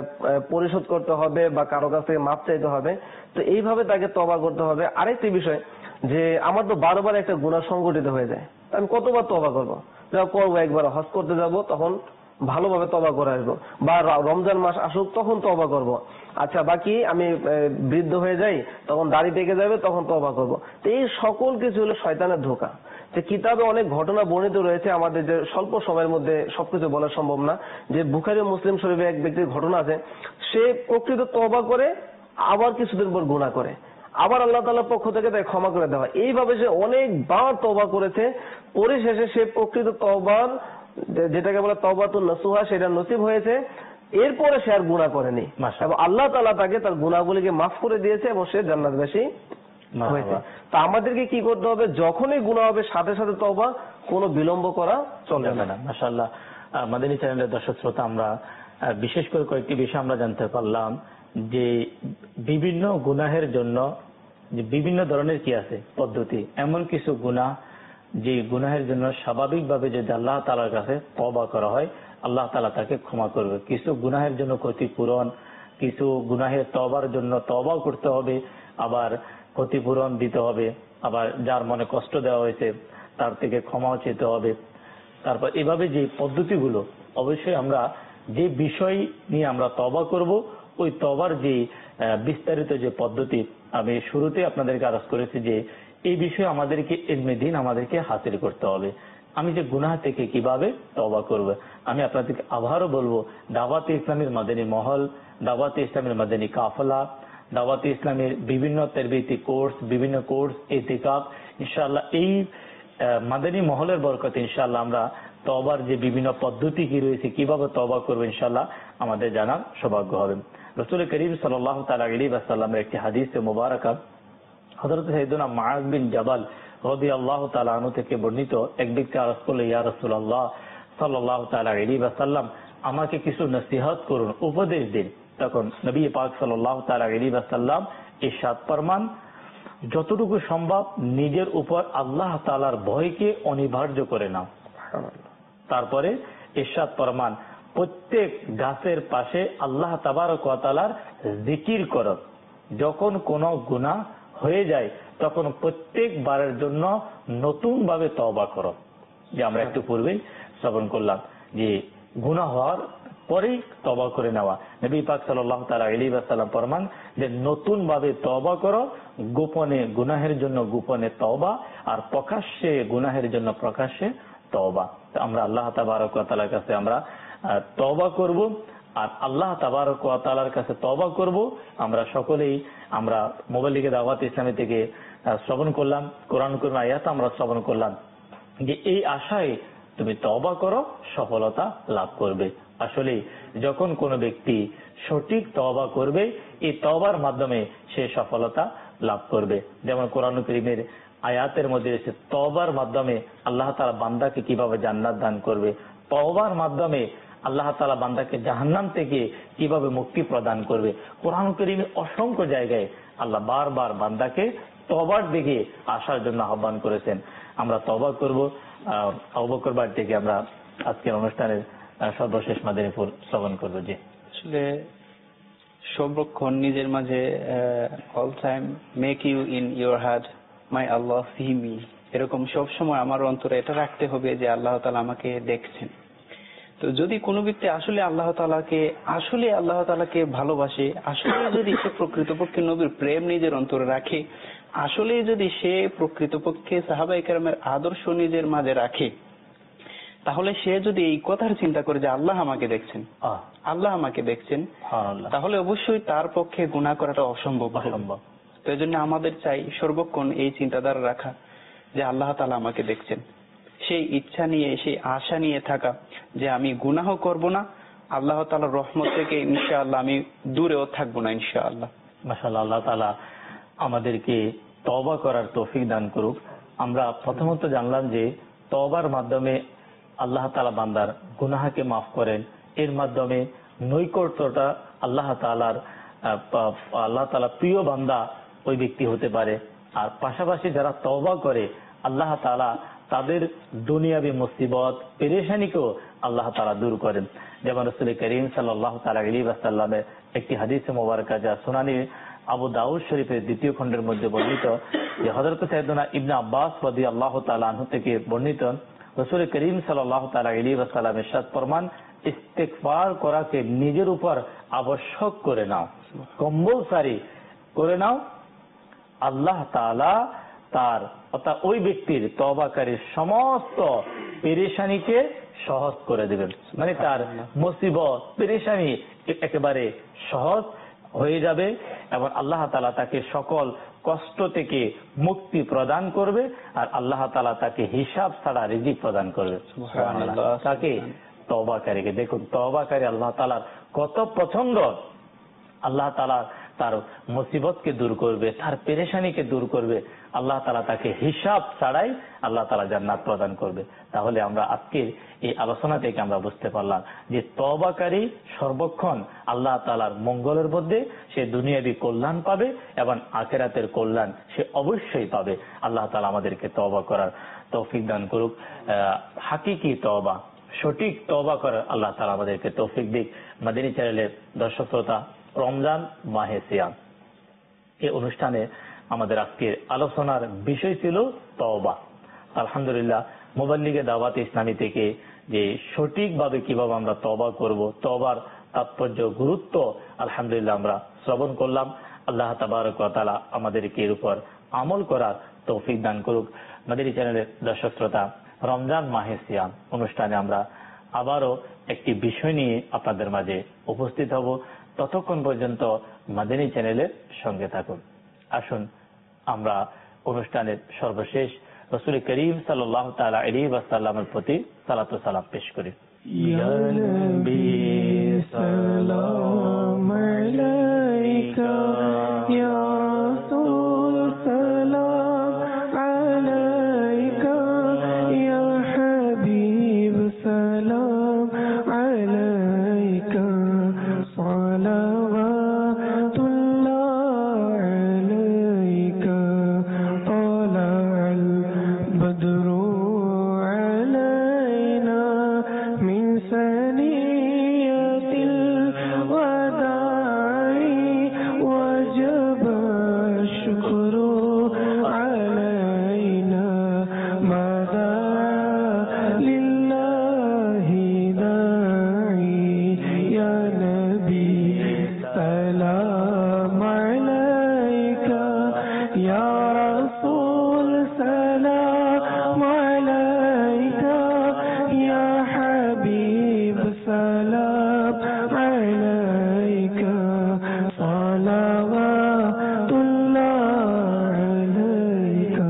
পরিশোধ করতে হবে বা কারো কাছ থেকে মাপ চাইতে হবে। তো এইভাবে তাকে তওবা করতে হবে। আরেকটি বিষয়, যে আমার তো বারবার একটা গুনাহ সংগঠিত হয়ে যায়, আমি কতবার তওবা করবো, যা করবো একবার হজ করতে যাব তখন ভালোভাবে তওবা করে আসবো, বা রমজান মাস আসুক তখন তওবা করব। আচ্ছা বাকি আমি বৃদ্ধ হয়ে যাই, তখন দাড়ি পেকে যাবে, তখন তওবা করব। তো এই সকল কিছু হলো শয়তানের ধোঁকা। যে কিতাবে অনেক ঘটনা বর্ণিত রয়েছে, আমাদের যে স্বল্প সময়ের মধ্যে সবকিছু বলা সম্ভব না, যে বুখারী ও মুসলিম শরীফে এক ব্যক্তির ঘটনা আছে, সে প্রকৃত তওবা করে আবার কিছুদিন পর গুনাহ করে, আবার আল্লাহ তাআলার পক্ষ থেকে তাকে ক্ষমা করে দেওয়া। এইভাবে সে অনেকবার তওবা করেছে, পরিশেষে সে প্রকৃত তওবার যেটাকে বলে তওবাতুন নসুহা সেটা নসিব হয়েছে। এরপরে সে আর গুনাহ করেনি এবং আল্লাহ তাআলা তাকে তার গুনাহগুলিকে মাফ করে দিয়েছে এবং সে জান্নাতবাসী হয়েছে। তা আমাদেরকে কি করতে হবে, যখনই গুনাহ হবে সাথে সাথে তওবা, কোনো বিলম্ব করা চলবে না। মাশাআল্লাহ, মাদানী চ্যানেলের দর্শক শ্রোতা, আমরা বিশেষ করে কয়েকটি বিষয় আমরা জানতে পারলাম যে বিভিন্ন গুনাহের জন্য যে বিভিন্ন ধরনের কি আছে পদ্ধতি। এমন কিছু গুনাহ যে গুনাহের জন্য স্বাভাবিকভাবে যদি আল্লাহ তাআলার কাছে তওবা করা হয়, আল্লাহ তাআলা তাকে ক্ষমা করবে। কিছু গুনাহের জন্য ক্ষতিপূরণ, কিছু গুনাহের তওবার জন্য তওবা করতে হবে, আবার ক্ষতিপূরণ দিতে হবে, আবার যার মনে কষ্ট দেওয়া হয়েছে তার থেকে ক্ষমাও চেতে হবে। তারপর এভাবে যে পদ্ধতিগুলো, অবশ্যই আমরা যে বিষয় নিয়ে আমরা তওবা করব, ওই তওবার যে বিস্তারিত যে পদ্ধতি আমি শুরুতে আপনাদেরকে আরজ করেছি যে এই বিষয়ে আমাদেরকে ইলমে দ্বীন আমাদেরকে হাসিল করতে হবে। আমি যে গুনাহ থেকে কিভাবে তওবা করব, আমি আপনাদেরকে আবারও বলবো, দাওয়াতে ইসলামের মাদানী মহল, দাওয়াতে ইসলামের মাদানী কাফেলা, দাওয়াতে ইসলামের বিভিন্ন তারবিয়তি কোর্স, বিভিন্ন কোর্স, ইতিকাফ, ইনশাআল্লাহ এই মাদানী মহলের বরকতে ইনশাআল্লাহ আমরা তওবার যে বিভিন্ন পদ্ধতি কি রয়েছে, কিভাবে তওবা করব, ইনশাআল্লাহ আমাদের জানার সৌভাগ্য হবে। রাসূল করিম সাল্লাল্লাহু তাআলা আলাইহি ওয়াসাল্লামের একটি হাদিসে মুবারাকা হযরত সাইয়েদনা মুআয বিন জাবাল রাদিয়াল্লাহু তাআলা আনহু থেকে বর্ণিত, এক ব্যক্তি আরজ করলেন, ইয়া রাসূলুল্লাহ সাল্লাল্লাহু তাআলা আলাইহি ওয়াসাল্লাম, আমাকে কিছু নসিহত করুন, উপদেশ দিন। তখন নবী পাক সাল্লাল্লাহু তাআলা আলাইহি ওয়াসাল্লাম ইরশাদ ফরমান, যতটুকু সম্ভব নিজের উপর আল্লাহ তাআলার ভয়কে অনিবার্য করে নাও। তারপরে ইরশাদ ফরমান, প্রত্যেক গাছের পাশে আল্লাহ তাবারক ওয়া তাআলার জিকির করো। যখন কোনো গুনাহ হয়ে যায় তখন প্রত্যেকবারের জন্য নতুন ভাবে তওবা করো। যে আমরা একটু পূর্বেই শ্রবণ করলাম যে গুনাহ হওয়ার পরেই তওবা করে নেওয়া। নবী পাক সাল্লাল্লাহু তাআলা আলাইহি ওয়াসাল্লাম ফরমান যে নতুন ভাবে তওবা করো, গোপনে গুনাহের জন্য গোপনে তওবা, আর প্রকাশ্যে গুনাহের জন্য প্রকাশ্যে তওবা। আমরা আল্লাহ তাবারক ওয়া তাআলার কাছে আমরা তওবা করব, আর আল্লাহ তাবারক ওয়া তাআলার কাছে তওবা করব। আমরা সকলেই আমরা মোবাইল থেকে দাওয়াত ইসলামী থেকে শ্রবণ করলাম, কোরআন করিম আয়াত আমরা শ্রবণ করলাম যে এই আশায় তুমি তওবা করো, সফলতা লাভ করবে। আসলে যখন কোনো ব্যক্তি সঠিক তওবা করবে, এই তওবার মাধ্যমে সে সফলতা লাভ করবে। যেমন কোরআন কারীমের আয়াতের মধ্যে এসে তওবার মাধ্যমে আল্লাহ তাআলা বান্দাকে কিভাবে জান্নাত দান করবে, তওবার মাধ্যমে আল্লাহ তাআলা বান্দাকে জাহান্নাম থেকে কিভাবে মুক্তি প্রদান করবে। কোরআন কারীমে অসংখ্য জায়গায় আল্লাহ বারবার বান্দাকে তওবার দিকে আসার জন্য আহ্বান করেছেন। আমরা তওবা করব। আবু বকর বাড়ি থেকে আমরা আজকের অনুষ্ঠানের সর্বশেষ মাদারীপুর শ্রবণ করবো। জি, আসলে সর্বক্ষণ নিজের মাঝে all time make you in your heart my Allah see me, এরকম সব সময় আমার অন্তরে এটা রাখতে হবে যে আল্লাহ তাআলা আমাকে দেখছেন। তো যদি কোনো ব্যক্তি আসলে আল্লাহ তাআলাকে আসলে আল্লাহ তাআলাকে ভালোবাসে, আসলে যদি সে প্রকৃতপক্ষে নবীর প্রেম নিজের অন্তরে রাখে, আসলে যদি সে প্রকৃতপক্ষে সাহাবায়ে কেরামের আদর্শ নিজের মাঝে রাখে, তাহলে সে যদি এই কথার চিন্তা করে যে আল্লাহ আমাকে দেখছেন, আল্লাহ আমাকে দেখছেন, তাহলে অবশ্যই তার পক্ষে গুনাহ করাটা অসম্ভব অসম্ভব তো এই জন্য আমাদের চাই সর্বক্ষণ এই চিন্তাধারা রাখা যে আল্লাহ তাআলা আমাকে দেখছেন, সেই ইচ্ছা নিয়ে সেই আশা নিয়ে থাকা যে আমি গুনাহ করব না, আল্লাহ তাআলার রহমত থেকে ইনশাআল্লাহ আমি দূরেও থাকবো না ইনশাআল্লাহ। মাশাআল্লাহ, আল্লাহ তাআলা আমাদেরকে তওবা করার তৌফিক দান করুক। আমরা প্রথমত জানলাম যে তওবার মাধ্যমে আল্লাহ তাআলা বান্দার গুনাহকে মাফ করেন, এর মাধ্যমে নৈকট্যটা আল্লাহ তাআলার আল্লাহ তাআলা প্রিয় বান্দা ওই ব্যক্তি হতে পারে। আর পাশাপাশি যারা তওবা করে আল্লাহ তাআলা তাদের দুনিয়াবী মুসিবত পেরেশানিকেও আল্লাহ তাআলা দূর করেন। যেমন রাসূল করিম সাল্লাল্লাহু তাআলা আলাইহি ওয়াসাল্লামের একটি হাদিসে মুবারাকা যা সুনানি আবু দাউদ শরীফের দ্বিতীয় খণ্ডের মধ্যে বর্ণিত, যে হযরত সাইয়েদনা ইবনে আব্বাস রাদিয়াল্লাহু তাআলা আনহু থেকে বর্ণিত, রাসূল করিম সাল্লাল্লাহু তাআলা আলাইহি ওয়াসাল্লাম ইরশাদ ফরমান, ইস্তিগফার করাকে নিজের উপর আবশ্যক করে নাও, কম্পালসারি করে নাও। আল্লাহ তাআলা তার অর্থাৎ ওই ব্যক্তির তওবাকারীর সমস্ত পেরেশানিকে সহজ করে দেবেন, মানে তার মুসিবত পেরেশানি একেবারে সহজ হয়ে যাবে এবং আল্লাহ তাআলা তাকে সকল কষ্ট থেকে মুক্তি প্রদান করবে আর আল্লাহ তাআলা তাকে হিসাব ছাড়া রিজিক প্রদান করবে। সুবহানাল্লাহ। তাকে তওবাকারীকে দেখুন, তওবাকারী আল্লাহ তাআলার কত পছন্দ। আল্লাহ তাআলা তার মুসিবতকে দূর করবে, তার পেরেশানিকে দূর করবে, আল্লাহ তাআলা তাকে হিসাব ছাড়াই আল্লাহ তাআলা জান্নাত প্রদান করবে। তাহলে আমরা আজকের এই আলোচনা থেকে আমরা বুঝতে পারলাম যে তওবাকারী সর্বক্ষণ আল্লাহ তাআলার মঙ্গলের মধ্যে সে দুনিয়াবী কল্যাণ পাবে এবং আখিরাতের কল্যাণ সে অবশ্যই পাবে। আল্লাহ তাআলা আমাদেরকে তওবা করার তৌফিক দান করুক। হাকিকি তওবা, সঠিক তওবা করার আল্লাহ তাআলা আমাদেরকে তৌফিক দিক। মাদানী চ্যানেলের দর্শক শ্রোতা, রমজান মাহে সিয়াম এই অনুষ্ঠানে আমাদের আজকের আলোচনার বিষয় ছিল তওবা। আলহামদুলিল্লাহ, মুবাল্লিগে দাওয়াত ইসলামী থেকে যে সঠিকভাবে কিভাবে আমরা তওবা করব, তওবার তাৎপর্য, গুরুত্ব আলহামদুলিল্লাহ আমরা শ্রবণ করলাম। আল্লাহ তাবারক ওয়া তাআলা আমাদেরকে এর উপর আমল করার তৌফিক দান করুক। মাদানী চ্যানেলের দর্শক শ্রোতা, রমজান মাহে সিয়াম অনুষ্ঠানে আমরা আবারও একটি বিষয় নিয়ে আপনাদের মাঝে উপস্থিত হব। ততক্ষণ পর্যন্ত মাদানী চ্যানেলের সঙ্গে থাকুন। আসুন আমরা অনুষ্ঠানের সর্বশেষ রাসূল করিম সাল্লাল্লাহু তাআলা আলাইহি ওয়াসাল্লামের প্রতি সালাত ও সালাম পেশ করি। ইয়া নবী সালাম আলাইকা, ইয়া রাসূল সালাম আলাইকা, ইয়া হাবিব সালাম আলাইকা, সালাওয়াতুল্লাহ আলাইকা, তালাআল বদরু আলাইনা মিন সানিয়াতিল ওয়াদাই, ওয়াজাব শুকরু আলাইনা, মাদা লিল্লাহি দাঈ, ইয়া নবী সালাম আলাইকা, ইয়া রাসূল সালাম আলাইকা, ইয়া হাবিব সালাম আলাইকা, সালাওয়াতুল্লাহ আলাইকা।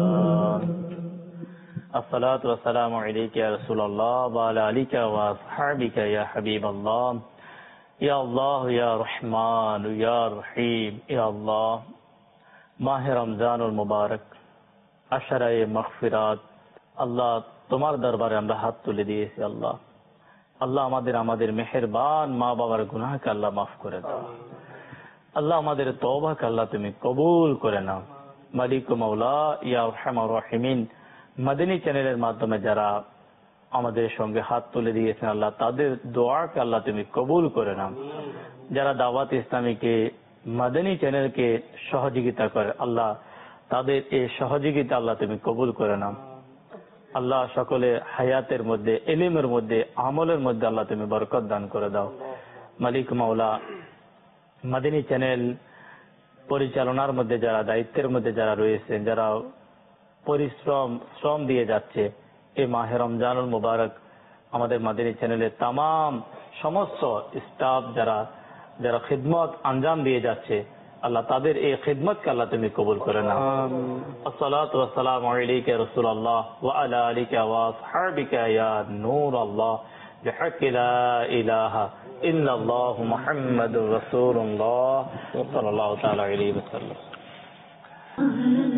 আসসালাতু ওয়াসসালামু আলাইকা ইয়া রাসূলুল্লাহ ওয়া আলা আলিকা ওয়া আসহাবিকা ইয়া হাবিবাল্লাহ। ইয়া আল্লাহ ইয়া রহমান ইয়া রহিম, ইয়া আল্লাহ, মাহে রমজানুল মুবারক, আশরায়ে মাগফিরাত, আল্লাহ তোমার দরবারে আমরা হাত তুলে দিয়েছি। আল্লাহ আল্লাহ আমাদের আমাদের মেহেরবান মা বাবার গুনাহকে আল্লাহ মাফ করে দাও। আল্লাহ আমাদের তওবাকে আল্লাহ তুমি কবুল করে নাও। মালিক ও মাওলা ইয়া আরহামার রাহিমিন, মাদানী চ্যানেলের মাধ্যমে যারা আমাদের সঙ্গে হাত তুলে দিয়েছেন আল্লাহ তাদের দোয়াকে আল্লাহ তুমি কবুল করে নাও। যারা দাওয়াত ইসলামীকে, মাদানী চ্যানেলকে সহযোগিতা করে আল্লাহ তাদের এই সহযোগিতা আল্লাহ তুমি কবুল করে নাও। আল্লাহ সকলে হায়াতের মধ্যে, ইলমের মধ্যে, আমলের মধ্যে আল্লাহ তুমি বরকত দান করে দাও। মালিক মাওলা, মাদানী চ্যানেল পরিচালনার মধ্যে যারা, দায়িত্বের মধ্যে যারা রয়েছেন, যারা পরিশ্রম শ্রম দিয়ে যাচ্ছে এই মাহে রমজানুল মুবারক, আমাদের মাদানী চ্যানেলের তামাম সমস্ত স্টাফ যারা যারা খিদমত আঞ্জাম দিয়ে যাচ্ছে আল্লাহ তাদের এই খিদমতকে আল্লাহ তুমি কবুল করে নাও। আসসালাতু ওয়াসসালামু আলাইকা ইয়া রাসূলুল্লাহ ওয়া আলা আলিকা ওয়া আসহাবিকা ইয়া নূরাল্লাহ, বিহাক্কি লা ইলাহা ইল্লাল্লাহ মুহাম্মাদুর রাসূলুল্লাহ সাল্লাল্লাহু তাআলা আলাইহি ওয়াসাল্লাম।